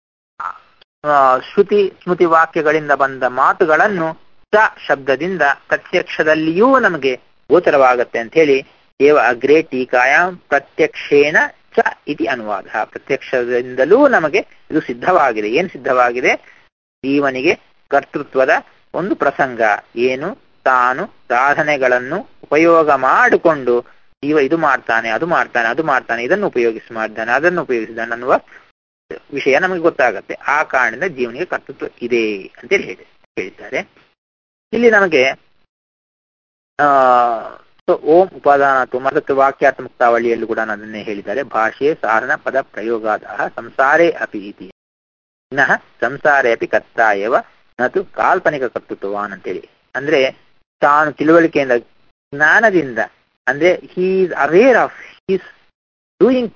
ಶ್ರುತಿ ಸ್ಮೃತಿ ವಾಕ್ಯಗಳಿಂದ ಬಂದ ಮಾತುಗಳನ್ನು ಚ ಶಬ್ದದಿಂದ ಪ್ರತ್ಯಕ್ಷದಲ್ಲಿಯೂ ನಮಗೆ ಗೋಚರವಾಗತ್ತೆ ಅಂತ ಹೇಳಿ ಏವ ಅಗ್ರೆ ಟೀಕಾಯಾಂ ಪ್ರತ್ಯಕ್ಷೇನ ಚ ಇತಿ ಅನುವಾದ. ಪ್ರತ್ಯಕ್ಷದಿಂದಲೂ ನಮಗೆ ಇದು ಸಿದ್ಧವಾಗಿದೆ. ಏನು ಸಿದ್ಧವಾಗಿದೆ? ಜೀವನಿಗೆ ಕರ್ತೃತ್ವದ ಒಂದು ಪ್ರಸಂಗ ಏನು, ತಾನು ಸಾಧನೆಗಳನ್ನು ಉಪಯೋಗ ಮಾಡಿಕೊಂಡು ಜೀವ ಇದು ಮಾಡ್ತಾನೆ ಅದು ಮಾಡ್ತಾನೆ ಅದು ಮಾಡ್ತಾನೆ ಇದನ್ನು ಉಪಯೋಗಿಸಿ ಮಾಡಿದ್ದಾನೆ ಅದನ್ನು ಉಪಯೋಗಿಸಿದ್ದಾನೆ ಅನ್ನುವ ವಿಷಯ ನಮಗೆ ಗೊತ್ತಾಗತ್ತೆ. ಆ ಕಾರಣದಿಂದ ಜೀವನಿಗೆ ಕರ್ತೃತ್ವ ಇದೆ ಅಂತೇಳಿ ಹೇಳಿದ್ದಾರೆ. ಇಲ್ಲಿ ನಮಗೆ ಓಂ ಉಪಾದಾನ ಮತ್ತು ವಾಕ್ಯಾರ್ಥ ಮುಕ್ತಾವಳಿಯಲ್ಲೂ ಕೂಡ ಅದನ್ನೇ ಹೇಳಿದ್ದಾರೆ. ಭಾಷೆ ಸಾಧನ ಪದ ಪ್ರಯೋಗಾದ ಸಂಸಾರೇ ಅಪಿ ಇತಿ ನಃ ಸಂಸಾರೇ ಅಪಿ ಕರ್ತ ಏವ ನತು ಕಾಲ್ಪನಿಕ ಕರ್ತೃತ್ವವಾನ್ ಅಂತೇಳಿ. ಅಂದ್ರೆ ತಾನು ತಿಳುವಳಿಕೆಯಿಂದ ಜ್ಞಾನದಿಂದ ಅಂದ್ರೆ he is aware of his doing things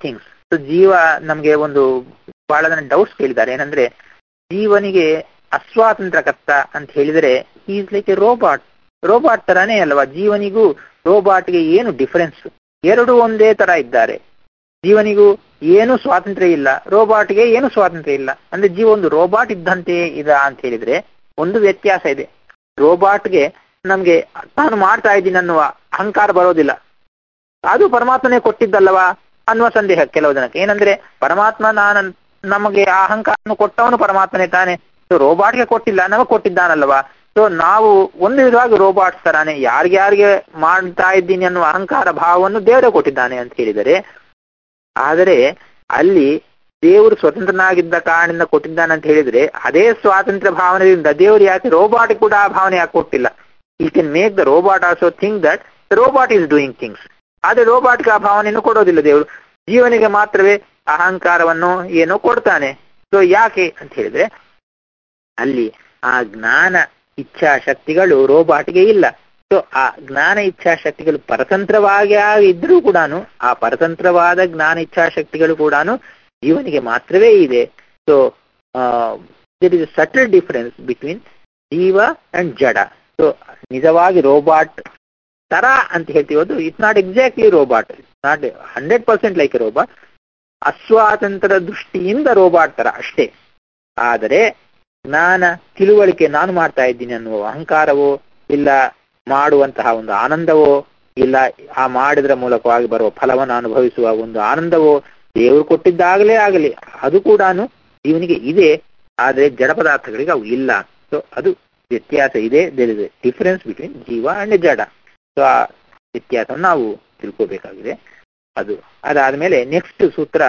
so ಜೀವ ನಮ್ಗೆ ಒಂದು ಬಹಳ ಜನ ಡೌಟ್ಸ್ ಕೇಳಿದ್ದಾರೆ. ಏನಂದ್ರೆ ಜೀವನಿಗೆ ಅಸ್ವಾತಂತ್ರ್ಯಕರ್ತ ಅಂತ ಹೇಳಿದರೆ ಈಸ್ ಲೈಕ್ ಎ ರೋಬಾಟ್ ತರಾನೇ ಅಲ್ವಾ? ಜೀವನಿಗೂ ರೋಬಾಟ್ಗೆ ಏನು ಡಿಫರೆನ್ಸ್? ಎರಡು ಒಂದೇ ತರ ಇದ್ದಾರೆ. ಜೀವನಿಗೂ ಏನು ಸ್ವಾತಂತ್ರ್ಯ ಇಲ್ಲ, ರೋಬಾಟ್ಗೆ ಏನು ಸ್ವಾತಂತ್ರ್ಯ ಇಲ್ಲ. ಅಂದ್ರೆ ಜೀವ ಒಂದು ರೋಬಾಟ್ ಇದ್ದಂತೆ ಇದೆ ಅಂತ ಹೇಳಿದ್ರೆ ಒಂದು ವ್ಯತ್ಯಾಸ ಇದೆ. ರೋಬಾಟ್ಗೆ ನಮ್ಗೆ ತಾನು ಮಾಡ್ತಾ ಇದ್ದೀನಿ ಅನ್ನುವ ಅಹಂಕಾರ ಬರೋದಿಲ್ಲ. ಅದು ಪರಮಾತ್ಮನೇ ಕೊಟ್ಟಿದ್ದಲ್ಲವಾ ಅನ್ನುವ ಸಂದೇಹ ಕೆಲವು ಜನಕ್ಕೆ. ಏನಂದ್ರೆ ಪರಮಾತ್ಮ ನಮಗೆ ಆ ಅಹಂಕಾರವನ್ನು ಕೊಟ್ಟವನು ಪರಮಾತ್ಮನೇ ತಾನೆ, ಸೊ ರೋಬಾಟ್ಗೆ ಕೊಟ್ಟಿಲ್ಲ, ನಮಗೆ ಕೊಟ್ಟಿದ್ದಾನಲ್ವಾ. ಸೊ ನಾವು ಒಂದು ವಿಧವಾಗಿ ರೋಬಾಟ್ಸ್ ತರಾನೇ ಯಾರಿಗೆ ಮಾಡ್ತಾ ಇದ್ದೀನಿ ಅನ್ನುವ ಅಹಂಕಾರ ಭಾವವನ್ನು ದೇವರೇ ಕೊಟ್ಟಿದ್ದಾನೆ ಅಂತ ಹೇಳಿದರೆ, ಆದರೆ ಅಲ್ಲಿ ದೇವರು ಸ್ವತಂತ್ರನಾಗಿದ್ದ ಕಾರಣದಿಂದ ಕೊಟ್ಟಿದ್ದಾನೆ ಅಂತ ಹೇಳಿದ್ರೆ ಅದೇ ಸ್ವಾತಂತ್ರ್ಯ ಭಾವನೆಯಿಂದ ದೇವರು ಯಾಕೆ ರೋಬಾಟ್ ಕೂಡ ಆ ಭಾವನೆ ಯಾಕೆ ಕೊಟ್ಟಿಲ್ಲ? We can make the robot also think that the robot is doing things. ಆದ್ರೆ ರೋಬಾಟ್ಗೆ ಆ ಭಾವನೆಯನ್ನು ಕೊಡೋದಿಲ್ಲ ದೇವರು. ಜೀವನಿಗೆ ಮಾತ್ರವೇ ಅಹಂಕಾರವನ್ನು ಏನೋ ಕೊಡ್ತಾನೆ. ಸೊ ಯಾಕೆ ಅಂತ ಹೇಳಿದ್ರೆ ಅಲ್ಲಿ ಆ ಜ್ಞಾನ ಇಚ್ಛಾಶಕ್ತಿಗಳು ರೋಬಾಟ್ಗೆ ಇಲ್ಲ. ಸೊ ಆ ಜ್ಞಾನ ಇಚ್ಛಾಶಕ್ತಿಗಳು ಪರತಂತ್ರವಾಗಿ ಇದ್ರೂ ಕೂಡ ಆ ಪರತಂತ್ರವಾದ ಜ್ಞಾನ ಇಚ್ಛಾಶಕ್ತಿಗಳು ಕೂಡ ಜೀವನಿಗೆ ಮಾತ್ರವೇ ಇದೆ. So there is a subtle difference between ಜೀವ ಅಂಡ್ ಜಡ. ಸೊ ನಿಜವಾಗಿ ರೋಬಾಟ್ ತರ ಅಂತ ಹೇಳ್ತೀವದು it's not exactly robot, not 100% like a robot. ಅಸ್ವಾತಂತ್ರ್ಯ ದೃಷ್ಟಿಯಿಂದ ರೋಬಾಟ್ ತರ ಅಷ್ಟೇ. ಆದರೆ ಜ್ಞಾನ ತಿಳುವಳಿಕೆ ನಾನು ಮಾಡ್ತಾ ಇದ್ದೀನಿ ಅನ್ನುವ ಅಹಂಕಾರವೋ, ಇಲ್ಲ ಮಾಡುವಂತಹ ಒಂದು ಆನಂದವೋ, ಇಲ್ಲ ಆ ಮಾಡಿದ್ರ ಮೂಲಕವಾಗಿ ಬರುವ ಫಲವನ್ನು ಅನುಭವಿಸುವ ಒಂದು ಆನಂದವೋ ದೇವರು ಕೊಟ್ಟಿದ್ದಾಗಲೇ ಆಗಲಿ ಅದು ಕೂಡ ಜೀವನಿಗೆ ಇದೆ. ಆದರೆ ಜಡ ಪದಾರ್ಥಗಳಿಗೆ ಅವು ಇಲ್ಲ. ಸೊ ಅದು ವ್ಯತ್ಯಾಸ ಇದೆ. There is a difference between ಜೀವ ಅಂಡ್ ಜಡ. ಸೊ ಆ ವ್ಯತ್ಯಾಸವನ್ನು ನಾವು ತಿಳ್ಕೋಬೇಕಾಗಿದೆ. ಅದಾದ್ಮೇಲೆ ನೆಕ್ಸ್ಟ್ ಸೂತ್ರ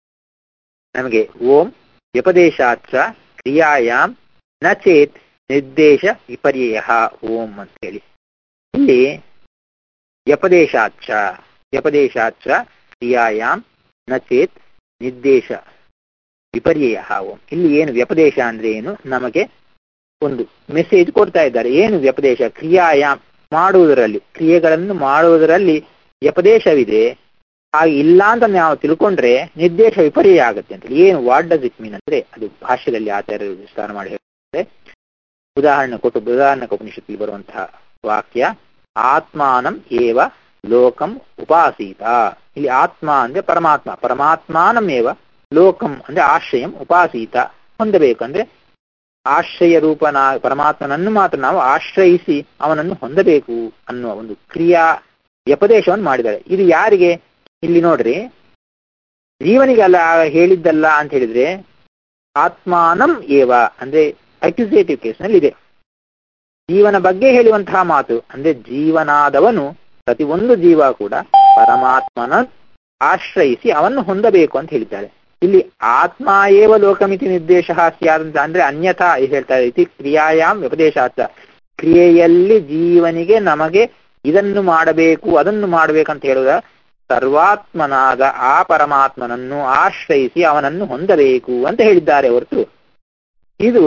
ನಮಗೆ ಓಂ ವ್ಯಪದೇಶಾಚ ಕ್ರಿಯಾಯಾಮ್ ನ ಚೇತ್ ನಿರ್ದೇಶ ವಿಪರ್ಯಯ ಓಂ ಅಂತ ಹೇಳಿ. ಇಲ್ಲಿ ವ್ಯಪದೇಶಾಚ ಕ್ರಿಯಾಯಾಮ್ ನ ಚೇತ್ ನಿರ್ದೇಶ ವಿಪರ್ಯಯ ಓಂ. ಇಲ್ಲಿ ಏನು ವ್ಯಪದೇಶ ಅಂದ್ರೆ ಏನು, ನಮಗೆ ಒಂದು ಮೆಸೇಜ್ ಕೊಡ್ತಾ ಇದ್ದಾರೆ. ಏನು ವ್ಯಪದೇಶ? ಕ್ರಿಯಾಯಾಮ್ ಮಾಡುವುದರಲ್ಲಿ, ಕ್ರಿಯೆಗಳನ್ನು ಮಾಡುವುದರಲ್ಲಿ ವ್ಯಪದೇಶವಿದೆ, ಹಾಗೆ ಇಲ್ಲ ಅಂತ ನಾವು ತಿಳ್ಕೊಂಡ್ರೆ ನಿರ್ದೇಶ ವಿಪರ್ಯಯ ಆಗುತ್ತೆ ಅಂತ. ಏನು ವಾಟ್ ಡಸ್ ಇಟ್ ಮೀನ್ ಅಂದ್ರೆ ಅದು ಭಾಷ್ಯದಲ್ಲಿ ಆಚಾರ್ಯರು ವಿಸ್ತಾರ ಮಾಡಿ ಹೇಳ್ತಾರೆ. ಉದಾಹರಣೆ ಉಪನಿಷತ್ತಿಗೆ ಬರುವಂತಹ ವಾಕ್ಯ ಆತ್ಮಾನಂ ಏವ ಲೋಕಂ ಉಪಾಸೀತ. ಇಲ್ಲಿ ಆತ್ಮ ಅಂದ್ರೆ ಪರಮಾತ್ಮಾನಂ ಏವ ಲೋಕಂ ಅಂದ್ರೆ ಆಶ್ರಯಂ ಉಪಾಸೀತ ಹೊಂದಬೇಕು. ಅಂದ್ರೆ ಆಶ್ರಯ ರೂಪನ ಪರಮಾತ್ಮನನ್ನು ಮಾತ್ರ ನಾವು ಆಶ್ರಯಿಸಿ ಅವನನ್ನು ಹೊಂದಬೇಕು ಅನ್ನುವ ಒಂದು ಕ್ರಿಯಾ ವ್ಯಪದೇಶವನ್ನು ಮಾಡಿದ್ದಾರೆ. ಇದು ಯಾರಿಗೆ? ಇಲ್ಲಿ ನೋಡ್ರಿ, ಜೀವನಿಗೆ ಅಲ್ಲ ಹೇಳಿದ್ದಲ್ಲ ಅಂತ ಹೇಳಿದ್ರೆ ಆತ್ಮಾನಂ ಏವ ಅಂದ್ರೆ ಅಕ್ಯುಸೇಟಿವ್ ಕೇಸ್ ನಲ್ಲಿ ಇದೆ. ಜೀವನ ಬಗ್ಗೆ ಹೇಳುವಂತಹ ಮಾತು ಅಂದ್ರೆ ಜೀವನಾದವನು ಪ್ರತಿಯೊಂದು ಜೀವ ಕೂಡ ಪರಮಾತ್ಮನ ಆಶ್ರಯಿಸಿ ಅವನ್ನು ಹೊಂದಬೇಕು ಅಂತ ಹೇಳಿದ್ದಾರೆ. ಇಲ್ಲಿ ಆತ್ಮ ಏವ ಲೋಕಮಿತಿ ನಿರ್ದೇಶ ಸ್ಯಾದಂತ ಅಂದ್ರೆ ಅನ್ಯಥಾ ಹೇಳ್ತಾ ಇತಿ ಕ್ರಿಯಾಯಾಮ್ ವ್ಯಪದೇಶಾರ್ಥ. ಕ್ರಿಯೆಯಲ್ಲಿ ಜೀವನಿಗೆ ನಮಗೆ ಇದನ್ನು ಮಾಡಬೇಕು ಅದನ್ನು ಮಾಡಬೇಕಂತ ಹೇಳುವ ಸರ್ವಾತ್ಮನಾದ ಆ ಪರಮಾತ್ಮನನ್ನು ಆಶ್ರಯಿಸಿ ಅವನನ್ನು ಹೊಂದಬೇಕು ಅಂತ ಹೇಳಿದ್ದಾರೆ ಹೊರತು ಇದು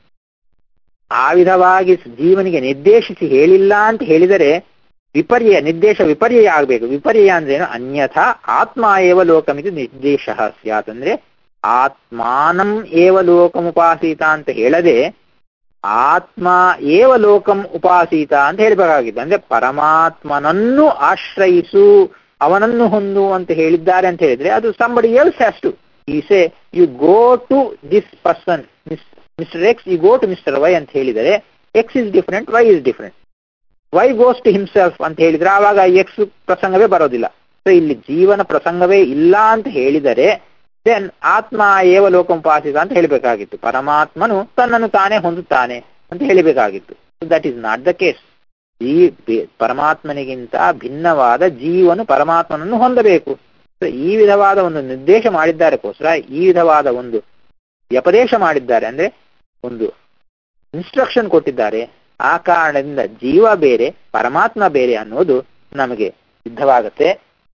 ಆ ವಿಧವಾಗಿ ಜೀವನಿಗೆ ನಿರ್ದೇಶಿಸಿ ಹೇಳಿಲ್ಲ ಅಂತ ಹೇಳಿದರೆ ನಿರ್ದೇಶ ವಿಪರ್ಯಯ ಆಗಬೇಕು. ವಿಪರ್ಯಯ ಅಂದ್ರೇನು? ಅನ್ಯಥಾ ಆತ್ಮ ಏವ ಲೋಕಮಿತಿ ನಿರ್ದೇಶ ಸ್ಯಾತ್ ಅಂದ್ರೆ ಆತ್ಮಾನಂ ಏವ ಲೋಕಂ ಉಪಾಸೀತ ಅಂತ ಹೇಳದೆ ಆತ್ಮ ಏವ ಲೋಕಂ ಉಪಾಸೀತ ಅಂತ ಹೇಳಬೇಕಾಗಿತ್ತು. ಅಂದ್ರೆ ಪರಮಾತ್ಮನನ್ನು ಆಶ್ರಯಿಸು ಅವನನ್ನು ಹೊಂದು ಅಂತ ಹೇಳಿದ್ದಾರೆ ಅಂತ ಹೇಳಿದ್ರೆ ಅದು somebody else has to. You say you go to this person, Mr. X, you go to Mr. Y ಅಂತ ಹೇಳಿದರೆ X is different, Y is different. Y goes to himself ಅಂತ ಹೇಳಿದ್ರೆ ಆವಾಗ X ಪ್ರಸಂಗವೇ ಬರೋದಿಲ್ಲ. ಸೊ ಇಲ್ಲಿ ಜೀವನ ಪ್ರಸಂಗವೇ ಇಲ್ಲ ಅಂತ ಹೇಳಿದರೆ ದೆನ್ ಆತ್ಮ ಏವ ಲೋಕಂ ಉಪಾಸಿತ ಅಂತ ಹೇಳಬೇಕಾಗಿತ್ತು. ಪರಮಾತ್ಮನು ತನ್ನನ್ನು ತಾನೇ ಹೊಂದುತ್ತಾನೆ ಅಂತ ಹೇಳಬೇಕಾಗಿತ್ತು. That is not the case. ಈ ಪರಮಾತ್ಮನಿಗಿಂತ ಭಿನ್ನವಾದ ಜೀವನು ಪರಮಾತ್ಮನನ್ನು ಹೊಂದಬೇಕು. ಸೊ ಈ ವಿಧವಾದ ಒಂದು ನಿರ್ದೇಶ ಮಾಡಿದ್ದಾರೆಗೋಸ್ಕರ ಈ ವಿಧವಾದ ಒಂದು ವ್ಯಪದೇಶ ಮಾಡಿದ್ದಾರೆ. ಅಂದ್ರೆ ಒಂದು ಇನ್ಸ್ಟ್ರಕ್ಷನ್ ಕೊಟ್ಟಿದ್ದಾರೆ. ಆ ಕಾರಣದಿಂದ ಜೀವ ಬೇರೆ ಪರಮಾತ್ಮ ಬೇರೆ ಅನ್ನೋದು ನಮಗೆ ಸಿದ್ಧವಾಗುತ್ತೆ.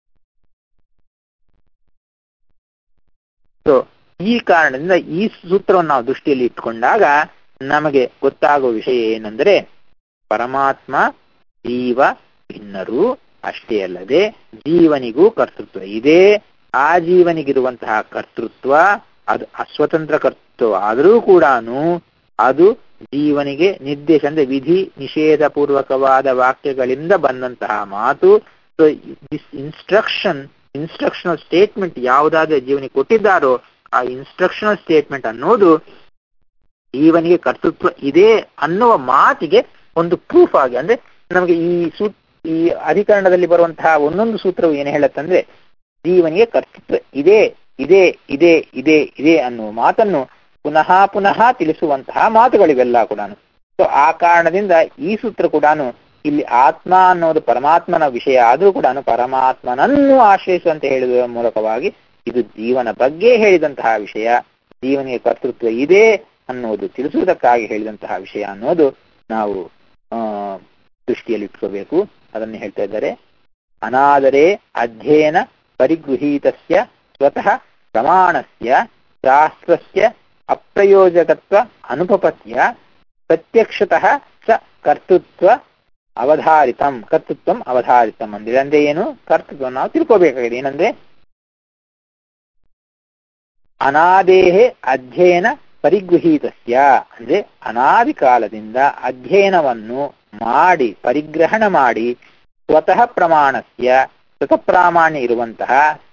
ಸೊ ಈ ಕಾರಣದಿಂದ ಈ ಸೂತ್ರವನ್ನು ನಾವು ದೃಷ್ಟಿಯಲ್ಲಿ ಇಟ್ಟುಕೊಂಡಾಗ ನಮಗೆ ಗೊತ್ತಾಗುವ ವಿಷಯ ಏನೆಂದರೆ ಪರಮಾತ್ಮ ಜೀವ ಭಿನ್ನರು ಅಷ್ಟೇ ಅಲ್ಲದೆ ಜೀವನಿಗೂ ಕರ್ತೃತ್ವ ಇದೆ. ಆ ಜೀವನಿಗಿರುವಂತಹ ಕರ್ತೃತ್ವ ಅದು ಅಸ್ವತಂತ್ರ ಕರ್ತೃತ್ವ ಆದರೂ ಕೂಡ ಅದು ಜೀವನಿಗೆ ನಿರ್ದೇಶ ಅಂದ್ರೆ ವಿಧಿ ನಿಷೇಧ ಪೂರ್ವಕವಾದ ವಾಕ್ಯಗಳಿಂದ ಬಂದಂತಹ ಮಾತು. ಸೊ ದಿಸ್ ಇನ್ಸ್ಟ್ರಕ್ಷನಲ್ ಸ್ಟೇಟ್ಮೆಂಟ್ ಯಾವುದಾದ್ರೆ ಜೀವನಿಗೆ ಕೊಟ್ಟಿದ್ದಾರೋ ಆ ಇನ್ಸ್ಟ್ರಕ್ಷನಲ್ ಸ್ಟೇಟ್ಮೆಂಟ್ ಅನ್ನೋದು ಜೀವನಿಗೆ ಕರ್ತೃತ್ವ ಇದೆ ಅನ್ನುವ ಮಾತಿಗೆ ಒಂದು ಪ್ರೂಫ್ ಆಗಿ, ಅಂದ್ರೆ ನಮಗೆ ಈ ಅಧಿಕರಣದಲ್ಲಿ ಬರುವಂತಹ ಒಂದೊಂದು ಸೂತ್ರವು ಏನು ಹೇಳುತ್ತಂದ್ರೆ ಜೀವನಿಗೆ ಕರ್ತೃತ್ವ ಇದೆ ಇದೆ ಇದೆ ಇದೆ ಇದೆ ಅನ್ನುವ ಮಾತನ್ನು ಪುನಃ ಪುನಃ ತಿಳಿಸುವಂತಹ ಮಾತುಗಳಿವೆಲ್ಲ ಕೂಡ. ಸೊ ಆ ಕಾರಣದಿಂದ ಈ ಸೂತ್ರ ಕೂಡ ಇಲ್ಲಿ ಆತ್ಮ ಅನ್ನೋದು ಪರಮಾತ್ಮನ ವಿಷಯ ಆದರೂ ಕೂಡ ಪರಮಾತ್ಮನನ್ನು ಆಶ್ರಯಿಸುವಂತೆ ಹೇಳುವ ಮೂಲಕವಾಗಿ ಇದು ಜೀವನ ಬಗ್ಗೆ ಹೇಳಿದಂತಹ ವಿಷಯ, ಜೀವನಿಗೆ ಕರ್ತೃತ್ವ ಇದೆ ಅನ್ನೋದು ತಿಳಿಸುವುದಕ್ಕಾಗಿ ಹೇಳಿದಂತಹ ವಿಷಯ ಅನ್ನೋದು ನಾವು ದೃಷ್ಟಿಯಲ್ಲಿ ಇಟ್ಕೋಬೇಕು. ಅದನ್ನು ಹೇಳ್ತಾ ಇದ್ದಾರೆ. ಅನಾದರೇ ಅಧ್ಯಯನ ಪರಿಗೃಹೀತಸ್ಯ ಸ್ವತಃ ಪ್ರಮಾಣಸ್ಯ ಶಾಸ್ತ್ರಸ್ಯ ಅಪ್ರಯೋಜಕತ್ವ ಅನುಪಪತ್ಯ ಪ್ರತ್ಯಕ್ಷತಃ ಸ ಕರ್ತೃತ್ವಂ ಅವಧಾರಿತಂ ಅಂದ್ರೆ ಏನು? ಕರ್ತೃತ್ವ ನಾವು ತಿಳ್ಕೋಬೇಕಾಗಿದೆ. ಏನಂದ್ರೆ ಅನಾದೇಹೆ ಅಧ್ಯಯನ ಪರಿಗೃಹೀತಸ್ಯ ಅಂದ್ರೆ ಅನಾದಿ ಕಾಲದಿಂದ ಅಧ್ಯಯನವನ್ನು ಮಾಡಿ ಪರಿಗ್ರಹಣ ಮಾಡಿ ಸ್ವತಃ ಪ್ರಮಾಣಸ್ಯ ಸ್ವತಃ ಪ್ರಾಮಾಣ್ಯ ಇರುವಂತಹ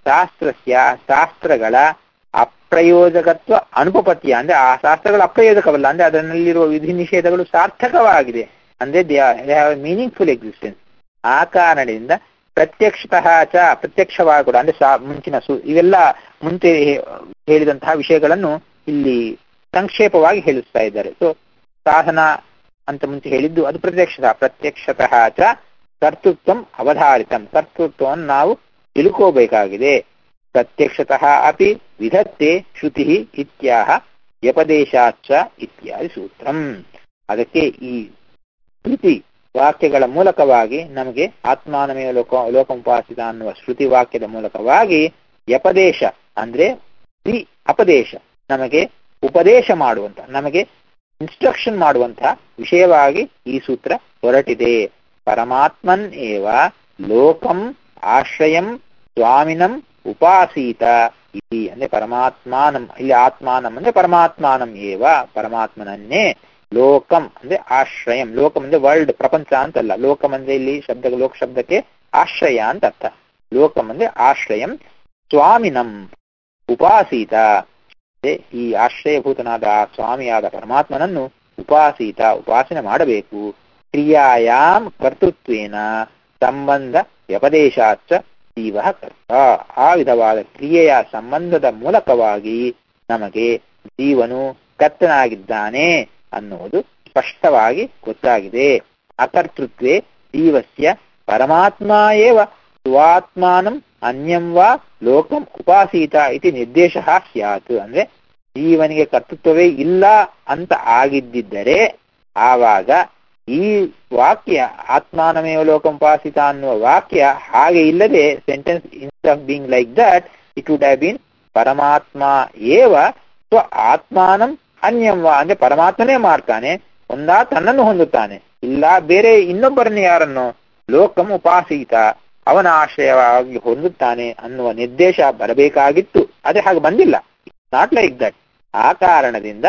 ಶಾಸ್ತ್ರಗಳ ಅಪ್ರಯೋಜಕತ್ವ ಅನುಪಪತ್ಯ ಅಂದ್ರೆ ಆ ಶಾಸ್ತ್ರಗಳು ಅಪ್ರಯೋಜಕವಲ್ಲ, ಅಂದ್ರೆ ಅದರಲ್ಲಿರುವ ವಿಧಿ ನಿಷೇಧಗಳು ಸಾರ್ಥಕವಾಗಿದೆ, ಅಂದ್ರೆ ದೇ ಹ್ಯಾವ್ ಮೀನಿಂಗ್ಫುಲ್ ಎಕ್ಸಿಸ್ಟೆನ್ಸ್. ಆ ಕಾರಣದಿಂದ ಪ್ರತ್ಯಕ್ಷತಃ ಪ್ರತ್ಯಕ್ಷವಾಗಿ ಕೂಡ ಅಂದ್ರೆ ಮುಂಚಿನ ಇವೆಲ್ಲ ಮುಂಚೆ ಹೇಳಿದಂತಹ ವಿಷಯಗಳನ್ನು ಇಲ್ಲಿ ಸಂಕ್ಷೇಪವಾಗಿ ಹೇಳಿಸ್ತಾ ಇದ್ದಾರೆ. ಸೊ ಸಾಧನ ಅಂತ ಮುಂಚೆ ಹೇಳಿದ್ದು ಅದು ಪ್ರತ್ಯಕ್ಷತಃ ಕರ್ತೃತ್ವಂ ಅವಧಾರಿತಂ, ಕರ್ತೃತ್ವವನ್ನು ನಾವು ತಿಳ್ಕೋಬೇಕಾಗಿದೆ. ಪ್ರತ್ಯಕ್ಷತಃ ಅಪಿ ವಿಧತ್ತೆ ಶ್ರುತಿ ಇತ್ಯಾಹ ವ್ಯಪದೇಶಾಚ ಇತ್ಯಾದಿ ಸೂತ್ರಂ. ಅದಕ್ಕೆ ಈ ಶ್ರುತಿ ವಾಕ್ಯಗಳ ಮೂಲಕವಾಗಿ ನಮಗೆ ಆತ್ಮಾನಮೇವ ಲೋಕಮುಪಾಸಿತ ಅನ್ನುವ ಶ್ರುತಿ ವಾಕ್ಯದ ಮೂಲಕವಾಗಿ ವ್ಯಪದೇಶ ಅಂದ್ರೆ ಅಪದೇಶ ನಮಗೆ ಉಪದೇಶ ಮಾಡುವಂತ ನಮಗೆ ಇನ್ಸ್ಟ್ರಕ್ಷನ್ ಮಾಡುವಂತಹ ವಿಷಯವಾಗಿ ಈ ಸೂತ್ರ ಹೊರಟಿದೆ. ಪರಮಾತ್ಮನ್ ಏವ ಲೋಕಂ ಆಶ್ರಯಂ ಸ್ವಾಮಿನಂ ಉಪಾಸೀತ ಇತಿ ಅಂದ್ರೆ ಪರಮಾತ್ಮಾನಂ, ಇಲ್ಲಿ ಆತ್ಮಾನಂ ಅಂದ್ರೆ ಪರಮಾತ್ಮಾನಂ ಏವ ಪರಮಾತ್ಮನನ್ನೇ, ಲೋಕಂ ಅಂದ್ರೆ ಆಶ್ರಯಂ, ಲೋಕಂ ಅಂದ್ರೆ ವರ್ಲ್ಡ್ ಪ್ರಪಂಚ ಅಂತಲ್ಲ, ಲೋಕಂ ಅಂದ್ರೆ ಇಲ್ಲಿ ಲೋಕ ಶಬ್ದಕ್ಕೆ ಆಶ್ರಯ ಅಂತ ಅರ್ಥ. ಲೋಕಂ ಅಂದ್ರೆ ಆಶ್ರಯಂ ಸ್ವಾಮಿನಂ ಉಪಾಸೀತ, ಈ ಆಶ್ರಯಭೂತನಾದ ಸ್ವಾಮಿಯಾದ ಪರಮಾತ್ಮನನ್ನು ಉಪಾಸನೆ ಮಾಡಬೇಕು. ಕ್ರಿಯಾಯಾಮ್ ಕರ್ತೃತ್ವೇನ ಸಂಬಂಧ ವ್ಯಪದೇಶಾಚ ಜೀವ ಕರ್ತ, ಆ ವಿಧವಾದ ಕ್ರಿಯೆಯ ಸಂಬಂಧದ ಮೂಲಕವಾಗಿ ನಮಗೆ ಜೀವನು ಕರ್ತನಾಗಿದ್ದಾನೆ ಅನ್ನುವುದು ಸ್ಪಷ್ಟವಾಗಿ ಗೊತ್ತಾಗಿದೆ. ಅಕರ್ತೃತ್ವೇ ಜೀವಸ್ಯ ಪರಮಾತ್ಮ ಏವ ಸ್ವಾತ್ಮಾನಂ ಅನ್ಯಂ ವಾ ಲೋಕಂ ಉಪಾಸೀತ ಇತಿ ನಿರ್ದೇಶ ಸ್ಯಾತ್. ಅಂದ್ರೆ ಜೀವನಿಗೆ ಕರ್ತೃತ್ವವೇ ಇಲ್ಲ ಅಂತ ಆಗಿದ್ದರೆ ಆವಾಗ ಈ ವಾಕ್ಯ ಆತ್ಮಾನಮೇವ ಲೋಕಂ ಉಪಾಸಿತ ಅನ್ನುವ ವಾಕ್ಯ ಹಾಗೆ ಇಲ್ಲದೆ sentence instead of being like that it would have been ಪರಮಾತ್ಮ ಏವ ಸ್ವ ಆತ್ಮಾನಂ ಅನ್ಯಂ ವಾ, ಅಂದ್ರೆ ಪರಮಾತ್ಮನೇ ಮಾಡ್ತಾನೆ, ಒಂದಾ ತನ್ನನ್ನು ಹೊಂದುತ್ತಾನೆ, ಇಲ್ಲ ಬೇರೆ ಇನ್ನೊಬ್ಬರನ್ನು ಯಾರನ್ನು ಲೋಕಂ ಉಪಾಸೀತ ಅವನ ಆಶ್ರಯವಾಗಿ ಹೊಂದುತ್ತಾನೆ ಅನ್ನುವ ನಿರ್ದೇಶ ಬರಬೇಕಾಗಿತ್ತು. ಅದೇ ಹಾಗೆ ಬಂದಿಲ್ಲ, ನಾಟ್ ಲೈಕ್ ದಟ್. ಆ ಕಾರಣದಿಂದ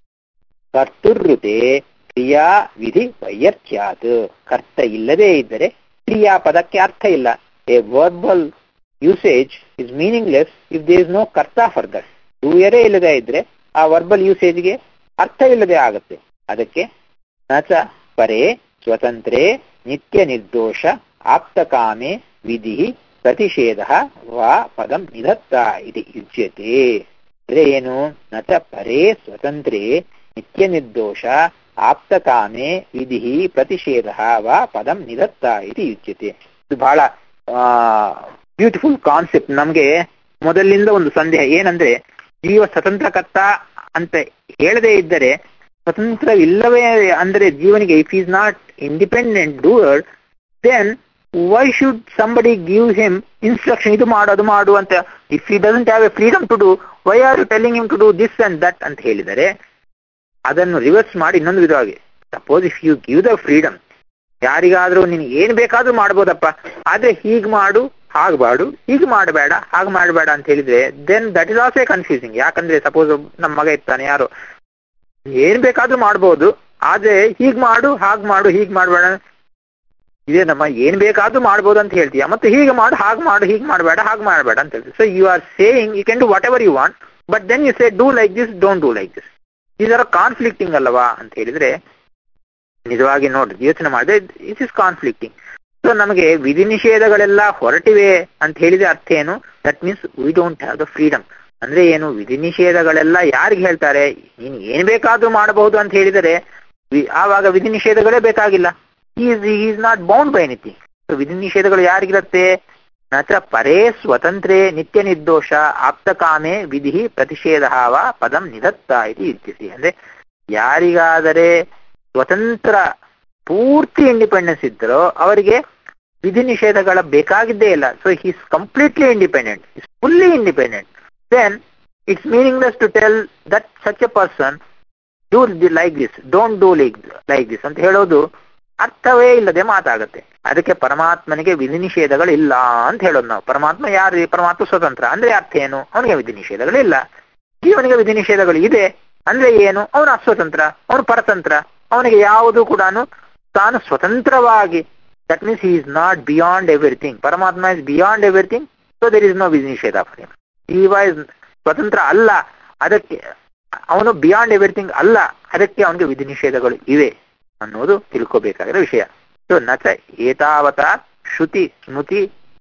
ಕರ್ತೃತೆ ಕ್ರಿಯಾ ವಿಧಿ ವೈಯರ್ಥ್ಯಾತ್, ಕರ್ತ ಇಲ್ಲದೇ ಇದ್ದರೆ ಕ್ರಿಯಾಪದಕ್ಕೆ ಅರ್ಥ ಇಲ್ಲ. A verbal usage is meaningless if there is no ಕರ್ತ ಫಾರ್ ದಟ್. ಕ್ರಿಯೆಯೇ ಇಲ್ಲದೆ ಇದ್ರೆ ಆ ವರ್ಬಲ್ ಯೂಸೇಜ್ಗೆ ಅರ್ಥವಿಲ್ಲದೆ ಆಗುತ್ತೆ. ಅದಕ್ಕೆ ನಚ ಪರೇ ಸ್ವತಂತ್ರೇ ನಿತ್ಯ ನಿರ್ದೋಷ ಆಪ್ತಕಾಮೆ ವಿಧಿ ಪ್ರತಿಷೇಧ ವಾ ಪದಂ ನಿಧತ್ತ ಇತಿ ಯುಜ್ಯತೆ. ಅಂದ್ರೆ ಏನು? ನಚ ಪರೇ ಸ್ವತಂತ್ರೇ ನಿತ್ಯ ನಿರ್ದೋಷ ಆಪ್ತಕಾಮೆ ವಿಧಿ ಪ್ರತಿಷೇಧ ವಾ ಪದಂ ನಿಧತ್ತ ಇತಿ ಯುಜ್ಯತೆ. ಇದು ಬಹಳ ಬ್ಯೂಟಿಫುಲ್ ಕಾನ್ಸೆಪ್ಟ್. ನಮ್ಗೆ ಮೊದಲಿನಿಂದ ಒಂದು ಸಂದೇಹ ಏನಂದ್ರೆ, ಜೀವ ಸ್ವತಂತ್ರಕರ್ತ ಅಂತ ಹೇಳದೇ ಇದ್ದರೆ ಸ್ವತಂತ್ರವಿಲ್ಲವೇ ಅಂದರೆ ಜೀವನಿಗೆ if is not independent doer then why should somebody give him instruction, ಇದು ಮಾಡು ಅದು ಮಾಡು ಅಂತ. if he doesn't have a freedom to do, why are you telling him to do this and that ಅಂತ ಹೇಳಿದರೆ, ಅದನ್ನು ರಿವರ್ಸ್ ಮಾಡಿ ಇನ್ನೊಂದು ವಿಧವಾಗಿ, suppose if you give the freedom, ಯಾರಿಗಾದ್ರೂ ನೀನು ಏನ್ ಬೇಕಾದ್ರೂ ಮಾಡ್ಬೋದಪ್ಪ, ಆದ್ರೆ ಹೀಗ್ ಮಾಡು ಹಾಗೆ ಮಾಡು, ಹೀಗೆ ಮಾಡಬೇಡ, ಹಾಗೆ ಮಾಡಬೇಡ ಅಂತ ಹೇಳಿದ್ರೆ then that is also confusing. ಯಾಕಂದ್ರೆ ಸಪೋಸ್ ನಮ್ಮ ಮಗ ಇರ್ತಾನೆ ಯಾರು, ಏನ್ ಬೇಕಾದ್ರೂ ಮಾಡ್ಬೋದು, ಆದ್ರೆ ಹೀಗ್ ಮಾಡು, ಹಾಗೆ ಮಾಡು, ಹೀಗೆ ಮಾಡಬೇಡ, ಇದೇ ನಮ್ಮ ಏನ್ ಬೇಕಾದ್ರೂ ಮಾಡ್ಬೋದು ಅಂತ ಹೇಳ್ತೀಯ, ಮತ್ತೆ ಹೀಗೆ ಮಾಡು, ಹಾಗೆ ಮಾಡು, ಹೀಗೆ ಮಾಡಬೇಡ, ಹಾಗೆ ಮಾಡಬೇಡ ಅಂತ ಹೇಳ್ತೀವಿ. So you are saying you can do whatever you want, but then you say do like this, don't do like this. ಇದರ ಕಾನ್ಫ್ಲಿಕ್ಟಿಂಗ್ ಅಲ್ಲವಾ ಅಂತ ಹೇಳಿದ್ರೆ ನಿಜವಾಗಿ ನೋಡ್ರಿ ಯೋಚನೆ ಮಾಡಿದ್ರೆ ಇಟ್ ಇಸ್ ಕಾನ್ಫ್ಲಿಕ್ಟಿಂಗ್. ಸೊ ನಮಗೆ ವಿಧಿ ನಿಷೇಧಗಳೆಲ್ಲ ಹೊರಟಿವೆ ಅಂತ ಹೇಳಿದ್ರೆ ಅರ್ಥ ಏನು? That means we don't have the freedom. ಅಂದ್ರೆ ಏನು? ವಿಧಿ ನಿಷೇಧಗಳೆಲ್ಲ ಯಾರಿಗೆ ಹೇಳ್ತಾರೆ? ನೀನು ಏನ್ ಬೇಕಾದ್ರೂ ಮಾಡಬಹುದು ಅಂತ ಹೇಳಿದರೆ ಆವಾಗ ವಿಧಿ ನಿಷೇಧಗಳೇ ಬೇಕಾಗಿಲ್ಲ. Is not bound by anything. So ವಿಧಿ ನಿಷೇಧಗಳು ಯಾರಿಗಿರುತ್ತೆ? ನಚ ಪರೇ ಸ್ವತಂತ್ರೇ ನಿತ್ಯ ನಿರ್ದೋಷ ಆಪ್ತಕಾಮೆ ವಿಧಿ ಪ್ರತಿಷೇಧ ವಾ ಪದಂ ನಿಧತ್ತ ಇದು ಇರ್ತಿಸಿ. ಅಂದ್ರೆ ಯಾರಿಗಾದರೆ ಸ್ವತಂತ್ರ ಪೂರ್ತಿ ಇಂಡಿಪೆಂಡೆನ್ಸ್ ಇದ್ದರೋ ಅವರಿಗೆ ವಿಧಿ ನಿಷೇಧಗಳ ಬೇಕಾಗಿದ್ದೇ ಇಲ್ಲ. So he's completely independent, is fully independent. Then it's meaningless to tell that such a person do like this, don't do like this ಅಂತ ಹೇಳೋದು ಅರ್ಥವೇ ಇಲ್ಲದೆ ಮಾತಾಗುತ್ತೆ. ಅದಕ್ಕೆ ಪರಮಾತ್ಮನಿಗೆ ವಿಧಿ ನಿಷೇಧಗಳಿಲ್ಲ ಅಂತ ಹೇಳೋದು ನಾವು. ಪರಮಾತ್ಮ ಯಾರು? ಪರಮಾತ್ಮ ಸ್ವತಂತ್ರ ಅಂದ್ರೆ ಅರ್ಥ ಏನು? ಅವನಿಗೆ ವಿಧಿ ನಿಷೇಧಗಳಿಲ್ಲ. ಜೀವನಿಗೆ ವಿಧಿ ನಿಷೇಧಗಳು ಇದೆ ಅಂದ್ರೆ ಏನು? ಅವನು ಅಸ್ವತಂತ್ರ, ಅವನು ಪರತಂತ್ರ, ಅವನಿಗೆ ಯಾವುದು ಕೂಡ ತಾನು ಸ್ವತಂತ್ರವಾಗಿ, that means he is not beyond everything. ಪರಮಾತ್ಮ is beyond everything, so there is no ವಿಧಿ ನಿಷೇಧ ಫಾರ್ ಹಿಮ್. ಜೀವ ಇಸ್ ಸ್ವತಂತ್ರ ಅಲ್ಲ, ಅದಕ್ಕೆ ಅವನು ಬಿಯಾಂಡ್ ಎವ್ರಿಥಿಂಗ್ ಅಲ್ಲ, ಅದಕ್ಕೆ ಅವನಿಗೆ ವಿಧಿ ನಿಷೇಧಗಳು ಇವೆ ಅನ್ನೋದು ತಿಳ್ಕೋಬೇಕಾಗಿರೋ ವಿಷಯ. ಸೊ ನಚ ಏತಾವತ ಶ್ರುತಿ ಸ್ಮೃತಿ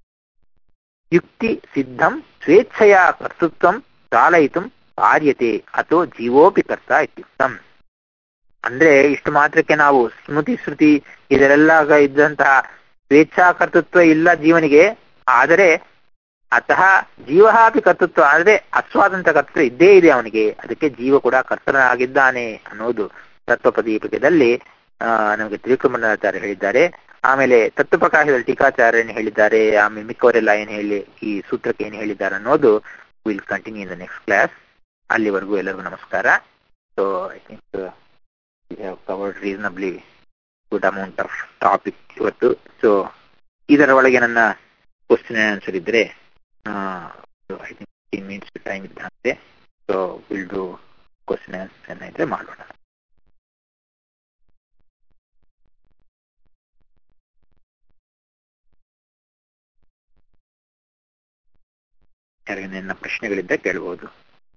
ಯುಕ್ತಿ ಸಿದ್ಧಂ ಸ್ವೇಚ್ಛೆಯ ಕರ್ತೃತ್ವಂ ಚಾಲಯಿತು ಕಾರ್ಯತೆ ಅಥೋ ಜೀವೋಪಿ ಕರ್ತ ಇತ್ಯುಕ್ತಂ. ಅಂದ್ರೆ ಇಷ್ಟು ಮಾತ್ರಕ್ಕೆ ನಾವು ಸ್ಮೃತಿ ಶ್ರುತಿ ಇದರೆಲ್ಲ ಇದ್ದಂತಹ ಸ್ವೇಚ್ಛಾಕರ್ತೃತ್ವ ಇಲ್ಲ ಜೀವನಿಗೆ, ಆದರೆ ಅತಃ ಜೀವ ಅಪಿ ಕರ್ತೃತ್ವ ಅಂದ್ರೆ ಅಸ್ವಾತಂತ್ರ್ಯ ಕರ್ತೃತ್ವ ಇದ್ದೇ ಇದೆ ಅವನಿಗೆ, ಅದಕ್ಕೆ ಜೀವ ಕೂಡ ಕರ್ತನಾಗಿದ್ದಾನೆ ಅನ್ನೋದು ತತ್ವಪ್ರದೀಪಕದಲ್ಲಿ ನಮಗೆ ತ್ರಿವಿಕ್ರಮಾಚಾರ್ಯ ಹೇಳಿದ್ದಾರೆ. ಆಮೇಲೆ ತತ್ವಪ್ರಕಾಶದಲ್ಲಿ ಟೀಕಾಚಾರ್ಯನ ಹೇಳಿದ್ದಾರೆ. ಆಮೇಲೆ ಮಿಕ್ಕವರೆಲ್ಲ ಏನ್ ಹೇಳಿ ಈ ಸೂತ್ರಕ್ಕೆ ಏನ್ ಹೇಳಿದ್ದಾರೆ ಅನ್ನೋದು will continue in the next class. ಅಲ್ಲಿವರೆಗೂ ಎಲ್ಲರಿಗೂ ನಮಸ್ಕಾರ. So I think we have covered reasonably good amount of topic ಇವತ್ತು. ಸೊ ಇದರ ಒಳಗೆ ನನ್ನ ಕ್ವಶನ್ ಆನ್ಸರ್ ಇದ್ರೆ ಐ ಥಿಂಕ್ 15 minutes ಟೈಮ್ ಇದ್ದಂತೆ. So will do question answer ಇದ್ರೆ ಮಾಡೋಣ. ಯಾರಿಗೆ ನನ್ನ ಪ್ರಶ್ನೆಗಳಿದ್ದ ಕೇಳಬಹುದು.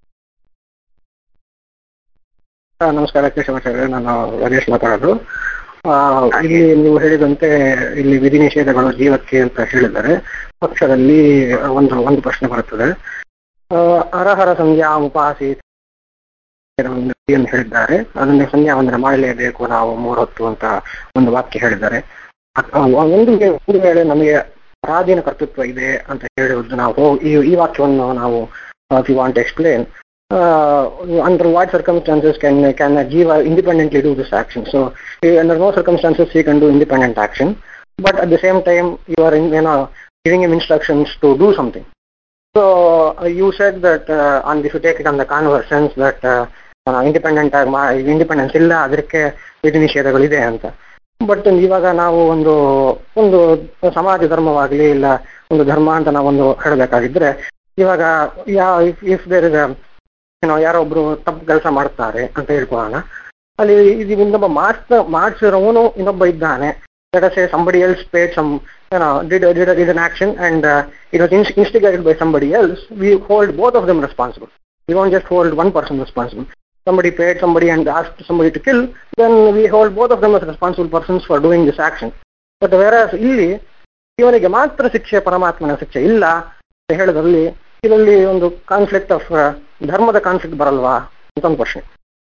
ನಮಸ್ಕಾರ ಕೇಶವಾಚಾರ್ಯ, ನಾನು ರಮೇಶ್ ಮಾತಾಡೋದು. ಇಲ್ಲಿ ನೀವು ಹೇಳಿದಂತೆ ಇಲ್ಲಿ ವಿಧಿ ನಿಷೇಧಗಳು ಜೀವಕ್ಕೆ ಅಂತ ಹೇಳಿದರೆ ಪಕ್ಷದಲ್ಲಿ ಒಂದು ಪ್ರಶ್ನೆ ಬರುತ್ತದೆ. ಅರಹರ ಸಂಧ್ಯಾ ಉಪಾಸಿ ಅಂತ ಹೇಳಿದ್ದಾರೆ, ಅದನ್ನೇ ಸಂಧ್ಯಾ ವಂದನೆ ಮಾಡಲೇಬೇಕು ನಾವು 3 ಹೊತ್ತು ಅಂತ ಒಂದು ವಾಕ್ಯ ಹೇಳಿದ್ದಾರೆ. ಒಂದು ವೇಳೆ ನಮಗೆ ಪರಾಧೀನ ಕರ್ತೃತ್ವ ಇದೆ ಅಂತ ಹೇಳುವುದು, ನಾವು ಈ ವಾಕ್ಯವನ್ನು ನಾವು you want explain under what circumstances can a jiva independently do this action? So under no circumstances he can do independent action, but at the same time you are giving him instructions to do something. So you said that if you take it on the converse sense that independence illa ಅದಕ್ಕೆ ವಿಧಿ ನಿಷೇಧಗಳಿದೆ ಅಂತ. But ಇವಾಗ ನಾವು ಒಂದು ಸಮಾಜ ಧರ್ಮವಾಗ್ಲಿ ಇಲ್ಲ ಒಂದು ಧರ್ಮ ಅಂತ ನಾವೊಂದು ಹೇಳಬೇಕಾಗಿದ್ರೆ, ಇವಾಗ ಇಫ್ ದೇರ್ ಇಸ್ ಯಾರೊಬ್ರು ತಪ್ಪು ಕೆಲಸ ಮಾಡ್ತಾರೆ ಅಂತ ಹೇಳ್ಕೊಳ್ಳೋಣ, ಅಲ್ಲಿ ಇನ್ನೊಬ್ಬ ಮಾಡಿಸಿರೋನು ಇನ್ನೊಬ್ಬ ಇದ್ದಾನೆ. Let us say somebody else paid did an action and it was instigated by somebody else. We hold both of them responsible. We won't just hold one person responsible. Somebody paid somebody and asked somebody to kill, then we hold both of them as responsible persons for doing this action. But whereas ಇಲ್ಲಿ ಇವನಿಗೆ ಮಾತ್ರ ಶಿಕ್ಷೆ, ಪರಮಾತ್ಮನ ಶಿಕ್ಷೆ ಇಲ್ಲ ಅಂತ ಹೇಳೋದ್ರಲ್ಲಿ ಇದರಲ್ಲಿ ಒಂದು ಕಾನ್ಫ್ಲಿಕ್ಟ್ ಆಫ್ ಧರ್ಮದ ಕಾನ್ಫ್ಲಿಕ್ಟ್ ಬರಲ್ವಾ ಅಂತ ಒಂದು ಪ್ರಶ್ನೆ.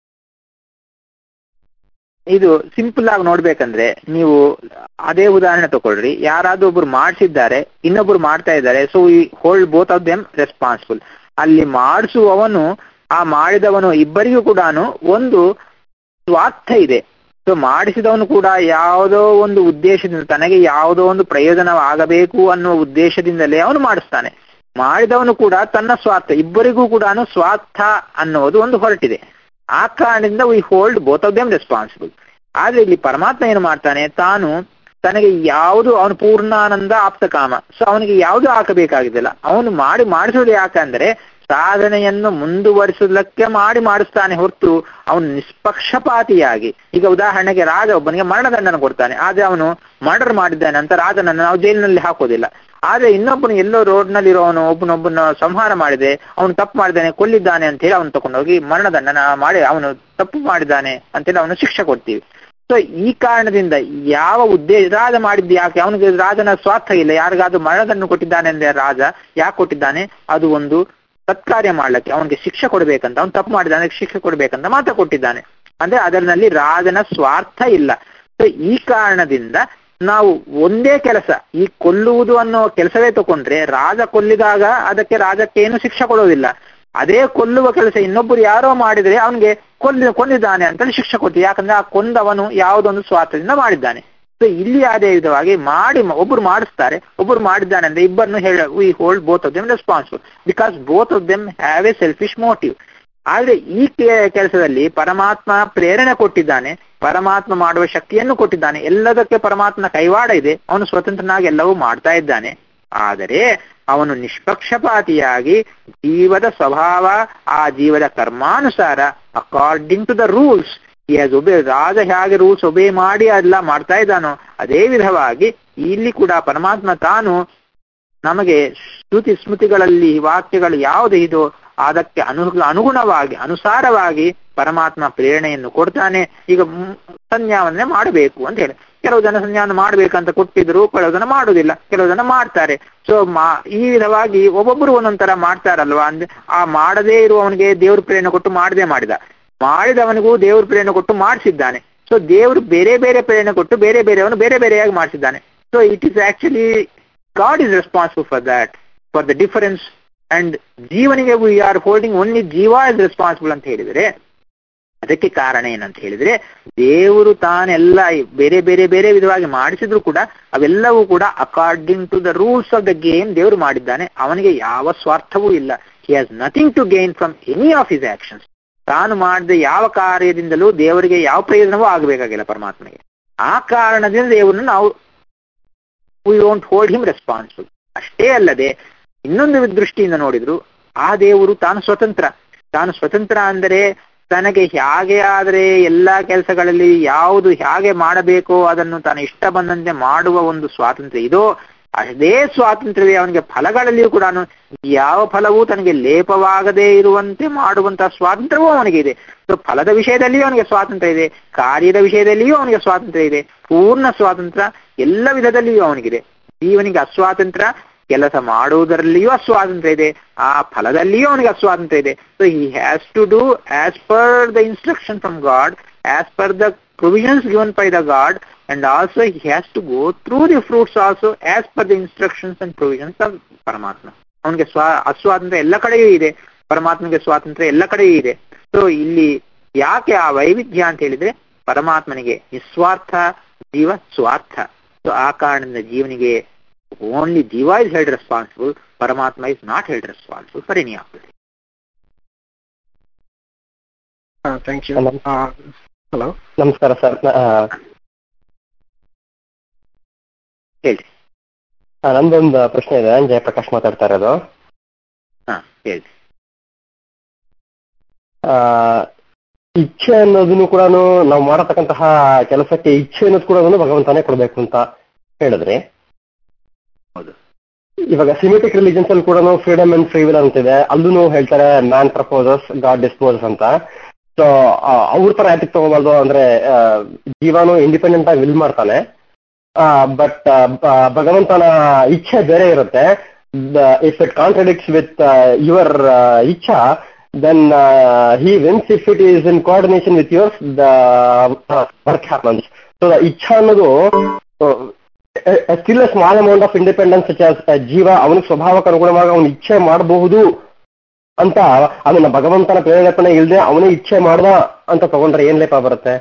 ಇದು ಸಿಂಪಲ್ ಆಗಿ ನೋಡ್ಬೇಕಂದ್ರೆ ನೀವು ಅದೇ ಉದಾಹರಣೆ ತಗೊಳ್ರಿ. ಯಾರಾದ್ರೂ ಒಬ್ರು ಮಾಡಿಸಿದ್ದಾರೆ, ಇನ್ನೊಬ್ರು ಮಾಡ್ತಾ ಇದ್ದಾರೆ, so we hold both of them responsible. ಅಲ್ಲಿ ಮಾಡಿಸುವವನು ಆ ಮಾಡಿದವನು ಇಬ್ಬರಿಗೂ ಕೂಡ ಒಂದು ಸ್ವಾರ್ಥ ಇದೆ. ಸೊ ಮಾಡಿಸಿದವನು ಕೂಡ ಯಾವುದೋ ಒಂದು ಉದ್ದೇಶದಿಂದ, ತನಗೆ ಯಾವುದೋ ಒಂದು ಪ್ರಯೋಜನವಾಗಬೇಕು ಅನ್ನುವ ಉದ್ದೇಶದಿಂದಲೇ ಅವನು ಮಾಡಿಸ್ತಾನೆ. ಮಾಡಿದವನು ಕೂಡ ತನ್ನ ಸ್ವಾರ್ಥ, ಇಬ್ಬರಿಗೂ ಕೂಡ ಸ್ವಾರ್ಥ ಅನ್ನೋದು ಒಂದು ಹೊರಟಿದೆ. ಆ ಕಾರಣದಿಂದ we hold both of them responsible. ಆದ್ರೆ ಇಲ್ಲಿ ಪರಮಾತ್ಮ ಏನು ಮಾಡ್ತಾನೆ, ತಾನು ತನಗೆ ಯಾವುದು ಅವನು ಪೂರ್ಣಾನಂದ ಆಪ್ತಕಾಮ, ಸೊ ಅವನಿಗೆ ಯಾವುದು ಹಾಕಬೇಕಾಗಿದ್ದಿಲ್ಲ. ಅವನು ಮಾಡಿಸೋದು ಯಾಕಂದ್ರೆ ಸಾಧನೆಯನ್ನು ಮುಂದುವರಿಸಲಿಕ್ಕೆ ಮಾಡಿಸ್ತಾನೆ ಹೊರತು ಅವನು ನಿಷ್ಪಕ್ಷಪಾತಿಯಾಗಿ. ಈಗ ಉದಾಹರಣೆಗೆ ರಾಜ ಒಬ್ಬನಿಗೆ ಮರಣದಂಡನೆ ಕೊಡ್ತಾನೆ, ಆದ್ರೆ ಅವನು ಮರ್ಡರ್ ಮಾಡಿದ್ದಾನೆ ಅಂತ ರಾಜನನ್ನು ನಾವು ಜೈಲಿನಲ್ಲಿ ಹಾಕೋದಿಲ್ಲ. ಆದ್ರೆ ಇನ್ನೊಬ್ಬನು ಎಲ್ಲೋ ರೋಡ್ನಲ್ಲಿರೋವನು ಒಬ್ಬನೊಬ್ಬನ ಸಂಹಾರ ಮಾಡಿದೆ, ಅವನು ತಪ್ಪು ಮಾಡಿದ್ದಾನೆ, ಕೊಲ್ಲಿದ್ದಾನೆ ಅಂತ ಹೇಳಿ ಅವನು ತಗೊಂಡೋಗಿ ಮರಣದಂಡನ ಮಾಡಿ ಅವನು ತಪ್ಪು ಮಾಡಿದ್ದಾನೆ ಅಂತೇಳಿ ಅವನು ಶಿಕ್ಷೆ ಕೊಡ್ತೀವಿ. ಸೊ ಈ ಕಾರಣದಿಂದ ಯಾವ ಉದ್ದೇಶ ರಾಜ ಮಾಡಿದ್ದು ಯಾಕೆ, ಅವನಿಗೆ ರಾಜನ ಸ್ವಾರ್ಥ ಇಲ್ಲ. ಯಾರಿಗಾದ್ರೂ ಮರಣದಂಡ ಕೊಟ್ಟಿದ್ದಾನೆ ಅಂದ್ರೆ ರಾಜ ಯಾಕೆ ಕೊಟ್ಟಿದ್ದಾನೆ, ಅದು ಒಂದು ಸತ್ಕಾರ್ಯ ಮಾಡ್ಲಿಕ್ಕೆ, ಅವನಿಗೆ ಶಿಕ್ಷೆ ಕೊಡ್ಬೇಕಂತ, ಅವನು ತಪ್ಪು ಮಾಡಿದ್ದಾನೆ ಶಿಕ್ಷೆ ಕೊಡ್ಬೇಕಂತ ಮಾತ್ರ ಕೊಟ್ಟಿದ್ದಾನೆ. ಅಂದ್ರೆ ಅದರಲ್ಲಿ ರಾಜನ ಸ್ವಾರ್ಥ ಇಲ್ಲ. ಸೊ ಈ ಕಾರಣದಿಂದ ನಾವು ಒಂದೇ ಕೆಲಸ, ಈ ಕೊಲ್ಲುವುದು ಅನ್ನೋ ಕೆಲಸವೇ ತಗೊಂಡ್ರೆ ರಾಜ ಕೊಲ್ಲಿದಾಗ ಅದಕ್ಕೆ ರಾಜಕ್ಕೇನು ಶಿಕ್ಷೆ ಕೊಡೋದಿಲ್ಲ. ಅದೇ ಕೊಲ್ಲುವ ಕೆಲಸ ಇನ್ನೊಬ್ಬರು ಯಾರೋ ಮಾಡಿದ್ರೆ ಅವನಿಗೆ ಕೊಂದಿದ್ದಾನೆ ಅಂತೇಳಿ ಶಿಕ್ಷೆ ಕೊಡ್ತೀವಿ. ಯಾಕಂದ್ರೆ ಆ ಕೊಂದವನು ಯಾವುದೊಂದು ಸ್ವಾರ್ಥದಿಂದ ಮಾಡಿದ್ದಾನೆ. ಸೊ ಇಲ್ಲಿ ಅದೇ ವಿಧವಾಗಿ ಒಬ್ಬರು ಮಾಡಿಸ್ತಾರೆ, ಒಬ್ಬರು ಮಾಡಿದ್ದಾನೆ ಅಂದ್ರೆ ಇಬ್ಬರನ್ನು we hold both of them responsible because both of them have a selfish motive. ಆದ್ರೆ ಈ ಕೆಲಸದಲ್ಲಿ ಪರಮಾತ್ಮ ಪ್ರೇರಣೆ ಕೊಟ್ಟಿದ್ದಾನೆ, ಪರಮಾತ್ಮ ಮಾಡುವ ಶಕ್ತಿಯನ್ನು ಕೊಟ್ಟಿದ್ದಾನೆ, ಎಲ್ಲದಕ್ಕೆ ಪರಮಾತ್ಮನ ಕೈವಾಡ ಇದೆ, ಅವನು ಸ್ವತಂತ್ರನಾಗಿ ಎಲ್ಲವೂ ಮಾಡ್ತಾ ಇದ್ದಾನೆ. ಆದರೆ ಅವನು ನಿಷ್ಪಕ್ಷಪಾತಿಯಾಗಿ ಜೀವದ ಸ್ವಭಾವ, ಆ ಜೀವದ ಕರ್ಮಾನುಸಾರ ಅಕಾರ್ಡಿಂಗ್ ಟು ದ ರೂಲ್ಸ್ ರಾಜ ಹೇಗೆ ರೂಲ್ಸ್ ಒಬೇ ಮಾಡಿ ಎಲ್ಲ ಮಾಡ್ತಾ ಇದ್ದಾನೋ ಅದೇ ವಿಧವಾಗಿ ಇಲ್ಲಿ ಕೂಡ ಪರಮಾತ್ಮ ತಾನು ನಮಗೆ ಶ್ರುತಿ ಸ್ಮೃತಿಗಳಲ್ಲಿ ವಾಕ್ಯಗಳು ಯಾವುದು ಇದೋ ಅದಕ್ಕೆ ಅನುಗುಣವಾಗಿ ಅನುಸಾರವಾಗಿ ಪರಮಾತ್ಮ ಪ್ರೇರಣೆಯನ್ನು ಕೊಡ್ತಾನೆ. ಈಗ ಸಂಧ್ಯಾವನ್ನೇ ಮಾಡಬೇಕು ಅಂತ ಹೇಳಿ ಕೆಲವು ಜನ ಸಂಧ್ಯಾವನ್ನ ಮಾಡ್ಬೇಕಂತ ಕೊಟ್ಟಿದ್ರು, ಕೆಲವು ಜನ ಮಾಡುವುದಿಲ್ಲ, ಕೆಲವು ಜನ ಮಾಡ್ತಾರೆ. ಸೊ ಈ ವಿಧವಾಗಿ ಒಬ್ಬೊಬ್ಬರು ಒಂದೊಂದರ ಮಾಡ್ತಾರಲ್ವಾ. ಅಂದ್ರೆ ಆ ಮಾಡದೇ ಇರುವವನಿಗೆ ದೇವ್ರ ಪ್ರೇರಣೆ ಕೊಟ್ಟು ಮಾಡಿದವನಿಗೂ ದೇವ್ರ ಪ್ರೇರಣೆ ಕೊಟ್ಟು ಮಾಡಿಸಿದ್ದಾನೆ. ಸೊ ದೇವರು ಬೇರೆ ಬೇರೆ ಪ್ರೇರಣೆ ಕೊಟ್ಟು ಬೇರೆಯವನು ಬೇರೆ ಬೇರೆಯಾಗಿ ಮಾಡಿಸಿದ್ದಾನೆ. So it is actually God is responsible for that, for the difference. And ಜೀವನಿಗೆ ವಿ ಆರ್ ಹೋಲ್ಡಿಂಗ್ ಓನ್ಲಿ ಜೀವ ಇಸ್ ರೆಸ್ಪಾನ್ಸಿಬಲ್ ಅಂತ ಹೇಳಿದ್ರೆ ಅದಕ್ಕೆ ಕಾರಣ ಏನಂತ ಹೇಳಿದ್ರೆ ದೇವರು ತಾನೆಲ್ಲ ಬೇರೆ ಬೇರೆ ಬೇರೆ ವಿಧವಾಗಿ ಮಾಡಿಸಿದ್ರು ಕೂಡ ಅವೆಲ್ಲವೂ ಕೂಡ according to the rules of the game ದೇವರು ಮಾಡಿದ್ದಾನೆ. ಅವನಿಗೆ ಯಾವ ಸ್ವಾರ್ಥವೂ ಇಲ್ಲ. He has nothing to gain from any of his actions. ತಾನು ಮಾಡಿದ ಯಾವ ಕಾರ್ಯದಿಂದಲೂ ದೇವರಿಗೆ ಯಾವ ಪ್ರಯೋಜನವೂ ಆಗಬೇಕಾಗಿಲ್ಲ ಪರಮಾತ್ಮನಿಗೆ. ಆ ಕಾರಣದಿಂದ ದೇವರನ್ನು ನಾವು we don't hold him responsible. ಅಷ್ಟೇ ಅಲ್ಲದೆ ಇನ್ನೊಂದು ದೃಷ್ಟಿಯಿಂದ ನೋಡಿದ್ರು ಆ ದೇವರು ತಾನು ಸ್ವತಂತ್ರ ಅಂದರೆ ತನಗೆ ಹೇಗೆ ಆದರೆ ಎಲ್ಲಾ ಕೆಲಸಗಳಲ್ಲಿ ಯಾವುದು ಹೇಗೆ ಮಾಡಬೇಕೋ ಅದನ್ನು ತಾನು ಇಷ್ಟ ಬಂದಂತೆ ಮಾಡುವ ಒಂದು ಸ್ವಾತಂತ್ರ್ಯ ಇದೋ ಅದೇ ಸ್ವಾತಂತ್ರ್ಯವೇ ಅವನಿಗೆ ಫಲಗಳಲ್ಲಿಯೂ ಕೂಡ ಯಾವ ಫಲವೂ ತನಗೆ ಲೇಪವಾಗದೇ ಇರುವಂತೆ ಮಾಡುವಂತಹ ಸ್ವಾತಂತ್ರ್ಯವೂ ಅವನಿಗೆ ಇದೆ. ಸೊ ಫಲದ ವಿಷಯದಲ್ಲಿಯೂ ಅವನಿಗೆ ಸ್ವಾತಂತ್ರ್ಯ ಇದೆ, ಕಾರ್ಯದ ವಿಷಯದಲ್ಲಿಯೂ ಅವನಿಗೆ ಸ್ವಾತಂತ್ರ್ಯ ಇದೆ, ಪೂರ್ಣ ಸ್ವಾತಂತ್ರ್ಯ ಎಲ್ಲ ವಿಧದಲ್ಲಿಯೂ ಅವನಿಗಿದೆ. ಜೀವನಿಗೆ ಅಸ್ವಾತಂತ್ರ್ಯ, ಕೆಲಸ ಮಾಡುವುದರಲ್ಲಿಯೂ ಅಸ್ವಾತಂತ್ರ್ಯ ಇದೆ, ಆ ಫಲದಲ್ಲಿಯೂ ಅವನಿಗೆ ಅಸ್ವಾತಂತ್ರ್ಯ ಇದೆ. So he has to do as per the instruction from God, as per the provisions given by the God, and also he has to go through the fruits also as per the instructions and provisions of Paramatma. ಅವನಿಗೆ ಅಸ್ವಾತಂತ್ರ್ಯ ಎಲ್ಲ ಕಡೆಯೂ ಇದೆ, ಪರಮಾತ್ಮನಿಗೆ ಸ್ವಾತಂತ್ರ್ಯ ಎಲ್ಲ ಕಡೆಯೂ ಇದೆ. So ಇಲ್ಲಿ ಯಾಕೆ ಆ ವೈವಿಧ್ಯ ಅಂತ ಹೇಳಿದ್ರೆ ಪರಮಾತ್ಮನಿಗೆ ನಿಸ್ವಾರ್ಥ, ಜೀವ ಸ್ವಾರ್ಥ. ಸೊ ಆ ಕಾರಣದಿಂದ ಜೀವನಿಗೆ ಓನ್ಲಿ ಜೀವ ಇಸ್ ಹೆಲ್ಡ್ ರೆಸ್ಪಾನ್ಸಿಬಲ್, ಪರಮಾತ್ಮ is not held responsible for any of it. Thank you. Hello, ನಮಸ್ಕಾರ ಸರ್. ಹೇಳಿ. ನಂದೊಂದು ಪ್ರಶ್ನೆ ಇದೆ. ಜಯಪ್ರಕಾಶ್ ಮಾತಾಡ್ತಾ ಇರೋದು. ಹೇಳಿ. ಇಚ್ಛೆ ಅನ್ನೋದನ್ನು ಕೂಡ ನಾವು ಮಾಡತಕ್ಕಂತಹ ಕೆಲಸಕ್ಕೆ ಇಚ್ಛೆ ಅನ್ನೋದು ಕೂಡ ಭಗವಂತನೇ ಕೊಡ್ಬೇಕು ಅಂತ ಹೇಳಿದ್ರಿ. ಹೌದು. ಇವಾಗ ಸಿಮೆಟಿಕ್ ರಿಲಿಜನ್ಸ್ ಅಲ್ಲಿ ಕೂಡ ಫ್ರೀಡಮ್ ಅಂಡ್ ಫ್ರೀ ವಿಲ್ ಅಂತಿದೆ, ಅಲ್ಲೂ ಹೇಳ್ತಾರೆ ಮ್ಯಾನ್ ಪ್ರಪೋಸಸ್ ಗಾಡ್ ಡಿಸ್ಪೋಸಸ್ ಅಂತ. ಸೊ ಅವ್ರ ತರ ಯಾತಿಗೆ ತಗೋಬಾರ್ದು ಅಂದ್ರೆ ಜೀವನು ಇಂಡಿಪೆಂಡೆಂಟ್ ಆಗಿ ವಿಲ್ ಮಾಡ್ತಾನೆ, ಬಟ್ ಭಗವಂತನ ಇಚ್ಛೆ ಬೇರೆ ಇರುತ್ತೆ. If it contradicts with your ಇಚ್ಛಾ then he wins. If it is in coordination with your the work happens. So ಇಚ್ಛಾ ಅನ್ನೋದು still a small amount of independence ಜೀವ ಅವನಿಗೆ ಸ್ವಭಾವಕ್ಕೆ ಅನುಗುಣವಾಗಿ ಅವನು ಇಚ್ಛೆ ಮಾಡಬಹುದು ಅಂತ ಅದನ್ನ ಭಗವಂತನ ಪ್ರೇರೇಪಣೆ ಇಲ್ಲದೆ ಅವನೇ ಇಚ್ಛೆ ಮಾಡ್ದ ಅಂತ ತಗೊಂಡ್ರೆ ಏನ್ ಲೇಪ ಬರುತ್ತೆ?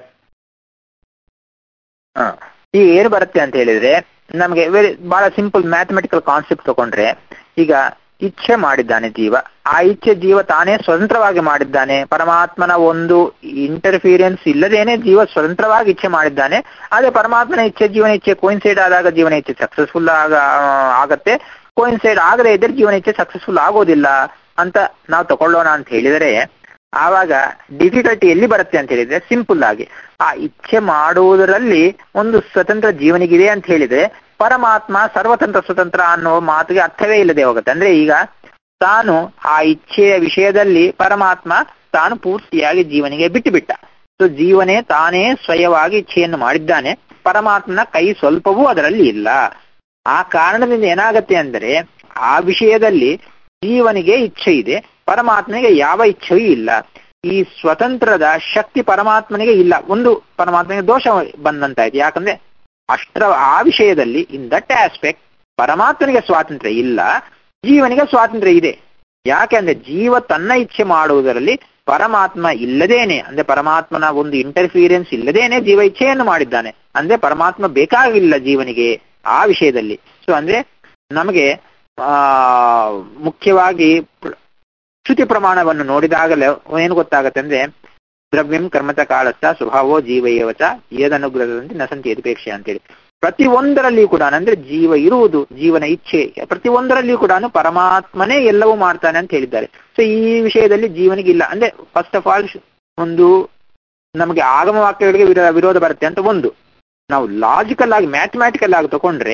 ಈಗ ಏನು ಬರುತ್ತೆ ಅಂತ ಹೇಳಿದ್ರೆ ನಮಗೆ ಬಹಳ ಸಿಂಪಲ್ ಮ್ಯಾಥಮೆಟಿಕಲ್ ಕಾನ್ಸೆಪ್ಟ್ ತಗೊಂಡ್ರೆ, ಈಗ ಇಚ್ಛೆ ಮಾಡಿದ್ದಾನೆ ಜೀವ. ಆ ಇಚ್ಛೆ ಜೀವ ತಾನೇ ಸ್ವತಂತ್ರವಾಗಿ ಮಾಡಿದ್ದಾನೆ. ಪರಮಾತ್ಮನ ಒಂದು ಇಂಟರ್ಫಿಯರೆನ್ಸ್ ಇಲ್ಲದೇನೆ ಜೀವ ಸ್ವತಂತ್ರವಾಗಿ ಇಚ್ಛೆ ಮಾಡಿದ್ದಾನೆ. ಆದ್ರೆ ಪರಮಾತ್ಮನ ಇಚ್ಛೆ ಜೀವನ ಇಚ್ಛೆ ಕೋಯಿನ್ಸೈಡ್ ಆದಾಗ ಜೀವನ ಇಚ್ಛೆ ಸಕ್ಸಸ್ಫುಲ್ ಆಗತ್ತೆ. ಕೋಯಿನ್ಸೈಡ್ ಆಗದೆ ಇದ್ರೆ ಜೀವನ ಇಚ್ಛೆ ಸಕ್ಸಸ್ಫುಲ್ ಆಗೋದಿಲ್ಲ ಅಂತ ನಾವು ತಗೊಳ್ಳೋಣ ಅಂತ ಹೇಳಿದರೆ, ಆವಾಗ ಡಿಫಿಕಲ್ಟಿ ಎಲ್ಲಿ ಬರುತ್ತೆ ಅಂತ ಹೇಳಿದ್ರೆ, ಸಿಂಪಲ್ ಆಗಿ ಆ ಇಚ್ಛೆ ಮಾಡುವುದರಲ್ಲಿ ಒಂದು ಸ್ವತಂತ್ರ ಜೀವನಿಗಿದೆ ಅಂತ ಹೇಳಿದ್ರೆ ಪರಮಾತ್ಮ ಸರ್ವತಂತ್ರ ಸ್ವತಂತ್ರ ಅನ್ನೋ ಮಾತಿಗೆ ಅರ್ಥವೇ ಇಲ್ಲದೆ ಹೋಗುತ್ತೆ. ಅಂದ್ರೆ ಈಗ ತಾನು ಆ ಇಚ್ಛೆಯ ವಿಷಯದಲ್ಲಿ ಪರಮಾತ್ಮ ತಾನು ಪೂರ್ತಿಯಾಗಿ ಜೀವನಿಗೆ ಬಿಟ್ಟುಬಿಟ್ಟ. ಸೊ ಜೀವನೇ ತಾನೇ ಸ್ವಯವಾಗಿ ಇಚ್ಛೆಯನ್ನು ಮಾಡಿದ್ದಾನೆ. ಪರಮಾತ್ಮನ ಕೈ ಸ್ವಲ್ಪವೂ ಅದರಲ್ಲಿ ಇಲ್ಲ. ಆ ಕಾರಣದಿಂದ ಏನಾಗತ್ತೆ ಅಂದರೆ ಆ ವಿಷಯದಲ್ಲಿ ಜೀವನಿಗೆ ಇಚ್ಛೆ ಇದೆ, ಪರಮಾತ್ಮನಿಗೆ ಯಾವ ಇಚ್ಛೆಯೂ ಇಲ್ಲ. ಈ ಸ್ವತಂತ್ರದ ಶಕ್ತಿ ಪರಮಾತ್ಮನಿಗೆ ಇಲ್ಲ. ಒಂದು ಪರಮಾತ್ಮನಿಗೆ ದೋಷ ಬಂದಂತಾಯ್ತು. ಯಾಕಂದ್ರೆ ಆ ವಿಷಯದಲ್ಲಿ ಇನ್ ದಟ್ ಆಸ್ಪೆಕ್ಟ್ ಪರಮಾತ್ಮನಿಗೆ ಸ್ವಾತಂತ್ರ್ಯ ಇಲ್ಲ, ಜೀವನಿಗೆ ಸ್ವಾತಂತ್ರ್ಯ ಇದೆ. ಯಾಕೆ ಅಂದ್ರೆ ಜೀವ ತನ್ನ ಇಚ್ಛೆ ಮಾಡುವುದರಲ್ಲಿ ಪರಮಾತ್ಮ ಇಲ್ಲದೇನೆ, ಅಂದ್ರೆ ಪರಮಾತ್ಮನ ಒಂದು ಇಂಟರ್ಫಿಯರೆನ್ಸ್ ಇಲ್ಲದೇನೆ ಜೀವ ಇಚ್ಛೆಯನ್ನು ಮಾಡಿದ್ದಾನೆ. ಅಂದ್ರೆ ಪರಮಾತ್ಮ ಬೇಕಾಗಿಲ್ಲ ಜೀವನಿಗೆ ಆ ವಿಷಯದಲ್ಲಿ. ಸೊ ಅಂದ್ರೆ ನಮಗೆ ಮುಖ್ಯವಾಗಿ ಶ್ರುತಿ ಪ್ರಮಾಣವನ್ನು ನೋಡಿದಾಗಲೇ ಏನು ಗೊತ್ತಾಗತ್ತೆ ಅಂದ್ರೆ, ದ್ರವ್ಯಂ ಕರ್ಮತ ಕಾಲಸ್ಥ ಸ್ವಭಾವೋ ಜೀವೈವಚ ಏದನುಗ್ರಹದಂತೆ ನಸಂತಿ ಯದಿಪೇಕ್ಷೆ ಅಂತೇಳಿ ಪ್ರತಿ ಒಂದರಲ್ಲಿಯೂ ಕೂಡ, ಅಂದ್ರೆ ಜೀವ ಇರುವುದು, ಜೀವನ ಇಚ್ಛೆ, ಪ್ರತಿ ಒಂದರಲ್ಲಿಯೂ ಕೂಡ ಪರಮಾತ್ಮನೇ ಎಲ್ಲವೂ ಮಾಡ್ತಾನೆ ಅಂತ ಹೇಳಿದ್ದಾರೆ. ಸೊ ಈ ವಿಷಯದಲ್ಲಿ ಜೀವನಿಗೆ ಇಲ್ಲ. ಅಂದ್ರೆ ಫಸ್ಟ್ ಆಫ್ ಆಲ್ ಒಂದು ನಮಗೆ ಆಗಮ ವಾಕ್ಯಗಳಿಗೆ ವಿರೋಧ ಬರುತ್ತೆ ಅಂತ ಒಂದು. ನಾವು ಲಾಜಿಕಲ್ ಆಗಿ ಮ್ಯಾಥಮ್ಯಾಟಿಕಲ್ ಆಗಿ ತಗೊಂಡ್ರೆ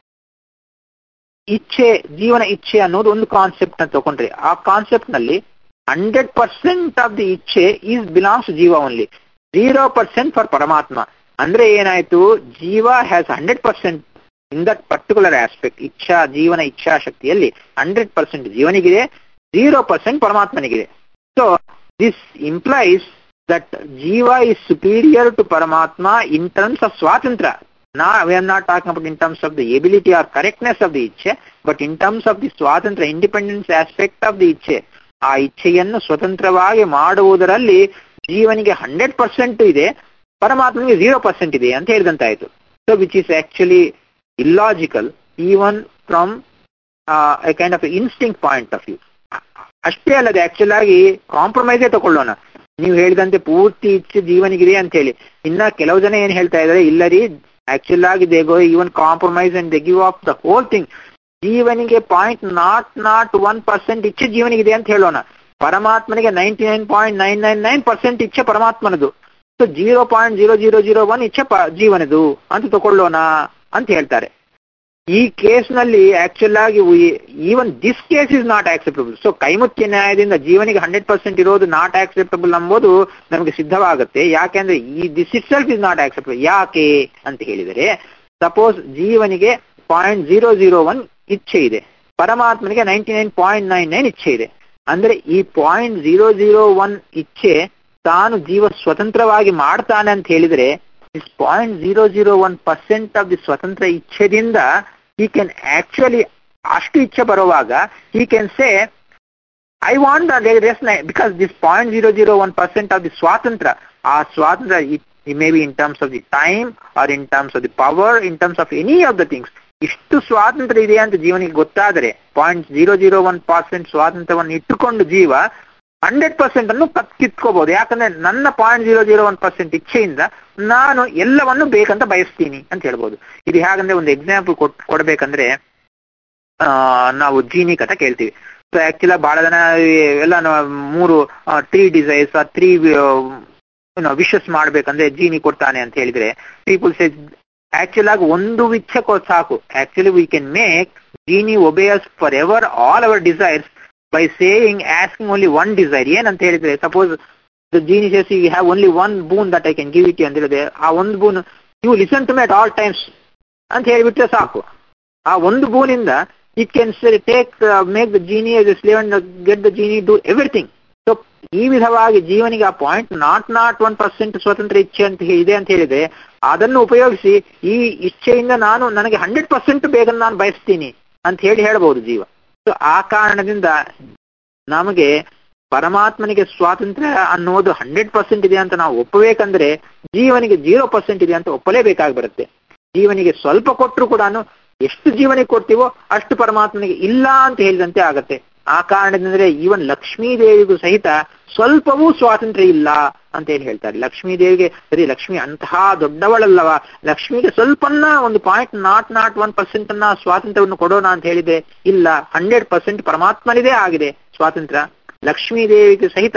ಇಚ್ಛೆ, ಜೀವನ ಇಚ್ಛೆ ಅನ್ನೋದು ಒಂದು ಕಾನ್ಸೆಪ್ಟ್ ಅಂತ ತಗೊಂಡ್ರೆ, ಆ ಕಾನ್ಸೆಪ್ಟ್ ನಲ್ಲಿ 100% ಆಫ್ ದಿ ಇಚ್ಛೆ ಈಸ್ ಬಿಲಾಂಗ್ಸ್ ಜೀವ ಓನ್ಲಿ, 0% ಫಾರ್ ಪರಮಾತ್ಮ. ಅಂದ್ರೆ ಏನಾಯ್ತು, ಜೀವ has 100% in that particular aspect. ಜೀವನ ಇಚ್ಛಾಶಕ್ತಿಯಲ್ಲಿ 100% ಜೀವನಿಗಿದೆ, 0% ಪರಮಾತ್ಮನಿಗಿದೆ. ಸೊ ದಿಸ್ ಇಂಪ್ಲೈಸ್ ದಟ್ ಜೀವ ಈಸ್ ಸುಪೀರಿಯರ್ ಟು ಪರಮಾತ್ಮ ಇನ್ ಟರ್ಮ್ಸ್ ಆಫ್ ಸ್ವಾತಂತ್ರ್ಯ. We are not talking about in terms of the ability or correctness of the ಇಚ್ಛೆ, but in terms of the ಸ್ವಾತಂತ್ರ್ಯ, independence aspect of the ಇಚ್ಛೆ. ಆ ಇಚ್ಛೆಯನ್ನು ಸ್ವತಂತ್ರವಾಗಿ ಮಾಡುವುದರಲ್ಲಿ ಜೀವನಿಗೆ 100% ಇದೆ, ಪರಮಾತ್ಮನಿಗೆ 0% ಇದೆ ಅಂತ ಹೇಳಿದಂತಾಯ್ತು. So which is actually illogical even from a kind of instinct point of view. ಅಷ್ಟೇ ಅಲ್ಲದೆ ಆಕ್ಚುಲ್ ಆಗಿ ಕಾಂಪ್ರಮೈಸೇ ತಗೊಳ್ಳೋಣ. ನೀವು ಹೇಳಿದಂತೆ ಪೂರ್ತಿ ಇಚ್ಛೆ ಜೀವನಿಗಿದೆ ಅಂತ ಹೇಳಿ, ಇನ್ನ ಕೆಲವು ಜನ ಏನ್ ಹೇಳ್ತಾ ಇದಾರೆ, ಇಲ್ಲ ರೀ ಆಕ್ಚುಲ್ ಆಗಿ they go even compromise and they give off the whole thing. ಜೀವನಿಗೆ 0.01% ಇಚ್ಛೆ ಜೀವನಿಗಿದೆ ಅಂತ ಹೇಳೋಣ, ಪರಮಾತ್ಮನಿಗೆ 99.999% ಇಚ್ಛೆ ಪರಮಾತ್ಮನದು. ಸೊ 0.0001 ಇಚ್ಛೆ ಜೀವನದು ಅಂತ ತಗೊಳ್ಳೋಣ ಅಂತ ಹೇಳ್ತಾರೆ. ಈ ಕೇಸ್ನಲ್ಲಿ ಆಕ್ಚುಲ್ ಆಗಿ even this case is not acceptable. So ಕೈಮುಖ್ಯ ನ್ಯಾಯದಿಂದ ಜೀವನಿಗೆ 100% ಇರೋದು ನಾಟ್ ಆಕ್ಸೆಪ್ಟಬಲ್ ಎಂಬುದು ನಮಗೆ ಸಿದ್ಧವಾಗುತ್ತೆ. ಯಾಕೆಂದ್ರೆ ಈ this itself is not acceptable. ಯಾಕೆ ಅಂತ ಹೇಳಿದರೆ, ಸಪೋಸ್ ಜೀವನಿಗೆ 0.001 ಇಚ್ಛೆ ಇದೆ, ಪರಮಾತ್ಮನಿಗೆ 99.99 ಇಚ್ಛೆ ಇದೆ. ಅಂದ್ರೆ ಈ 0.001 ಇಚ್ಛೆ ತಾನು ಜೀವ ಸ್ವತಂತ್ರವಾಗಿ ಮಾಡ್ತಾನೆ ಅಂತ ಹೇಳಿದ್ರೆ, 0.001% ಆಫ್ ದಿ ಸ್ವತಂತ್ರ ಇಚ್ಛೆದಿಂದ he can actually ಅಷ್ಟು ಇಚ್ಛೆ ಬರುವಾಗ he can say I want the rest, because this 0.001% of the ಸ್ವಾತಂತ್ರ್ಯ, ಆ ಸ್ವಾತಂತ್ರ್ಯ it may be in terms of the time or in terms of the power, in terms of any of the things, ಇಷ್ಟು ಸ್ವಾತಂತ್ರ್ಯ ಇದೆ ಅಂತ ಜೀವನಿಗೆ ಗೊತ್ತಾದರೆ 0.001% ಸ್ವಾತಂತ್ರ್ಯವನ್ನು ಇಟ್ಟುಕೊಂಡು ಜೀವ 100% ಅನ್ನು ಕಿತ್ಕೋಬಹುದು. ಯಾಕಂದ್ರೆ ನನ್ನ 0.001% ಇಚ್ಛೆಯಿಂದ ನಾನು ಎಲ್ಲವನ್ನು ಬೇಕಂತ ಬಯಸ್ತೀನಿ ಅಂತ ಹೇಳ್ಬೋದು. ಇದು ಹೇಗಂದ್ರೆ ಒಂದು ಎಕ್ಸಾಂಪಲ್ ಕೊಡ್ಬೇಕಂದ್ರೆ, ನಾವು ಜೀನಿ ಕಥೆ ಕೇಳ್ತೀವಿ. ಸೊ ಆಕ್ಚುಲಿ ಬಹಳ ಜನ ಎಲ್ಲ 3 ಡಿಸೈರ್ಸ್ 3 ವಿಶಸ್ ಮಾಡ್ಬೇಕಂದ್ರೆ ಜೀನಿ ಕೊಡ್ತಾನೆ ಅಂತ ಹೇಳಿದ್ರೆ, ಪೀಪಲ್ ಸೇ ಆಕ್ಚುಲ್ ಆಗಿ ಒಂದು ಇಚ್ಛೆ ಸಾಕು. Actually we can make genie obeys forever all our desires by asking only one desire. ಏನಂತ ಹೇಳಿದ್ರೆ, suppose the genie says you have only one boon that I can give it to you ಅಂತ ಹೇಳಿದ್ರೆ, ಆ ಒಂದು boon you listen to me at all times ಅಂತ ಹೇಳಿಬಿಟ್ರೆ ಸಾಕು. ಆ ಒಂದು boonನಿಂದ it can make the genie as a slave and get the genie do everything. So ಈ ವಿಧವಾಗಿ ಜೀವನಿಗೆ ಆ 0.001% ಸ್ವತಂತ್ರ ಇಚ್ಛೆ ಅಂತ ಇದೆ ಅಂತ ಹೇಳಿದ್ರೆ, ಅದನ್ನು ಉಪಯೋಗಿಸಿ ಈ ಇಚ್ಛೆಯಿಂದ ನನಗೆ 100% ಬೇಗ ನಾನು ಬಯಸ್ತೀನಿ ಅಂತ ಹೇಳ್ಬಹುದು ಜೀವ. ಸೊ ಆ ಕಾರಣದಿಂದ ನಮಗೆ ಪರಮಾತ್ಮನಿಗೆ ಸ್ವಾತಂತ್ರ್ಯ ಅನ್ನೋದು 100% ಇದೆ ಅಂತ ನಾವು ಒಪ್ಪಬೇಕಂದ್ರೆ, ಜೀವನಿಗೆ 0% ಇದೆ ಅಂತ ಒಪ್ಪಲೇಬೇಕಾಗಿ ಬರುತ್ತೆ. ಜೀವನಿಗೆ ಸ್ವಲ್ಪ ಕೊಟ್ಟರು ಕೂಡ ಎಷ್ಟು ಜೀವನಿಗೆ ಕೊಡ್ತೀವೋ ಅಷ್ಟು ಪರಮಾತ್ಮನಿಗೆ ಇಲ್ಲ ಅಂತ ಹೇಳಿದಂತೆ ಆಗತ್ತೆ. ಆ ಕಾರಣದಿಂದ್ರೆ ಈವನ್ ಲಕ್ಷ್ಮೀದೇವಿಗೂ ಸಹಿತ ಸ್ವಲ್ಪವೂ ಸ್ವಾತಂತ್ರ್ಯ ಇಲ್ಲ ಅಂತ ಹೇಳಿ ಹೇಳ್ತಾರೆ. ಲಕ್ಷ್ಮೀದೇವಿಗೆ ಸರಿ, ಲಕ್ಷ್ಮಿ ಅಂತಹ ದೊಡ್ಡವಳಲ್ಲವ, ಲಕ್ಷ್ಮಿಗೆ ಸ್ವಲ್ಪನ್ನ ಒಂದು 0.001% ಸ್ವಾತಂತ್ರ್ಯವನ್ನು ಕೊಡೋಣ ಅಂತ ಹೇಳಿದೆ, ಇಲ್ಲ, 100% ಪರಮಾತ್ಮನಿದೇ ಆಗಿದೆ ಸ್ವಾತಂತ್ರ್ಯ. ಲಕ್ಷ್ಮೀದೇವಿಗೆ ಸಹಿತ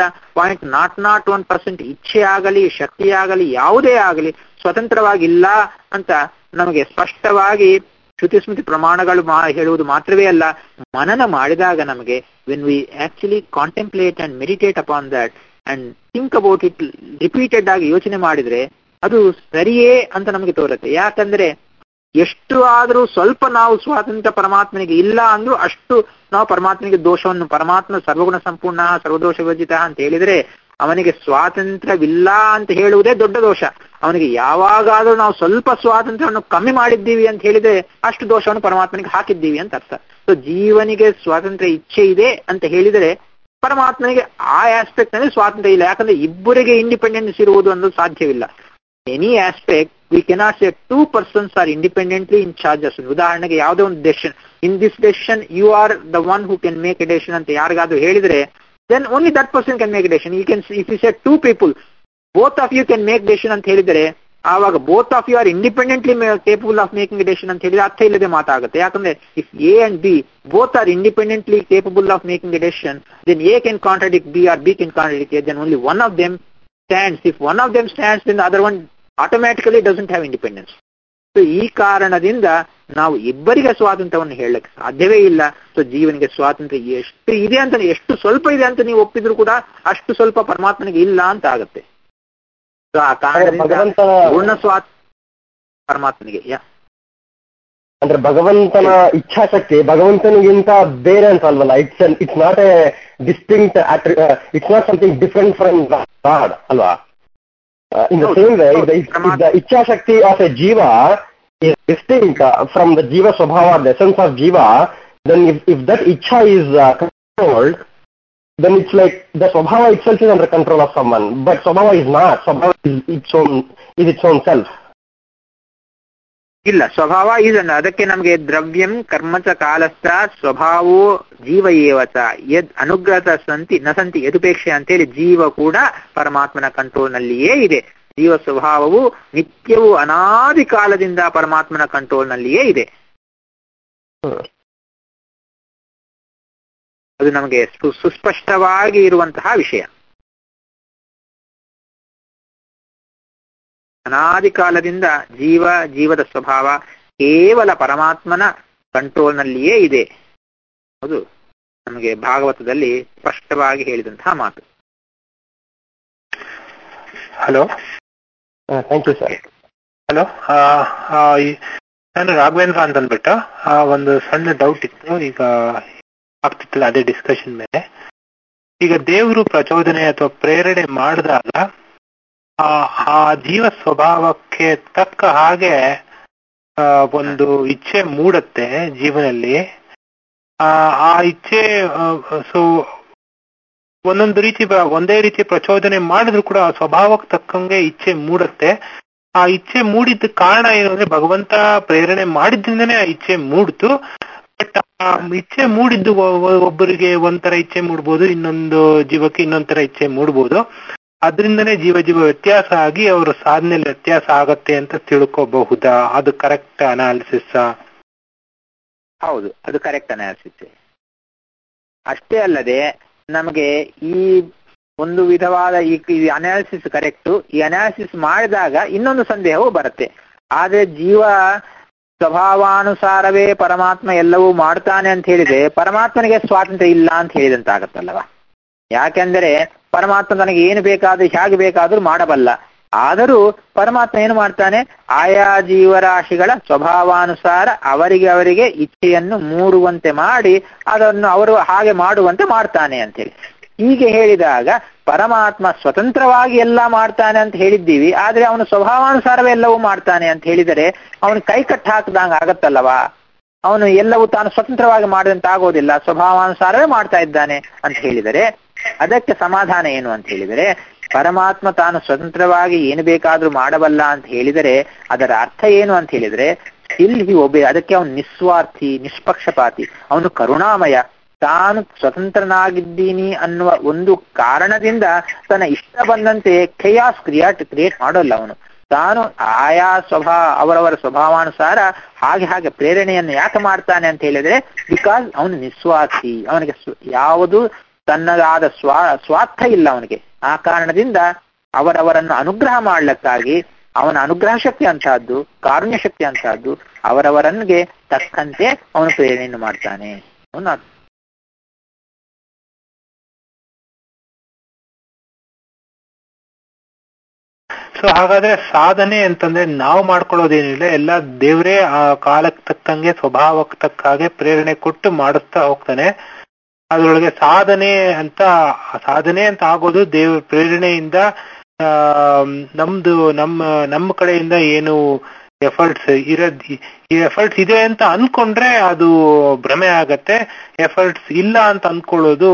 0.001% ಇಚ್ಛೆ ಆಗಲಿ ಶಕ್ತಿ ಆಗಲಿ ಯಾವುದೇ ಆಗಲಿ ಸ್ವತಂತ್ರವಾಗಿಲ್ಲ ಅಂತ ನಮಗೆ ಸ್ಪಷ್ಟವಾಗಿ ಶ್ರುತಿ ಸ್ಮೃತಿ ಪ್ರಮಾಣಗಳು ಹೇಳುವುದು ಮಾತ್ರವೇ ಅಲ್ಲ, ಮನನ ಮಾಡಿದಾಗ ನಮಗೆ when we actually contemplate and meditate upon that and think about it repeated ಆಗಿ ಯೋಚನೆ ಮಾಡಿದ್ರೆ ಅದು ಸರಿಯೇ ಅಂತ ನಮಗೆ ತೋರುತ್ತೆ. ಯಾಕಂದ್ರೆ ಎಷ್ಟು ಆದರೂ ಸ್ವಲ್ಪ ನಾವು ಸ್ವಾತಂತ್ರ್ಯ ಪರಮಾತ್ಮನಿಗೆ ಇಲ್ಲ ಅಂದ್ರೂ ಅಷ್ಟು ನಾವು ಪರಮಾತ್ಮನಿಗೆ ದೋಷವನ್ನು, ಪರಮಾತ್ಮ ಸರ್ವಗುಣ ಸಂಪೂರ್ಣ ಸರ್ವದೋಷ ವಿವರ್ಜಿತ ಅಂತ ಹೇಳಿದ್ರೆ ಅವನಿಗೆ ಸ್ವಾತಂತ್ರ್ಯವಿಲ್ಲ ಅಂತ ಹೇಳುವುದೇ ದೊಡ್ಡ ದೋಷ. ಅವನಿಗೆ ಯಾವಾಗಾದ್ರೂ ನಾವು ಸ್ವಲ್ಪ ಸ್ವಾತಂತ್ರ್ಯವನ್ನು ಕಮ್ಮಿ ಮಾಡಿದ್ದೀವಿ ಅಂತ ಹೇಳಿದ್ರೆ ಅಷ್ಟು ದೋಷವನ್ನು ಪರಮಾತ್ಮನಿಗೆ ಹಾಕಿದ್ದೀವಿ ಅಂತ ಅರ್ಥ. ಸೊ ಜೀವನಿಗೆ ಸ್ವಾತಂತ್ರ್ಯ ಇಚ್ಛೆ ಇದೆ ಅಂತ ಹೇಳಿದರೆ ಪರಮಾತ್ಮನಿಗೆ ಆ ಆಸ್ಪೆಕ್ಟ್ ನಲ್ಲಿ ಸ್ವಾತಂತ್ರ್ಯ ಇಲ್ಲ. ಯಾಕಂದ್ರೆ ಇಬ್ಬರಿಗೆ ಇಂಡಿಪೆಂಡೆನ್ಸ್ ಇರುವುದು ಅನ್ನೋದು ಸಾಧ್ಯವಿಲ್ಲ. Any aspect we cannot say 2 persons are independently in charges. ಉದಾಹರಣೆಗೆ ಯಾವುದೇ ಒಂದು decision, in this decision you are the one who can make a decision ಅಂತ ಯಾರಿಗಾದ್ರೂ ಹೇಳಿದ್ರೆ then only that person can make a decision. You can, if you say 2 people, both of you can make decision ಅಂತ ಹೇಳಿದರೆ ಆವಾಗ both of you are independently capable of making a decision ಅಂತ ಹೇಳಿದ್ರೆ ಅರ್ಥ ಇಲ್ಲದೆ ಮಾತಾಗುತ್ತೆ. ಯಾಕಂದ್ರೆ if A and B both are independently capable of making a decision, then A can contradict B or B can contradict A, then only one of them stands. If one of them stands, then the other one automatically doesn't have independence. So ಈ ಕಾರಣದಿಂದ ನಾವು ಇಬ್ಬರಿಗೆ ಸ್ವಾತಂತ್ರ್ಯವನ್ನು ಹೇಳಕ್ಕೆ ಸಾಧ್ಯವೇ ಇಲ್ಲ. So ಜೀವನಿಗೆ ಸ್ವಾತಂತ್ರ್ಯ ಎಷ್ಟು ಇದೆ ಅಂತ, ಎಷ್ಟು ಸ್ವಲ್ಪ ಇದೆ ಅಂತ ನೀವು ಒಪ್ಪಿದ್ರು ಕೂಡ ಅಷ್ಟು ಸ್ವಲ್ಪ ಪರಮಾತ್ಮನಿಗೆ ಇಲ್ಲ ಅಂತ ಆಗುತ್ತೆ. ಸೊ ಆ ಕಾರಣದಿಂದ ಪೂರ್ಣ ಪರಮಾತ್ಮನಿಗೆ ಅಂದ್ರೆ ಭಗವಂತನ ಇಚ್ಛಾಶಕ್ತಿ ಭಗವಂತನಿಗಿಂತ ಬೇರೆ ಅಂತ ಅಲ್ವಲ್ಲ. It's not a distinct, it's not something different from God ಅಲ್ವಾ? In the same way, if the Ichha-Shakti of a Jiva is distinct from the Jiva Swabhava, the essence of Jiva, then if that Ichha is controlled, then it's like the Swabhava itself is under control of someone, but Swabhava is not. Swabhava is its own self. ಇಲ್ಲ, ಸ್ವಭಾವ ಇದನ್ನ ಅದಕ್ಕೆ ನಮಗೆ ದ್ರವ್ಯಂ ಕರ್ಮಚ ಕಾಲಸ್ಥ ಸ್ವಭಾವೋ ಜೀವ ಏವಚ ಯದ್ ಅನುಗ್ರಹ ಸಂತಿ ನ ಸಂತಿ ಯದುಪೇಕ್ಷೆ ಅಂತೇಳಿ ಜೀವ ಕೂಡ ಪರಮಾತ್ಮನ ಕಂಟ್ರೋಲ್ ನಲ್ಲಿಯೇ ಇದೆ. ಜೀವ ಸ್ವಭಾವವು ನಿತ್ಯವೂ ಅನಾದಿ ಕಾಲದಿಂದ ಪರಮಾತ್ಮನ ಕಂಟ್ರೋಲ್ ನಲ್ಲಿಯೇ ಇದೆ. ಅದು ನಮಗೆ ಸುಸ್ಪಷ್ಟವಾಗಿ ಇರುವಂತಹ ವಿಷಯ. ಅನಾದಿ ಕಾಲದಿಂದ ಜೀವದ ಸ್ವಭಾವ ಕೇವಲ ಪರಮಾತ್ಮನ ಕಂಟ್ರೋಲ್ನಲ್ಲಿಯೇ ಇದೆ. ಅದು ನಮಗೆ ಭಾಗವತದಲ್ಲಿ ಸ್ಪಷ್ಟವಾಗಿ ಹೇಳಿದಂತಹ ಮಾತು. Hello, thank you sir. Hello, ನಾನು ರಾಘವೇಂದ್ರ ಅಂತ ಅಂದ್ಬಿಟ್ಟು ಒಂದು ಸಣ್ಣ ಡೌಟ್ ಇತ್ತು, ಈಗ ಆಗ್ತಿತ್ತಲ್ಲ ಅದೇ ಡಿಸ್ಕಷನ್ ಮೇಲೆ. ಈಗ ದೇವರು ಪ್ರಚೋದನೆ ಅಥವಾ ಪ್ರೇರಣೆ ಮಾಡಿದಾಗ ಆ ಜೀವ ಸ್ವಭಾವಕ್ಕೆ ತಕ್ಕ ಹಾಗೆ ಒಂದು ಇಚ್ಛೆ ಮೂಡತ್ತೆ ಜೀವನಲ್ಲಿ. ಆ ಇಚ್ಛೆ ಸೊ ಒಂದೊಂದು ರೀತಿ ಒಂದೇ ರೀತಿ ಪ್ರಚೋದನೆ ಮಾಡಿದ್ರು ಕೂಡ ಆ ಸ್ವಭಾವಕ್ಕೆ ತಕ್ಕಂಗೆ ಇಚ್ಛೆ ಮೂಡತ್ತೆ. ಆ ಇಚ್ಛೆ ಮೂಡಿದ್ದ ಕಾರಣ ಏನು ಅಂದ್ರೆ ಭಗವಂತ ಪ್ರೇರಣೆ ಮಾಡಿದ್ರಿಂದನೇ ಆ ಇಚ್ಛೆ ಮೂಡ್ತು. ಬಟ್ ಆ ಇಚ್ಛೆ ಮೂಡಿದ್ದು ಒಬ್ಬರಿಗೆ ಒಂಥರ ಇಚ್ಛೆ ಮೂಡ್ಬೋದು, ಇನ್ನೊಂದು ಜೀವಕ್ಕೆ ಇನ್ನೊಂದ್ ತರ ಇಚ್ಛೆ ಮೂಡ್ಬೋದು. ಅದರಿಂದನೇ ಜೀವ ವ್ಯತ್ಯಾಸ ಆಗಿ ಅವರ ಸಾಧನೆಯಲ್ಲಿ ವ್ಯತ್ಯಾಸ ಆಗತ್ತೆ ಅಂತ ತಿಳ್ಕೋಬಹುದಾ? ಅದು ಕರೆಕ್ಟ್ ಅನಾಲಿಸಿಸ್? ಹೌದು, ಅದು ಕರೆಕ್ಟ್ ಅನಾಲಿಸಿಸ್. ಅಷ್ಟೇ ಅಲ್ಲದೆ ನಮಗೆ ಈ ಒಂದು ವಿಧವಾದ ಈ ಅನಾಲಿಸಿಸ್ ಕರೆಕ್ಟು. ಈ ಅನಾಲಿಸಿಸ್ ಮಾಡಿದಾಗ ಇನ್ನೊಂದು ಸಂದೇಹವೂ ಬರುತ್ತೆ. ಆದ್ರೆ ಜೀವ ಸ್ವಭಾವಾನುಸಾರವೇ ಪರಮಾತ್ಮ ಎಲ್ಲವೂ ಮಾಡ್ತಾನೆ ಅಂತ ಹೇಳಿದ್ರೆ ಪರಮಾತ್ಮನಿಗೆ ಸ್ವಾತಂತ್ರ್ಯ ಇಲ್ಲ ಅಂತ ಹೇಳಿದಂತಾಗತ್ತಲ್ಲವ. ಯಾಕೆಂದರೆ ಪರಮಾತ್ಮ ತನಗೆ ಏನು ಬೇಕಾದ್ರೂ ಹೇಗೆ ಬೇಕಾದ್ರೂ ಮಾಡಬಲ್ಲ. ಆದರೂ ಪರಮಾತ್ಮ ಏನು ಮಾಡ್ತಾನೆ, ಆಯಾ ಜೀವರಾಶಿಗಳ ಸ್ವಭಾವಾನುಸಾರ ಅವರಿಗೆ ಇಚ್ಛೆಯನ್ನು ಮೂಡುವಂತೆ ಮಾಡಿ ಅದನ್ನು ಅವರು ಹಾಗೆ ಮಾಡುವಂತೆ ಮಾಡ್ತಾನೆ ಅಂತೇಳಿ. ಹೀಗೆ ಹೇಳಿದಾಗ ಪರಮಾತ್ಮ ಸ್ವತಂತ್ರವಾಗಿ ಎಲ್ಲ ಮಾಡ್ತಾನೆ ಅಂತ ಹೇಳಿದ್ದೀವಿ, ಆದ್ರೆ ಅವನು ಸ್ವಭಾವಾನುಸಾರವೇ ಎಲ್ಲವೂ ಮಾಡ್ತಾನೆ ಅಂತ ಹೇಳಿದರೆ ಅವನು ಕೈ ಕಟ್ಟು ಹಾಕಿದಂಗ ಆಗತ್ತಲ್ಲವಾ. ಅವನು ಎಲ್ಲವೂ ತಾನು ಸ್ವತಂತ್ರವಾಗಿ ಮಾಡಿದಂತ ಆಗೋದಿಲ್ಲ, ಸ್ವಭಾವಾನುಸಾರವೇ ಮಾಡ್ತಾ ಇದ್ದಾನೆ ಅಂತ ಹೇಳಿದರೆ ಅದಕ್ಕೆ ಸಮಾಧಾನ ಏನು ಅಂತ ಹೇಳಿದರೆ, ಪರಮಾತ್ಮ ತಾನು ಸ್ವತಂತ್ರವಾಗಿ ಏನು ಬೇಕಾದ್ರೂ ಮಾಡಬಲ್ಲ ಅಂತ ಹೇಳಿದರೆ ಅದರ ಅರ್ಥ ಏನು ಅಂತ ಹೇಳಿದರೆ ಇಲ್ಲಿ ಒಬ್ಬೆ ಅದಕ್ಕೆ ಅವನು ನಿಸ್ವಾರ್ಥಿ, ನಿಷ್ಪಕ್ಷಪಾತಿ, ಅವನು ಕರುಣಾಮಯ. ತಾನು ಸ್ವತಂತ್ರನಾಗಿದ್ದೀನಿ ಅನ್ನುವ ಒಂದು ಕಾರಣದಿಂದ ತನ್ನ ಇಷ್ಟ ಬಂದಂತೆ ಖಯಾಸ್ ಕ್ರಿಯೇಟ್ ಮಾಡೋಲ್ಲ ಅವನು. ತಾನು ಆಯಾ ಅವರವರ ಸ್ವಭಾವಾನುಸಾರ ಹಾಗೆ ಪ್ರೇರಣೆಯನ್ನು ಯಾಕೆ ಮಾಡ್ತಾನೆ ಅಂತ ಹೇಳಿದ್ರೆ, ಬಿಕಾಸ್ ಅವನು ನಿಸ್ವಾರ್ಥಿ, ಅವನಿಗೆ ಯಾವುದು ತನ್ನದಾದ ಸ್ವಾರ್ಥ ಇಲ್ಲ ಅವನಿಗೆ. ಆ ಕಾರಣದಿಂದ ಅವರವರನ್ನು ಅನುಗ್ರಹ ಮಾಡ್ಲಿಕ್ಕಾಗಿ ಅವನ ಅನುಗ್ರಹ ಶಕ್ತಿ ಅಂತಹದ್ದು, ಕಾರುಣ್ಯ ಶಕ್ತಿ ಅಂತಹದ್ದು, ಅವರವರನ್ಗೆ ತಕ್ಕಂತೆ ಅವನು ಪ್ರೇರಣೆಯನ್ನು ಮಾಡ್ತಾನೆ. ಸೊ ಹಾಗಾದ್ರೆ ಸಾಧನೆ ಅಂತಂದ್ರೆ ನಾವು ಮಾಡ್ಕೊಳ್ಳೋದೇನಿಲ್ಲ, ಎಲ್ಲ ದೇವರೇ ಆ ಕಾಲಕ್ಕೆ ತಕ್ಕಂಗೆ ಸ್ವಭಾವಕ್ಕೆ ತಕ್ಕ ಹಾಗೆ ಪ್ರೇರಣೆ ಕೊಟ್ಟು ಮಾಡಿಸ್ತಾ ಹೋಗ್ತಾನೆ. ಅದ್ರೊಳಗೆ ಸಾಧನೆ ಅಂತ ಆಗೋದು ದೇವ್ರ ಪ್ರೇರಣೆಯಿಂದ. ನಮ್ಮ ಕಡೆಯಿಂದ ಏನು ಎಫರ್ಟ್ಸ್ ಇದೆ ಅಂತ ಅನ್ಕೊಂಡ್ರೆ ಅದು ಭ್ರಮೆ ಆಗತ್ತೆ. ಎಫರ್ಟ್ಸ್ ಇಲ್ಲ ಅಂತ ಅನ್ಕೊಳ್ಳೋದು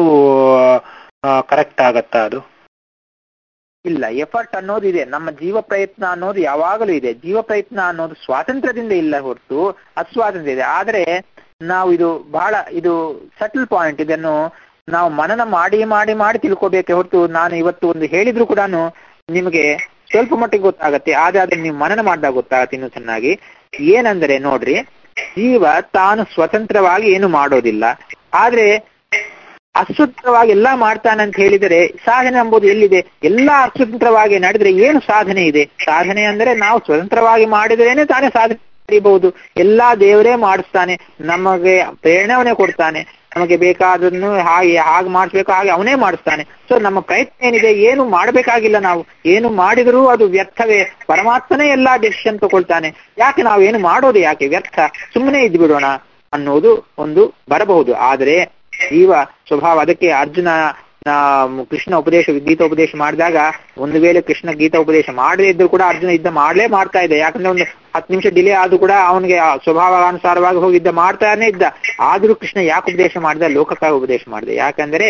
ಕರೆಕ್ಟ್ ಆಗತ್ತ? ಅದು ಇಲ್ಲ. ಎಫರ್ಟ್ ಅನ್ನೋದು ಇದೆ, ನಮ್ಮ ಜೀವ ಪ್ರಯತ್ನ ಅನ್ನೋದು ಯಾವಾಗಲೂ ಇದೆ. ಜೀವ ಪ್ರಯತ್ನ ಅನ್ನೋದು ಸ್ವಾತಂತ್ರ್ಯದಿಂದ ಇಲ್ಲ ಹೊರತು ಅಸ್ವಾತಂತ್ರ್ಯ ಇದೆ. ಆದ್ರೆ ನಾವು ಇದು ಸಟಲ್ ಪಾಯಿಂಟ್. ಇದನ್ನು ನಾವು ಮನನ ಮಾಡಿ ಮಾಡಿ ಮಾಡಿ ತಿಳ್ಕೋಬೇಕೆ ಹೊರತು ನಾನು ಇವತ್ತು ಒಂದು ಹೇಳಿದ್ರು ಕೂಡ ನಿಮಗೆ ಸ್ವಲ್ಪ ಮಟ್ಟಿಗೆ ಗೊತ್ತಾಗತ್ತೆ, ಆದ್ರೆ ಅದನ್ನ ನೀವು ಮನನ ಮಾಡಿದಾಗ ಗೊತ್ತಾಗತ್ತೆ ಇನ್ನೂ ಚೆನ್ನಾಗಿ. ಏನಂದ್ರೆ ನೋಡ್ರಿ, ಜೀವ ತಾನು ಸ್ವತಂತ್ರವಾಗಿ ಏನು ಮಾಡೋದಿಲ್ಲ, ಆದ್ರೆ ಅಸ್ವತಂತ್ರವಾಗಿ ಎಲ್ಲಾ ಮಾಡ್ತಾನೆ ಅಂತ ಹೇಳಿದರೆ ಸಾಧನೆ ಎಂಬುದು ಎಲ್ಲಿದೆ? ಎಲ್ಲಾ ಅಸ್ವತಂತ್ರವಾಗಿ ನಡೆದ್ರೆ ಏನು ಸಾಧನೆ ಇದೆ? ಸಾಧನೆ ಅಂದ್ರೆ ನಾವು ಸ್ವತಂತ್ರವಾಗಿ ಮಾಡಿದ್ರೇನೆ ತಾನೇ ಸಾಧನೆ ಪಡಿಬಹುದು. ಎಲ್ಲಾ ದೇವರೇ ಮಾಡಿಸ್ತಾನೆ, ನಮಗೆ ಪ್ರೇರಣೆ ಕೊಡ್ತಾನೆ, ನಮಗೆ ಬೇಕಾದನ್ನು ಹಾಗೆ ಮಾಡಿಸ್ಬೇಕು ಹಾಗೆ ಅವನೇ ಮಾಡಿಸ್ತಾನೆ. ಸೊ ನಮ್ಮ ಪ್ರಯತ್ನ ಏನಿದೆ? ಏನು ಮಾಡಬೇಕಾಗಿಲ್ಲ. ನಾವು ಏನು ಮಾಡಿದರೂ ಅದು ವ್ಯರ್ಥವೇ. ಪರಮಾತ್ಮನೇ ಎಲ್ಲಾ ಡಿಸಿಷನ್ ತಗೊಳ್ತಾನೆ. ಯಾಕೆ ನಾವೇನು ಮಾಡೋದು? ಯಾಕೆ ವ್ಯರ್ಥ, ಸುಮ್ಮನೆ ಇದ್ದು ಬಿಡೋಣ ಅನ್ನೋದು ಒಂದು ಬರಬಹುದು. ಆದರೆ ಜೀವ ಸ್ವಭಾವ, ಅದಕ್ಕೆ ಅರ್ಜುನ ಕೃಷ್ಣ ಗೀತೋಪದೇಶ ಮಾಡಿದಾಗ, ಒಂದು ವೇಳೆ ಕೃಷ್ಣ ಗೀತೋಪದೇಶ ಮಾಡದೇ ಇದ್ರು ಕೂಡ ಅರ್ಜುನ ಯುದ್ಧ ಮಾಡ್ತಾ ಇದ್ದ. ಯಾಕಂದ್ರೆ ಒಂದು 10 ನಿಮಿಷ ಡಿಲೇ ಆದ್ರೂ ಕೂಡ ಅವನಿಗೆ ಸ್ವಭಾವಾನುಸಾರವಾಗಿ ಹೋಗಿ ಯುದ್ಧ ಮಾಡ್ತಾನೆ ಇದ್ದ. ಆದ್ರೂ ಕೃಷ್ಣ ಯಾಕೆ ಉಪದೇಶ ಮಾಡಿದ? ಲೋಕಕ್ಕಾಗಿ ಉಪದೇಶ ಮಾಡಿದೆ. ಯಾಕಂದ್ರೆ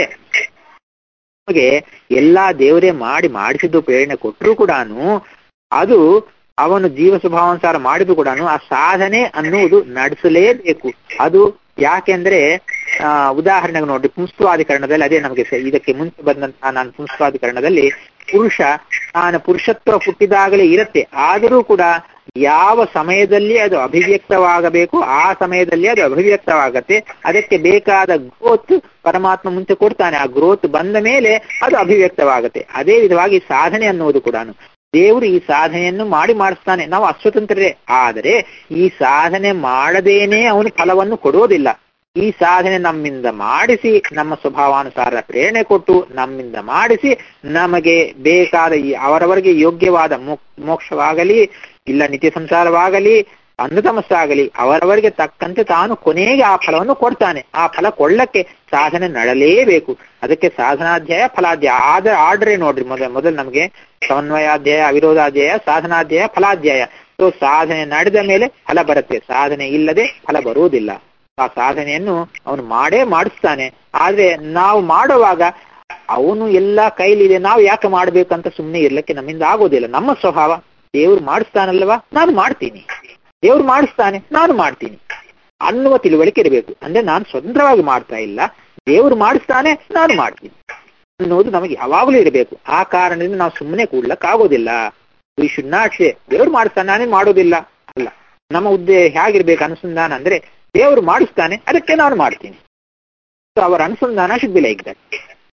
ನಮಗೆ ಎಲ್ಲಾ ದೇವರೇ ಮಾಡಿಸಿದ್ದು ಪ್ರೇರಣೆ ಕೊಟ್ಟರು ಕೂಡ ಅದು ಅವನು ಜೀವ ಸ್ವಭಾವಾನುಸಾರ ಮಾಡಿದ್ರು ಕೂಡ ಆ ಸಾಧನೆ ಅನ್ನುವುದು ನಡೆಸಲೇಬೇಕು. ಅದು ಯಾಕೆಂದ್ರೆ ಉದಾಹರಣೆಗೆ ನೋಡ್ರಿ, ಪುಂಸ್ತ್ವಾಧಿಕರಣದಲ್ಲಿ, ಅದೇ ನಮಗೆ ಇದಕ್ಕೆ ಮುಂಚೆ ಬಂದಂತಹ ನಾನು ಪುಂಸ್ತ್ವಾಧಿಕರಣದಲ್ಲಿ, ತಾನು ಪುರುಷತ್ವ ಹುಟ್ಟಿದಾಗಲೇ ಇರುತ್ತೆ, ಆದರೂ ಕೂಡ ಯಾವ ಸಮಯದಲ್ಲಿ ಅದು ಅಭಿವ್ಯಕ್ತವಾಗಬೇಕು ಆ ಸಮಯದಲ್ಲಿ ಅದು ಅಭಿವ್ಯಕ್ತವಾಗತ್ತೆ. ಅದಕ್ಕೆ ಬೇಕಾದ ಗ್ರೋತ್ ಪರಮಾತ್ಮ ಮುಂಚೆ ಕೊಡ್ತಾನೆ. ಆ ಗ್ರೋತ್ ಬಂದ ಮೇಲೆ ಅದು ಅಭಿವ್ಯಕ್ತವಾಗತ್ತೆ. ಅದೇ ವಿಧವಾಗಿ ಸಾಧನೆ ಅನ್ನುವುದು ಕೂಡ ದೇವರು ಈ ಸಾಧನೆಯನ್ನು ಮಾಡಿಸ್ತಾನೆ. ನಾವು ಅಸ್ವತಂತ್ರರೇ, ಆದರೆ ಈ ಸಾಧನೆ ಮಾಡದೇನೆ ಅವನು ಫಲವನ್ನು ಕೊಡೋದಿಲ್ಲ. ಈ ಸಾಧನೆ ನಮ್ಮಿಂದ ಮಾಡಿಸಿ, ನಮ್ಮ ಸ್ವಭಾವಾನುಸಾರ ಪ್ರೇರಣೆ ಕೊಟ್ಟು ನಮ್ಮಿಂದ ಮಾಡಿಸಿ, ನಮಗೆ ಬೇಕಾದ ಅವರವರಿಗೆ ಯೋಗ್ಯವಾದ ಮೋಕ್ಷವಾಗಲಿ, ಇಲ್ಲ ನಿತ್ಯ ಸಂಸಾರವಾಗಲಿ, ಅಂಧತಮಸ್ಸಾಗಲಿ, ಅವರವರಿಗೆ ತಕ್ಕಂತೆ ತಾನು ಕೊನೆಗೆ ಆ ಫಲವನ್ನು ಕೊಡ್ತಾನೆ. ಆ ಫಲ ಕೊಳ್ಳಕ್ಕೆ ಸಾಧನೆ ನಡಲೇಬೇಕು. ಅದಕ್ಕೆ ಸಾಧನಾಧ್ಯಾಯ, ಫಲಾಧ್ಯಾಯ ಆರ್ಡ್ರೇ ನೋಡ್ರಿ. ಮೊದಲು ನಮಗೆ ಸಮನ್ವಯಾಧ್ಯಾಯ, ಅವಿರೋಧಾಧ್ಯಾಯ, ಸಾಧನಾಧ್ಯಾಯ, ಫಲಾಧ್ಯಾಯ. ಸೊ ಸಾಧನೆ ನಡೆದ ಮೇಲೆ ಫಲ ಬರುತ್ತೆ, ಸಾಧನೆ ಇಲ್ಲದೆ ಫಲ ಬರುವುದಿಲ್ಲ. ಆ ಸಾಧನೆಯನ್ನು ಅವನು ಮಾಡಿಸ್ತಾನೆ. ಆದ್ರೆ ನಾವು ಮಾಡುವಾಗ ಅವನು ಎಲ್ಲ ಕೈಲಿದೆ, ನಾವು ಯಾಕೆ ಮಾಡ್ಬೇಕಂತ ಸುಮ್ಮನೆ ಇರ್ಲಿಕ್ಕೆ ನಮ್ಮಿಂದ ಆಗೋದಿಲ್ಲ. ನಮ್ಮ ಸ್ವಭಾವ, ದೇವ್ರು ಮಾಡಿಸ್ತಾನಲ್ವಾ ನಾನು ಮಾಡ್ತೀನಿ, ದೇವ್ರು ಮಾಡಿಸ್ತಾನೆ ನಾನು ಮಾಡ್ತೀನಿ ಅನ್ನುವ ತಿಳುವಳಿಕೆ ಇರಬೇಕು. ಅಂದ್ರೆ ನಾನು ಸ್ವತಂತ್ರವಾಗಿ ಮಾಡ್ತಾ ಇಲ್ಲ, ದೇವ್ರು ಮಾಡಿಸ್ತಾನೆ ನಾನು ಮಾಡ್ತೀನಿ ಅನ್ನೋದು ನಮಗೆ ಯಾವಾಗಲೂ ಇರಬೇಕು. ಆ ಕಾರಣದಿಂದ ನಾವು ಸುಮ್ಮನೆ ಕೂಡ್ಲಕ್ಕಾಗೋದಿಲ್ಲ. ವಿ ಶುಡ್ ನಾಟ್ ಸೇ ದೇವ್ರು ಮಾಡಿಸ್ತಾನೆ ನಾನೇ ಮಾಡೋದಿಲ್ಲ ಅಲ್ಲ. ನಮ್ಮ ಉದ್ದೇಶ ಹೇಗಿರ್ಬೇಕು ಅನುಸಂಧಾನ ಅಂದ್ರೆ, ದೇವರು ಮಾಡಿಸ್ತಾನೆ ಅದಕ್ಕೆ ನಾನು ಮಾಡ್ತೀನಿ. ಸೊ ಅವರ ಅನುಸಂಧಾನ ಶುಡ್ ಬಿ ಲೈಕ್ ದಟ್.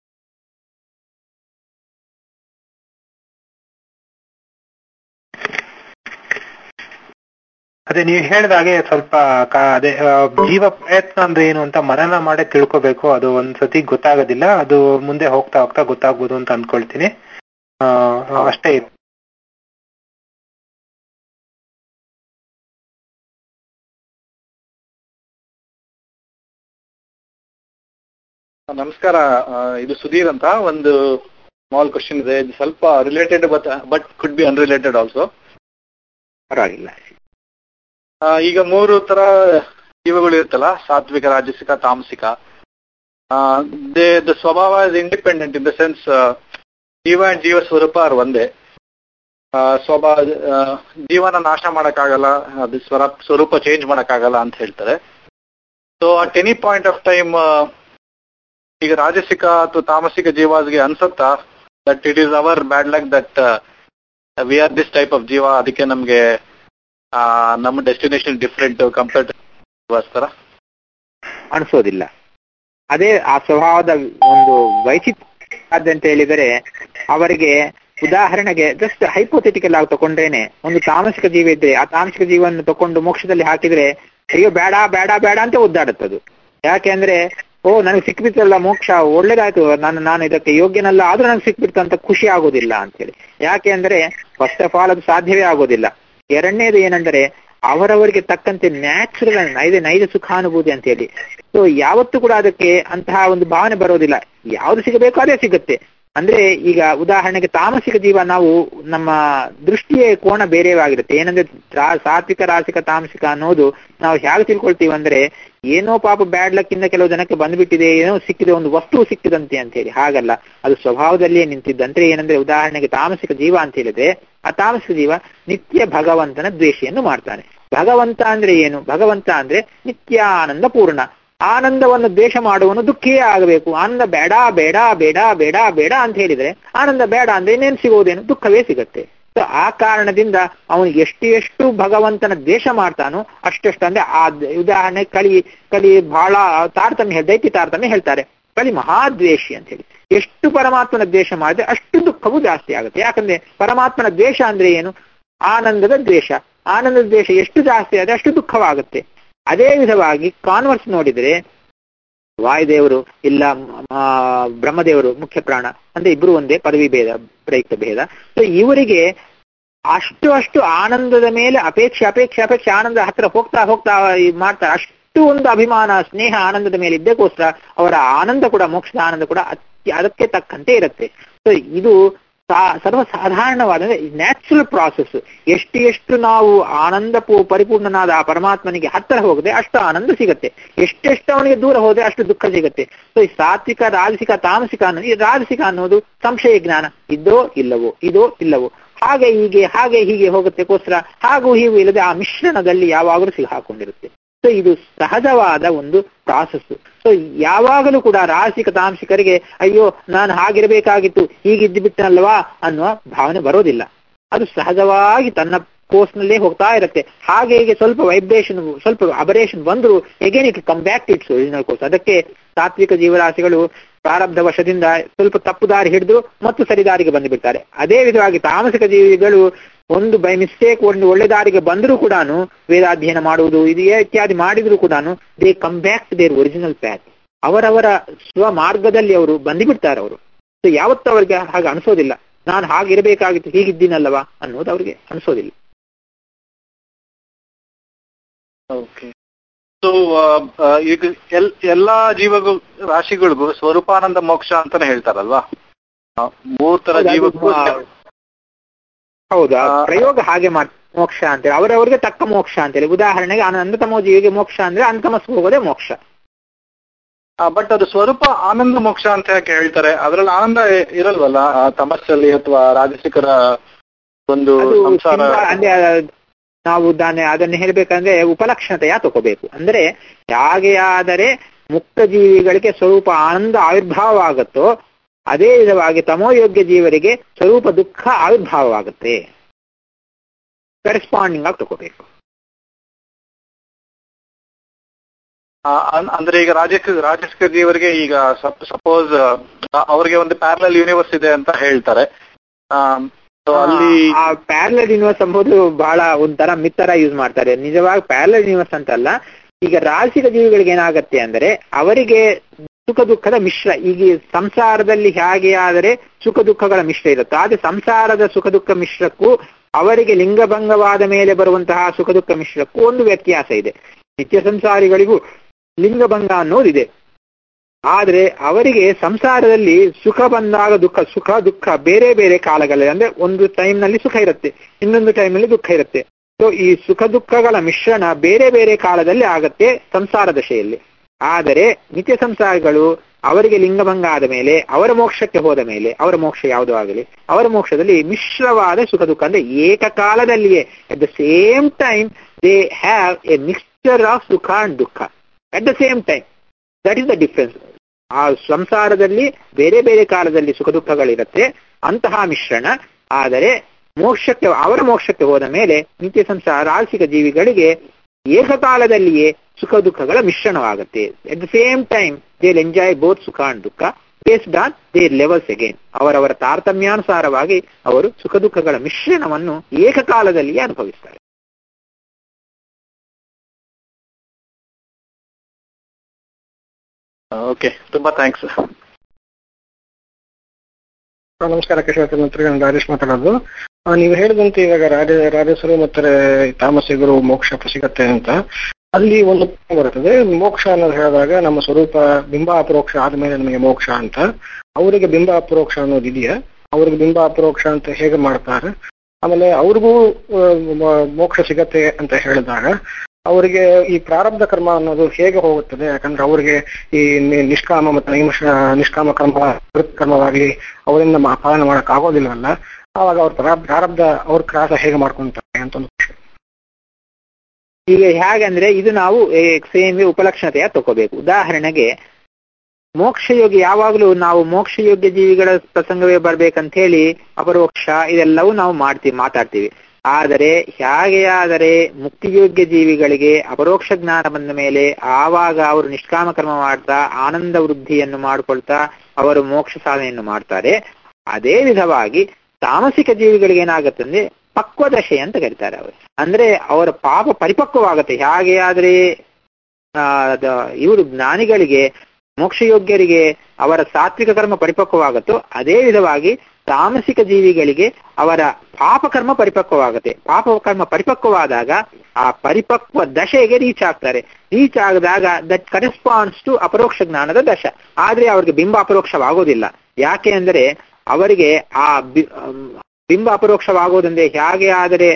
ಅದೇ ನೀವು ಹೇಳಿದಾಗೆ ಸ್ವಲ್ಪ ಅದೇ ಜೀವ ಪ್ರಯತ್ನ ಅಂದ್ರೆ ಏನು ಅಂತ ಮನನ ಮಾಡೇ ತಿಳ್ಕೋಬೇಕು. ಅದು ಒಂದ್ಸತಿ ಗೊತ್ತಾಗೋದಿಲ್ಲ, ಅದು ಮುಂದೆ ಹೋಗ್ತಾ ಹೋಗ್ತಾ ಗೊತ್ತಾಗ್ಬೋದು ಅಂತ ಅನ್ಕೊಳ್ತೀನಿ. ಅಷ್ಟೇ. ನಮಸ್ಕಾರ, ಇದು ಸುಧೀರ್ ಅಂತ. ಒಂದು ಸ್ಮಾಲ್ ಕ್ವಶನ್ ಇದೆ, ಇದು ಸ್ವಲ್ಪ related but could be unrelated also. ಪರವಾಗಿಲ್ಲ. ಈಗ 3 ತರ ಜೀವಗಳು ಇರುತ್ತಲ್ಲ, ಸಾತ್ವಿಕ, ರಾಜಸಿಕ, ತಾಮಸಿಕ. ದ ಸ್ವಭಾವ is independent in the sense ಜೀವ ಅಂಡ್ ಜೀವ ಸ್ವರೂಪ ಆರ್ ಒಂದೇ. ಜೀವನ ನಾಶ ಮಾಡಕ್ಕಾಗಲ್ಲ, ಅದು ಸ್ವರೂಪ ಚೇಂಜ್ ಮಾಡಕ್ಕಾಗಲ್ಲ ಅಂತ ಹೇಳ್ತಾರೆ. So at any point of time ಈಗ ರಾಜಸಿಕ ಅಥವಾ ತಾಮಸಿಕ ಜೀವಾಸ್ಗೆ ಅನ್ಸುತ್ತಾ that it is our bad luck that we are this type of ಜೀವ, ಅದಕ್ಕೆ ನಮ್ಗೆ ನಮ್ಮ ಡೆಸ್ಟಿನೇಷನ್ ಡಿಫ್ರೆಂಟ್ ಕಂಪೇರ್ಡ್ ತರ ಅನ್ಸೋದಿಲ್ಲ. ಅದೇ ಆ ಸ್ವಭಾವದ ಒಂದು ವೈಚಿತ್ರ್ಯ ಅಂತ ಹೇಳಿದರೆ, ಅವರಿಗೆ ಉದಾಹರಣೆಗೆ ಜಸ್ಟ್ ಹೈಪೋಥೆಟಿಕಲ್ ಆಗಿ ತಗೊಂಡ್ರೇನೆ, ಒಂದು ತಾಮಸಿಕ ಜೀವ ಇದ್ರೆ ಆ ತಾಮಸಿಕ ಜೀವವನ್ನು ತಕೊಂಡು ಮೋಕ್ಷದಲ್ಲಿ ಹಾಕಿದ್ರೆ ಅಯ್ಯೋ ಬೇಡ ಬೇಡ ಬೇಡ ಅಂತ ಒದ್ದಾಡುತ್ತದು. ಯಾಕೆ ಅಂದ್ರೆ ನನಗೆ ಸಿಕ್ಬಿತ್ತಲ್ಲ ಮೋಕ್ಷ, ಒಳ್ಳೇದಾಯ್ತು, ನಾನು ಇದಕ್ಕೆ ಯೋಗ್ಯನಲ್ಲ ಆದ್ರೂ ನನಗೆ ಸಿಕ್ಬಿಡ್ತು ಅಂತ ಖುಷಿ ಆಗೋದಿಲ್ಲ ಅಂತ ಹೇಳಿ. ಯಾಕೆ ಅಂದ್ರೆ ಫಸ್ಟ್ ಆಫ್ ಆಲ್ ಅದು ಸಾಧ್ಯವೇ ಆಗೋದಿಲ್ಲ. ಎರಡನೇದು ಏನಂದ್ರೆ ಅವರವರಿಗೆ ತಕ್ಕಂತೆ ನ್ಯಾಚುರಲ್ ನೈಜ ಸುಖಾನುಭೂತಿ ಅಂತ ಹೇಳಿ. ಸೊ ಯಾವತ್ತೂ ಕೂಡ ಅದಕ್ಕೆ ಅಂತಹ ಒಂದು ಭಾವನೆ ಬರೋದಿಲ್ಲ. ಯಾವ್ದು ಸಿಗಬೇಕೋ ಅದೇ ಸಿಗುತ್ತೆ. ಅಂದ್ರೆ ಈಗ ಉದಾಹರಣೆಗೆ ತಾಮಸಿಕ ಜೀವ, ನಾವು ನಮ್ಮ ದೃಷ್ಟಿಯ ಕೋಣ ಬೇರೆವಾಗಿರುತ್ತೆ. ಏನಂದ್ರೆ ಸಾತ್ವಿಕ ರಾಸಿಕ ತಾಮಸಿಕ ಅನ್ನೋದು ನಾವು ಹೇಗೆ ತಿಳ್ಕೊಳ್ತೀವಿ ಅಂದ್ರೆ, ಏನೋ ಪಾಪ ಬ್ಯಾಡ್ ಲಕ್ ಇಂದ ಕೆಲವು ಜನಕ್ಕೆ ಬಂದ್ಬಿಟ್ಟಿದೆ, ಏನೋ ಸಿಕ್ಕಿದೆ, ಒಂದು ವಸ್ತು ಸಿಕ್ಕಿದಂತೆ ಅಂತ ಹೇಳಿ. ಹಾಗಲ್ಲ, ಅದು ಸ್ವಭಾವದಲ್ಲಿಯೇ ನಿಂತಿದ್ದಂದ್ರೆ. ಏನಂದ್ರೆ ಉದಾಹರಣೆಗೆ ತಾಮಸಿಕ ಜೀವ ಅಂತ ಹೇಳಿದ್ರೆ, ಆ ತಾಮಸಿಕ ಜೀವ ನಿತ್ಯ ಭಗವಂತನ ದ್ವೇಷಿಯನ್ನು ಮಾಡ್ತಾನೆ. ಭಗವಂತ ಅಂದ್ರೆ ಏನು? ಭಗವಂತ ಅಂದ್ರೆ ನಿತ್ಯ ಆನಂದ ಪೂರ್ಣ. ಆನಂದವನ್ನು ದ್ವೇಷ ಮಾಡುವನು ದುಃಖಿಯೇ ಆಗಬೇಕು. ಆನಂದ ಬೇಡ ಬೇಡ ಬೇಡ ಬೇಡ ಬೇಡ ಅಂತ ಹೇಳಿದ್ರೆ, ಆನಂದ ಬೇಡ ಅಂದ್ರೆ ಇನ್ನೇನು ಸಿಗೋದೇನು? ದುಃಖವೇ ಸಿಗತ್ತೆ. ಸೊ ಆ ಕಾರಣದಿಂದ ಅವನು ಎಷ್ಟು ಭಗವಂತನ ದ್ವೇಷ ಮಾಡ್ತಾನೋ ಅಷ್ಟೆಷ್ಟು, ಅಂದ್ರೆ ಆ ಉದಾಹರಣೆ ಕಲಿ ಬಹಳ ತಾರತಮ್ಯ, ದೈತ್ಯ ತಾರತಮ್ಯ ಹೇಳ್ತಾರೆ. ಕಲಿ ಮಹಾದ್ವೇಷಿ ಅಂತ ಹೇಳಿ. ಎಷ್ಟು ಪರಮಾತ್ಮನ ದ್ವೇಷ ಮಾಡಿದ್ರೆ ಅಷ್ಟು ದುಃಖವೂ ಜಾಸ್ತಿ ಆಗುತ್ತೆ. ಯಾಕಂದ್ರೆ ಪರಮಾತ್ಮನ ದ್ವೇಷ ಅಂದ್ರೆ ಏನು? ಆನಂದದ ದ್ವೇಷ. ಆನಂದದ ದ್ವೇಷ ಎಷ್ಟು ಜಾಸ್ತಿ ಆದ್ರೆ ಅಷ್ಟು ದುಃಖವಾಗುತ್ತೆ. ಅದೇ ವಿಧವಾಗಿ ಕಾನ್ವರ್ಸ್ ನೋಡಿದ್ರೆ, ವಾಯುದೇವರು ಇಲ್ಲ ಬ್ರಹ್ಮದೇವರು ಮುಖ್ಯ ಪ್ರಾಣ ಅಂದ್ರೆ ಇಬ್ರು ಒಂದೇ, ಪದವಿ ಭೇದ ಪ್ರಯುಕ್ತ ಭೇದ. ಸೊ ಇವರಿಗೆ ಅಷ್ಟು ಆನಂದದ ಮೇಲೆ ಅಪೇಕ್ಷೆ ಆನಂದ ಹತ್ರ ಹೋಗ್ತಾ ಮಾಡ್ತಾರೆ. ಅಷ್ಟು ಒಂದು ಅಭಿಮಾನ, ಸ್ನೇಹ ಆನಂದದ ಮೇಲೆ ಇದ್ದಕ್ಕೋಸ್ಕರ ಅವರ ಆನಂದ ಕೂಡ, ಮೋಕ್ಷದ ಆನಂದ ಕೂಡ ಅದಕ್ಕೆ ತಕ್ಕಂತೆ ಇರುತ್ತೆ. ಸೊ ಇದು ಸರ್ವಸಾಧಾರಣವಾದ ನ್ಯಾಚುರಲ್ ಪ್ರಾಸೆಸ್. ಎಷ್ಟು ನಾವು ಆನಂದ ಪರಿಪೂರ್ಣನಾದ ಆ ಪರಮಾತ್ಮನಿಗೆ ಹತ್ತಿರ ಹೋಗದೆ ಅಷ್ಟು ಆನಂದ ಸಿಗತ್ತೆ. ಎಷ್ಟೆಷ್ಟು ಅವನಿಗೆ ದೂರ ಹೋದ್ರೆ ಅಷ್ಟು ದುಃಖ ಸಿಗತ್ತೆ. ಸೊ ಈ ಸಾತ್ವಿಕ ರಾಜಸಿಕ ತಾಮಸಿಕ ಅನ್ನೋದು, ಈ ರಾಜಸಿಕ ಅನ್ನೋದು ಸಂಶಯ ಜ್ಞಾನ, ಇದೋ ಇಲ್ಲವೋ ಹಾಗೆ ಹೀಗೆ ಹೋಗತ್ತೆಗೋಸ್ಕರ ಹಾಗೂ ಹೀಗೂ ಇಲ್ಲದೆ ಆ ಮಿಶ್ರಣದಲ್ಲಿ ಯಾವಾಗಲೂ ಸಿಗಾಕೊಂಡಿರುತ್ತೆ. ಸೊ ಇದು ಸಹಜವಾದ ಒಂದು ಪ್ರಾಸೆಸ್. ಸೊ ಯಾವಾಗಲೂ ಕೂಡ ರಾಜಸಿಕ ತಾಮಸಿಕರಿಗೆ ಅಯ್ಯೋ ನಾನು ಹಾಗಿರ್ಬೇಕಾಗಿತ್ತು, ಹೀಗಿದ್ದು ಬಿಟ್ಟನಲ್ವಾ ಅನ್ನುವ ಭಾವನೆ ಬರೋದಿಲ್ಲ. ಅದು ಸಹಜವಾಗಿ ತನ್ನ ಕೋರ್ಸ್ನಲ್ಲೇ ಹೋಗ್ತಾ ಇರುತ್ತೆ. ಹಾಗೆ ಹೀಗೆ ಸ್ವಲ್ಪ ವೈಬ್ರೇಷನ್, ಸ್ವಲ್ಪ ಅಬರೇಷನ್ ಬಂದ್ರು again it come back to its original course. ಅದಕ್ಕೆ ಸಾತ್ವಿಕ ಜೀವರಾಶಿಗಳು ಪ್ರಾರಬ್ಧ ವಶದಿಂದ ಸ್ವಲ್ಪ ತಪ್ಪು ದಾರಿ ಹಿಡಿದ್ರು ಮತ್ತು ಸರಿದಾರಿಗೆ ಬಂದು ಬಿಡ್ತಾರೆ. ಅದೇ ವಿಧವಾಗಿ ತಾಮಸಿಕ ಜೀವಿಗಳು ಒಂದು ಬೈ ಮಿಸ್ಟೇಕ್ ಒಂದು ಒಳ್ಳೆ ದಾರಿಗೆ ಬಂದರೂ ಕೂಡ, ವೇದಾಧ್ಯಯನ ಮಾಡುವುದು ಇದು ಇತ್ಯಾದಿ ಮಾಡಿದ್ರು ಕೂಡ, they come back to their original path. ಅವರವರ ಸ್ವ ಮಾರ್ಗದಲ್ಲಿ ಅವರು ಬಂದುಬಿಡ್ತಾರೆ ಅವರು. ಸೊ ಯಾವತ್ತೂ ಅವರಿಗೆ ಹಾಗೆ ಅನಿಸೋದಿಲ್ಲ, ನಾನು ಹಾಗಿರಬೇಕಾಗಿತ್ತು, ಹೀಗಿದ್ದೀನಲ್ಲವಾ ಅನ್ನೋದು ಅವ್ರಿಗೆ ಅನಿಸೋದಿಲ್ಲ. ಓಕೆ. ಸೊ ಈಗ ಎಲ್ಲಾ ರಾಶಿಗಳಿಗೂ ಸ್ವರೂಪಾನಂದ ಮೋಕ್ಷ ಅಂತಾನೆ ಹೇಳ್ತಾರಲ್ವಾ? 3 ತರ ಜೀವಕ್ಕೂ ಹೌದು. ಪ್ರಯೋಗ ಹಾಗೆ ಮೋಕ್ಷ ಅಂತೇಳಿ ಅವರವ್ರಿಗೆ ತಕ್ಕ ಮೋಕ್ಷ ಅಂತೇಳಿ. ಉದಾಹರಣೆಗೆ ಅನಂತತಮೋ ಜೀವಿಗೆ ಮೋಕ್ಷ ಅಂದ್ರೆ ಅಂತಮಸ್ಸು ಹೋಗೋದೇ ಮೋಕ್ಷ. ಬಟ್ ಅದು ಸ್ವರೂಪ ಆನಂದ ಮೋಕ್ಷ ಅಂತ ಯಾಕೆ ಹೇಳ್ತಾರೆ? ಅದ್ರಲ್ಲಿ ಆನಂದ ಇರಲ್ವಲ್ಲ ತಮಸ್ಸಲ್ಲಿ ಅಥವಾ ರಾಜಸಿಕರ ಒಂದು ಸಂಸಾರ? ನಾವು ಅದನ್ನು ಹೇಳ್ಬೇಕಂದ್ರೆ ಉಪಲಕ್ಷಣತೆಯ ತಗೋಬೇಕು. ಅಂದ್ರೆ ಹೇಗೆ ಆದರೆ ಮುಕ್ತ ಜೀವಿಗಳಿಗೆ ಸ್ವರೂಪ ಆನಂದ ಆವಿರ್ಭಾವ ಆಗುತ್ತೋ ಅದೇ ವಿಧವಾಗಿ ತಮೋಯೋಗ್ಯ ಜೀವರಿಗೆ ಸ್ವರೂಪ ದುಃಖ ಆವಿರ್ಭಾವವಾಗುತ್ತೆ. ಕರೆಸ್ಪಾಂಡಿಂಗ್ ಆಗಿ ತಗೋಬೇಕು. ಅಂದ್ರೆ ಈಗ ರಾಜಸಿಕ ಜೀವರಿಗೆ ಈಗ ಸಪೋಸ್ ಅವ್ರಿಗೆ ಒಂದು ಪ್ಯಾರಲಲ್ ಯೂನಿವರ್ಸ್ ಇದೆ ಅಂತ ಹೇಳ್ತಾರೆ. ಅಲ್ಲಿ ಆ ಪ್ಯಾರಲಲ್ ಯೂನಿವರ್ಸ್ ಎಂಬುದು ಬಹಳ ಒಂಥರ ಮಿತ್ತರ ಯೂಸ್ ಮಾಡ್ತಾರೆ. ನಿಜವಾಗಿ ಪ್ಯಾರಲಲ್ ಯೂನಿವರ್ಸ್ ಅಂತಲ್ಲ. ಈಗ ರಾಜಸಿಕ ಜೀವಿಗಳಿಗೆ ಏನಾಗತ್ತೆ ಅಂದ್ರೆ ಅವರಿಗೆ ಸುಖ ದುಃಖದ ಮಿಶ್ರ. ಈಗ ಸಂಸಾರದಲ್ಲಿ ಹೇಗೆ ಆದರೆ ಸುಖ ದುಃಖಗಳ ಮಿಶ್ರ ಇರುತ್ತೆ, ಆದ್ರೆ ಸಂಸಾರದ ಸುಖ ದುಃಖ ಮಿಶ್ರಕ್ಕೂ ಅವರಿಗೆ ಲಿಂಗಭಂಗವಾದ ಮೇಲೆ ಬರುವಂತಹ ಸುಖ ದುಃಖ ಮಿಶ್ರಕ್ಕೂ ಒಂದು ವ್ಯತ್ಯಾಸ ಇದೆ. ನಿತ್ಯ ಸಂಸಾರಿಗಳಿಗೂ ಲಿಂಗಭಂಗ ಅನ್ನೋದಿದೆ. ಆದ್ರೆ ಅವರಿಗೆ ಸಂಸಾರದಲ್ಲಿ ಸುಖ ಬಂದಾಗ ಸುಖ ದುಃಖ ಬೇರೆ ಬೇರೆ ಕಾಲಗಳಲ್ಲಿ, ಅಂದ್ರೆ ಒಂದು ಟೈಮ್ನಲ್ಲಿ ಸುಖ ಇರುತ್ತೆ, ಇನ್ನೊಂದು ಟೈಮ್ನಲ್ಲಿ ದುಃಖ ಇರುತ್ತೆ. ಸೊ ಈ ಸುಖ ದುಃಖಗಳ ಮಿಶ್ರಣ ಬೇರೆ ಬೇರೆ ಕಾಲದಲ್ಲಿ ಆಗತ್ತೆ ಸಂಸಾರ ದಶೆಯಲ್ಲಿ. ಆದರೆ ನಿತ್ಯ ಸಂಸಾರಿಗಳು ಅವರಿಗೆ ಲಿಂಗಭಂಗ ಆದ ಮೇಲೆ ಅವರ ಮೋಕ್ಷಕ್ಕೆ ಹೋದ ಮೇಲೆ ಅವರ ಮೋಕ್ಷ ಯಾವುದೂ ಆಗಲಿ ಅವರ ಮೋಕ್ಷದಲ್ಲಿ ಮಿಶ್ರವಾದ ಸುಖ ದುಃಖ ಅಂದ್ರೆ ಏಕಕಾಲದಲ್ಲಿಯೇ at the same time they have a mixture of ಸುಖ ಅಂಡ್ ದುಃಖ at the same time. That is the difference. ಆ ಸಂಸಾರದಲ್ಲಿ ಬೇರೆ ಬೇರೆ ಕಾಲದಲ್ಲಿ ಸುಖ ದುಃಖಗಳಿರುತ್ತೆ, ಅಂತಹ ಮಿಶ್ರಣ. ಆದರೆ ಅವರ ಮೋಕ್ಷಕ್ಕೆ ಹೋದ ಮೇಲೆ ನಿತ್ಯ ಸಂಸಾರ ಆಲ್ಸಿಕ ಜೀವಿಗಳಿಗೆ ಏಕಕಾಲದಲ್ಲಿಯೇ ಸುಖ ದುಃಖಗಳ ಮಿಶ್ರಣವಾಗುತ್ತೆ. At the same time they enjoy both ಸುಖ ಅಂಡ್ ದುಃಖ based on their levels again. ಅವರವರ ತಾರತಮ್ಯಾನುಸಾರವಾಗಿ ಅವರು ಸುಖ ದುಃಖಗಳ ಮಿಶ್ರಣವನ್ನು ಏಕಕಾಲದಲ್ಲಿಯೇ ಅನುಭವಿಸ್ತಾರೆ. ಓಕೆ, ತುಂಬಾ ಥ್ಯಾಂಕ್ಸ್. ನಮಸ್ಕಾರ ಕೇಶವ ಮಂತ್ರಿ, ನಾನು ರಾಜೇಶ್ ಮಾತಾಡೋದು. ನೀವು ಹೇಳಿದಂತೆ ಇವಾಗ ರಾಜೇಶರು ಮತ್ತೆ ತಾಮಸಿಗರು ಮೋಕ್ಷ ಸಿಗತ್ತೆ ಅಂತ, ಅಲ್ಲಿ ಒಂದು ಬರುತ್ತದೆ. ಮೋಕ್ಷ ಅನ್ನೋದು ಹೇಳಿದಾಗ ನಮ್ಮ ಸ್ವರೂಪ ಬಿಂಬ ಅಪರೋಕ್ಷ ಆದ್ಮೇಲೆ ನಮಗೆ ಮೋಕ್ಷ ಅಂತ. ಅವರಿಗೆ ಬಿಂಬ ಅಪರೋಕ್ಷ ಅನ್ನೋದು ಇದೆಯಾ? ಅವ್ರಿಗೆ ಬಿಂಬ ಅಪರೋಕ್ಷ ಅಂತ ಹೇಗೆ ಮಾಡ್ತಾರೆ? ಆಮೇಲೆ ಅವ್ರಿಗೂ ಮೋಕ್ಷ ಸಿಗತ್ತೆ ಅಂತ ಹೇಳಿದಾಗ ಅವರಿಗೆ ಈ ಪ್ರಾರಬ್ಧ ಕರ್ಮ ಅನ್ನೋದು ಹೇಗೆ ಹೋಗುತ್ತದೆ? ಯಾಕಂದ್ರೆ ಅವರಿಗೆ ಈ ನಿಷ್ಕಾಮ ಮತ್ತು ನಿಷ್ಕಾಮ ಕರ್ಮವಾಗಿ ಅವರಿಂದ ಪಾಲನೆ ಮಾಡಕ್ ಆಗೋದಿಲ್ಲವಲ್ಲ. ಆವಾಗ ಅವ್ರ ಪ್ರಾರಬ್ಧ ಅವ್ರ ಕ್ರಾಸ ಹೇಗೆ ಮಾಡ್ಕೊಂತಾರೆ ಅಂತ ಒಂದು ಪ್ರಶ್ನೆ. ಈಗ ಹೇಗಂದ್ರೆ ಇದು ನಾವು ಸೇಮ್ ಉಪಲಕ್ಷಣತೆಯ ತಗೋಬೇಕು. ಉದಾಹರಣೆಗೆ ಮೋಕ್ಷಯೋಗಿ ಯಾವಾಗಲೂ ನಾವು ಮೋಕ್ಷಯೋಗ್ಯ ಜೀವಿಗಳ ಪ್ರಸಂಗವೇ ಬರ್ಬೇಕಂತ ಹೇಳಿ ಅಪರೋಕ್ಷ ಇದೆಲ್ಲವೂ ನಾವು ಮಾತಾಡ್ತೀವಿ. ಆದರೆ ಹೇಗೆಯಾದರೆ ಮುಕ್ತಿಯೋಗ್ಯ ಜೀವಿಗಳಿಗೆ ಅಪರೋಕ್ಷ ಜ್ಞಾನ ಬಂದ ಮೇಲೆ ಆವಾಗ ಅವರು ನಿಷ್ಕಾಮ ಕರ್ಮ ಮಾಡ್ತಾ ಆನಂದ ವೃದ್ಧಿಯನ್ನು ಮಾಡಿಕೊಳ್ತಾ ಅವರು ಮೋಕ್ಷ ಸಾಧನೆಯನ್ನು ಮಾಡ್ತಾರೆ. ಅದೇ ವಿಧವಾಗಿ ತಾಮಸಿಕ ಜೀವಿಗಳಿಗೆ ಏನಾಗುತ್ತಂದ್ರೆ ಪಕ್ವದಶೆ ಅಂತ ಕರೀತಾರೆ ಅವರು. ಅಂದ್ರೆ ಅವರ ಪಾಪ ಪರಿಪಕ್ವವಾಗುತ್ತೆ. ಹೇಗೆಯಾದ್ರೆ ಇವರು ಜ್ಞಾನಿಗಳಿಗೆ ಮೋಕ್ಷಯೋಗ್ಯರಿಗೆ ಅವರ ಸಾತ್ವಿಕ ಕರ್ಮ ಪರಿಪಕ್ವವಾಗುತ್ತೋ ಅದೇ ವಿಧವಾಗಿ ತಾಮಸಿಕ ಜೀವಿಗಳಿಗೆ ಅವರ ಪಾಪಕರ್ಮ ಪರಿಪಕ್ವವಾಗುತ್ತೆ. ಪಾಪಕರ್ಮ ಪರಿಪಕ್ವವಾದಾಗ ಆ ಪರಿಪಕ್ವ ದಶೆಗೆ ರೀಚ್ ಆಗ್ತಾರೆ. ರೀಚ್ ಆದಾಗ ದಟ್ ಕರೆಸ್ಪಾಂಡ್ಸ್ ಟು ಅಪರೋಕ್ಷ ಜ್ಞಾನದ ದಶ. ಆದ್ರೆ ಅವ್ರಿಗೆ ಬಿಂಬ ಅಪರೋಕ್ಷವಾಗೋದಿಲ್ಲ. ಯಾಕೆ ಅಂದ್ರೆ ಅವರಿಗೆ ಆ ಬಿಂಬ ಅಪರೋಕ್ಷವಾಗೋದಂದ್ರೆ ಹೇಗೆ ಆದರೆ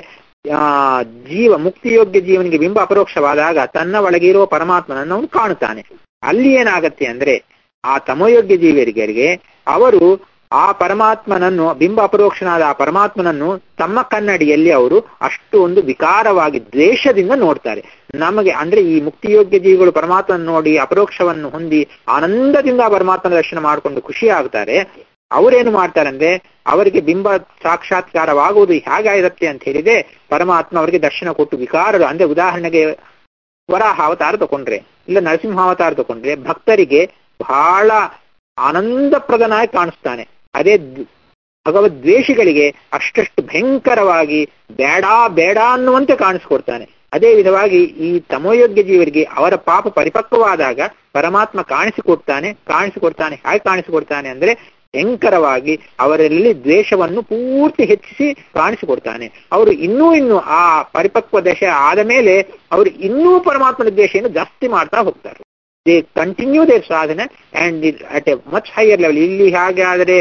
ಮುಕ್ತಿಯೋಗ್ಯ ಜೀವನಿಗೆ ಬಿಂಬ ಅಪರೋಕ್ಷವಾದಾಗ ತನ್ನ ಒಳಗಿರುವ ಪರಮಾತ್ಮನನ್ನು ಅವನು ಕಾಣುತ್ತಾನೆ. ಅಲ್ಲಿ ಏನಾಗತ್ತೆ ಅಂದ್ರೆ ಆ ತಮೋಯೋಗ್ಯ ಜೀವಿಯರಿಗೆ ಅವರು ಆ ಪರಮಾತ್ಮನನ್ನು ಬಿಂಬ ಅಪರೋಕ್ಷನಾದ ಆ ಪರಮಾತ್ಮನನ್ನು ತಮ್ಮ ಕನ್ನಡಿಯಲ್ಲಿ ಅವರು ಅಷ್ಟು ಒಂದು ವಿಕಾರವಾಗಿ ದ್ವೇಷದಿಂದ ನೋಡ್ತಾರೆ. ನಮಗೆ ಅಂದ್ರೆ ಈ ಮುಕ್ತಿಯೋಗ್ಯ ಜೀವಿಗಳು ಪರಮಾತ್ಮನ ನೋಡಿ ಅಪರೋಕ್ಷವನ್ನು ಹೊಂದಿ ಆನಂದದಿಂದ ಪರಮಾತ್ಮನ ದರ್ಶನ ಮಾಡಿಕೊಂಡು ಖುಷಿ ಆಗ್ತಾರೆ. ಅವರೇನು ಮಾಡ್ತಾರಂದ್ರೆ ಅವರಿಗೆ ಬಿಂಬ ಸಾಕ್ಷಾತ್ಕಾರವಾಗುವುದು ಹೇಗಾಗಿರುತ್ತೆ ಅಂತ ಹೇಳಿದ್ರೆ ಪರಮಾತ್ಮ ಅವರಿಗೆ ದರ್ಶನ ಕೊಟ್ಟು ವಿಕಾರರು ಅಂದ್ರೆ ಉದಾಹರಣೆಗೆ ವರಾಹ ಅವತಾರ ತಗೊಂಡ್ರೆ ಇಲ್ಲ ನರಸಿಂಹಾವತಾರ ತಗೊಂಡ್ರೆ ಭಕ್ತರಿಗೆ ಬಹಳ ಆನಂದಪ್ರದನಾಗಿ ಕಾಣಿಸ್ತಾನೆ. ಅದೇ ಭಗವದ್ವೇಷಿಗಳಿಗೆ ಅಷ್ಟಷ್ಟು ಭಯಂಕರವಾಗಿ ಬೇಡ ಅನ್ನುವಂತೆ ಕಾಣಿಸ್ಕೊಡ್ತಾನೆ. ಅದೇ ವಿಧವಾಗಿ ಈ ತಮೋಯೋಗ್ಯ ಜೀವರಿಗೆ ಅವರ ಪಾಪ ಪರಿಪಕ್ವವಾದಾಗ ಪರಮಾತ್ಮ ಕಾಣಿಸಿಕೊಡ್ತಾನೆ. ಹಾಗೆ ಕಾಣಿಸಿಕೊಡ್ತಾನೆ ಅಂದ್ರೆ ಭಯಂಕರವಾಗಿ ಅವರಲ್ಲಿ ದ್ವೇಷವನ್ನು ಪೂರ್ತಿ ಹೆಚ್ಚಿಸಿ ಕಾಣಿಸಿಕೊಡ್ತಾನೆ. ಅವರು ಇನ್ನೂ ಆ ಪರಿಪಕ್ವ ದಶೆ ಆದ ಮೇಲೆ ಅವರು ಇನ್ನೂ ಪರಮಾತ್ಮನ ದ್ವೇಷವನ್ನು ಜಾಸ್ತಿ ಮಾಡ್ತಾ ಹೋಗ್ತಾರೆ. ದೇ ಕಂಟಿನ್ಯೂ ದೇರ್ ಸಾಧನೆ and at a much higher level. ಇಲ್ಲಿ ಹಾಗೆ ಆದರೆ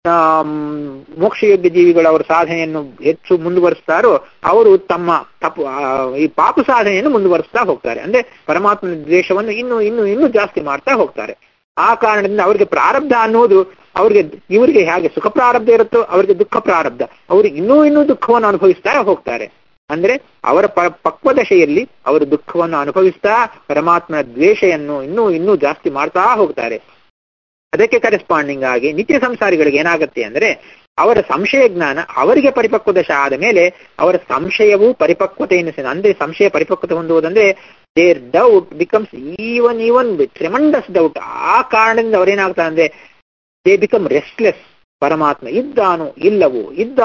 ಮೋಕ್ಷಯೋಗ್ಯ ಜೀವಿಗಳು ಅವರ ಸಾಧನೆಯನ್ನು ಹೆಚ್ಚು ಮುಂದುವರಿಸ್ತಾರೋ ಅವರು ತಮ್ಮ ಈ ಪಾಪ ಸಾಧನೆಯನ್ನು ಮುಂದುವರಿಸ್ತಾ ಹೋಗ್ತಾರೆ. ಅಂದ್ರೆ ಪರಮಾತ್ಮನ ದ್ವೇಷವನ್ನು ಇನ್ನೂ ಜಾಸ್ತಿ ಮಾಡ್ತಾ ಹೋಗ್ತಾರೆ. ಆ ಕಾರಣದಿಂದ ಅವರಿಗೆ ಪ್ರಾರಬ್ಧ ಅನ್ನೋದು ಇವರಿಗೆ ಹೇಗೆ ಸುಖ ಪ್ರಾರಬ್ಧ ಇರುತ್ತೋ ಅವರಿಗೆ ದುಃಖ ಪ್ರಾರಬ್ಧ. ಅವರು ಇನ್ನೂ ದುಃಖವನ್ನು ಅನುಭವಿಸ್ತಾ ಹೋಗ್ತಾರೆ. ಅಂದ್ರೆ ಅವರ ಪಕ್ವದಶೆಯಲ್ಲಿ ಅವರು ದುಃಖವನ್ನು ಅನುಭವಿಸ್ತಾ ಪರಮಾತ್ಮನ ದ್ವೇಷವನ್ನು ಇನ್ನೂ ಜಾಸ್ತಿ ಮಾಡ್ತಾ ಹೋಗ್ತಾರೆ. ಅದಕ್ಕೆ ಕರೆಸ್ಪಾಂಡಿಂಗ್ ಆಗಿ ನಿತ್ಯ ಸಂಸಾರಿಗಳಿಗೆ ಏನಾಗುತ್ತೆ ಅಂದ್ರೆ ಅವರ ಸಂಶಯ ಜ್ಞಾನ ಅವರಿಗೆ ಪರಿಪಕ್ವ ದಶ ಆದ ಮೇಲೆ ಅವರ ಸಂಶಯವೂ ಪರಿಪಕ್ವತೆಯನ್ನು ಅಂದ್ರೆ ಸಂಶಯ ಪರಿಪಕ್ವತೆ ಹೊಂದುವುದಂದ್ರೆ their doubt becomes even tremendous doubt. ಆ ಕಾರಣದಿಂದ ಅವರೇನಾಗ್ತಾರೆ ಅಂದ್ರೆ ದೇ ಬಿಕಮ್ ರೆಸ್ಟ್ಲೆಸ್. ಪರಮಾತ್ಮ ಇದ್ದಾನೋ ಇಲ್ಲವೋ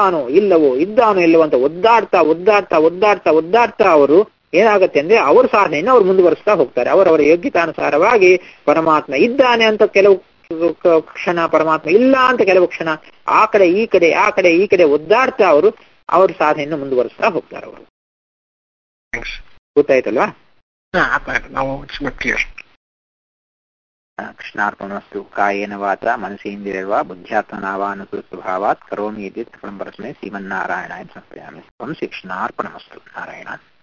ಅಂತ ಒದ್ದಾಡ್ತಾ ಅವರು ಏನಾಗುತ್ತೆ ಅಂದ್ರೆ ಅವ್ರ ಸಾಧನೆಯನ್ನು ಅವ್ರು ಮುಂದುವರಿಸ್ತಾ ಹೋಗ್ತಾರೆ. ಅವರವರ ಯೋಗ್ಯತಾನುಸಾರವಾಗಿ ಪರಮಾತ್ಮ ಇದ್ದಾನೆ ಅಂತ ಕೆಲವು ಕ್ಷಣ, ಪರಮಾತ್ಮ ಇಲ್ಲ ಅಂತ ಕೆಲವು ಕ್ಷಣ, ಆ ಕಡೆ ಈ ಕಡೆ ಒದ್ದಾಡ್ತಾ ಅವ್ರ ಸಾಧನೆಯನ್ನು ಮುಂದುವರಿಸ್ತಾ ಹೋಗ್ತಾರೆ. ಅವರು ಗೊತ್ತಾಯ್ತಲ್ವಾ? ಕೃಷ್ಣಾರ್ಪಣಮಸ್ತು. ಕಾಯೇನ ವಾಚಾ ಮನಸೇಂದ್ರಿಯರ್ವಾ ಬುದ್ಧ್ಯಾತ್ಮನಾವಾನುಕೃತ ಸ್ವಭಾವಾತ್ ಕರೋಮಿ ಇತಿ ಪರಸ್ಮೈ ಶ್ರೀಮನ್ನಾರಾಯಣಾಯ ಸಮರ್ಪಯಾಮಿ. ಶ್ರೀಕೃಷ್ಣಾರ್ಪಣಮಸ್ತು. ನಾರಾಯಣ.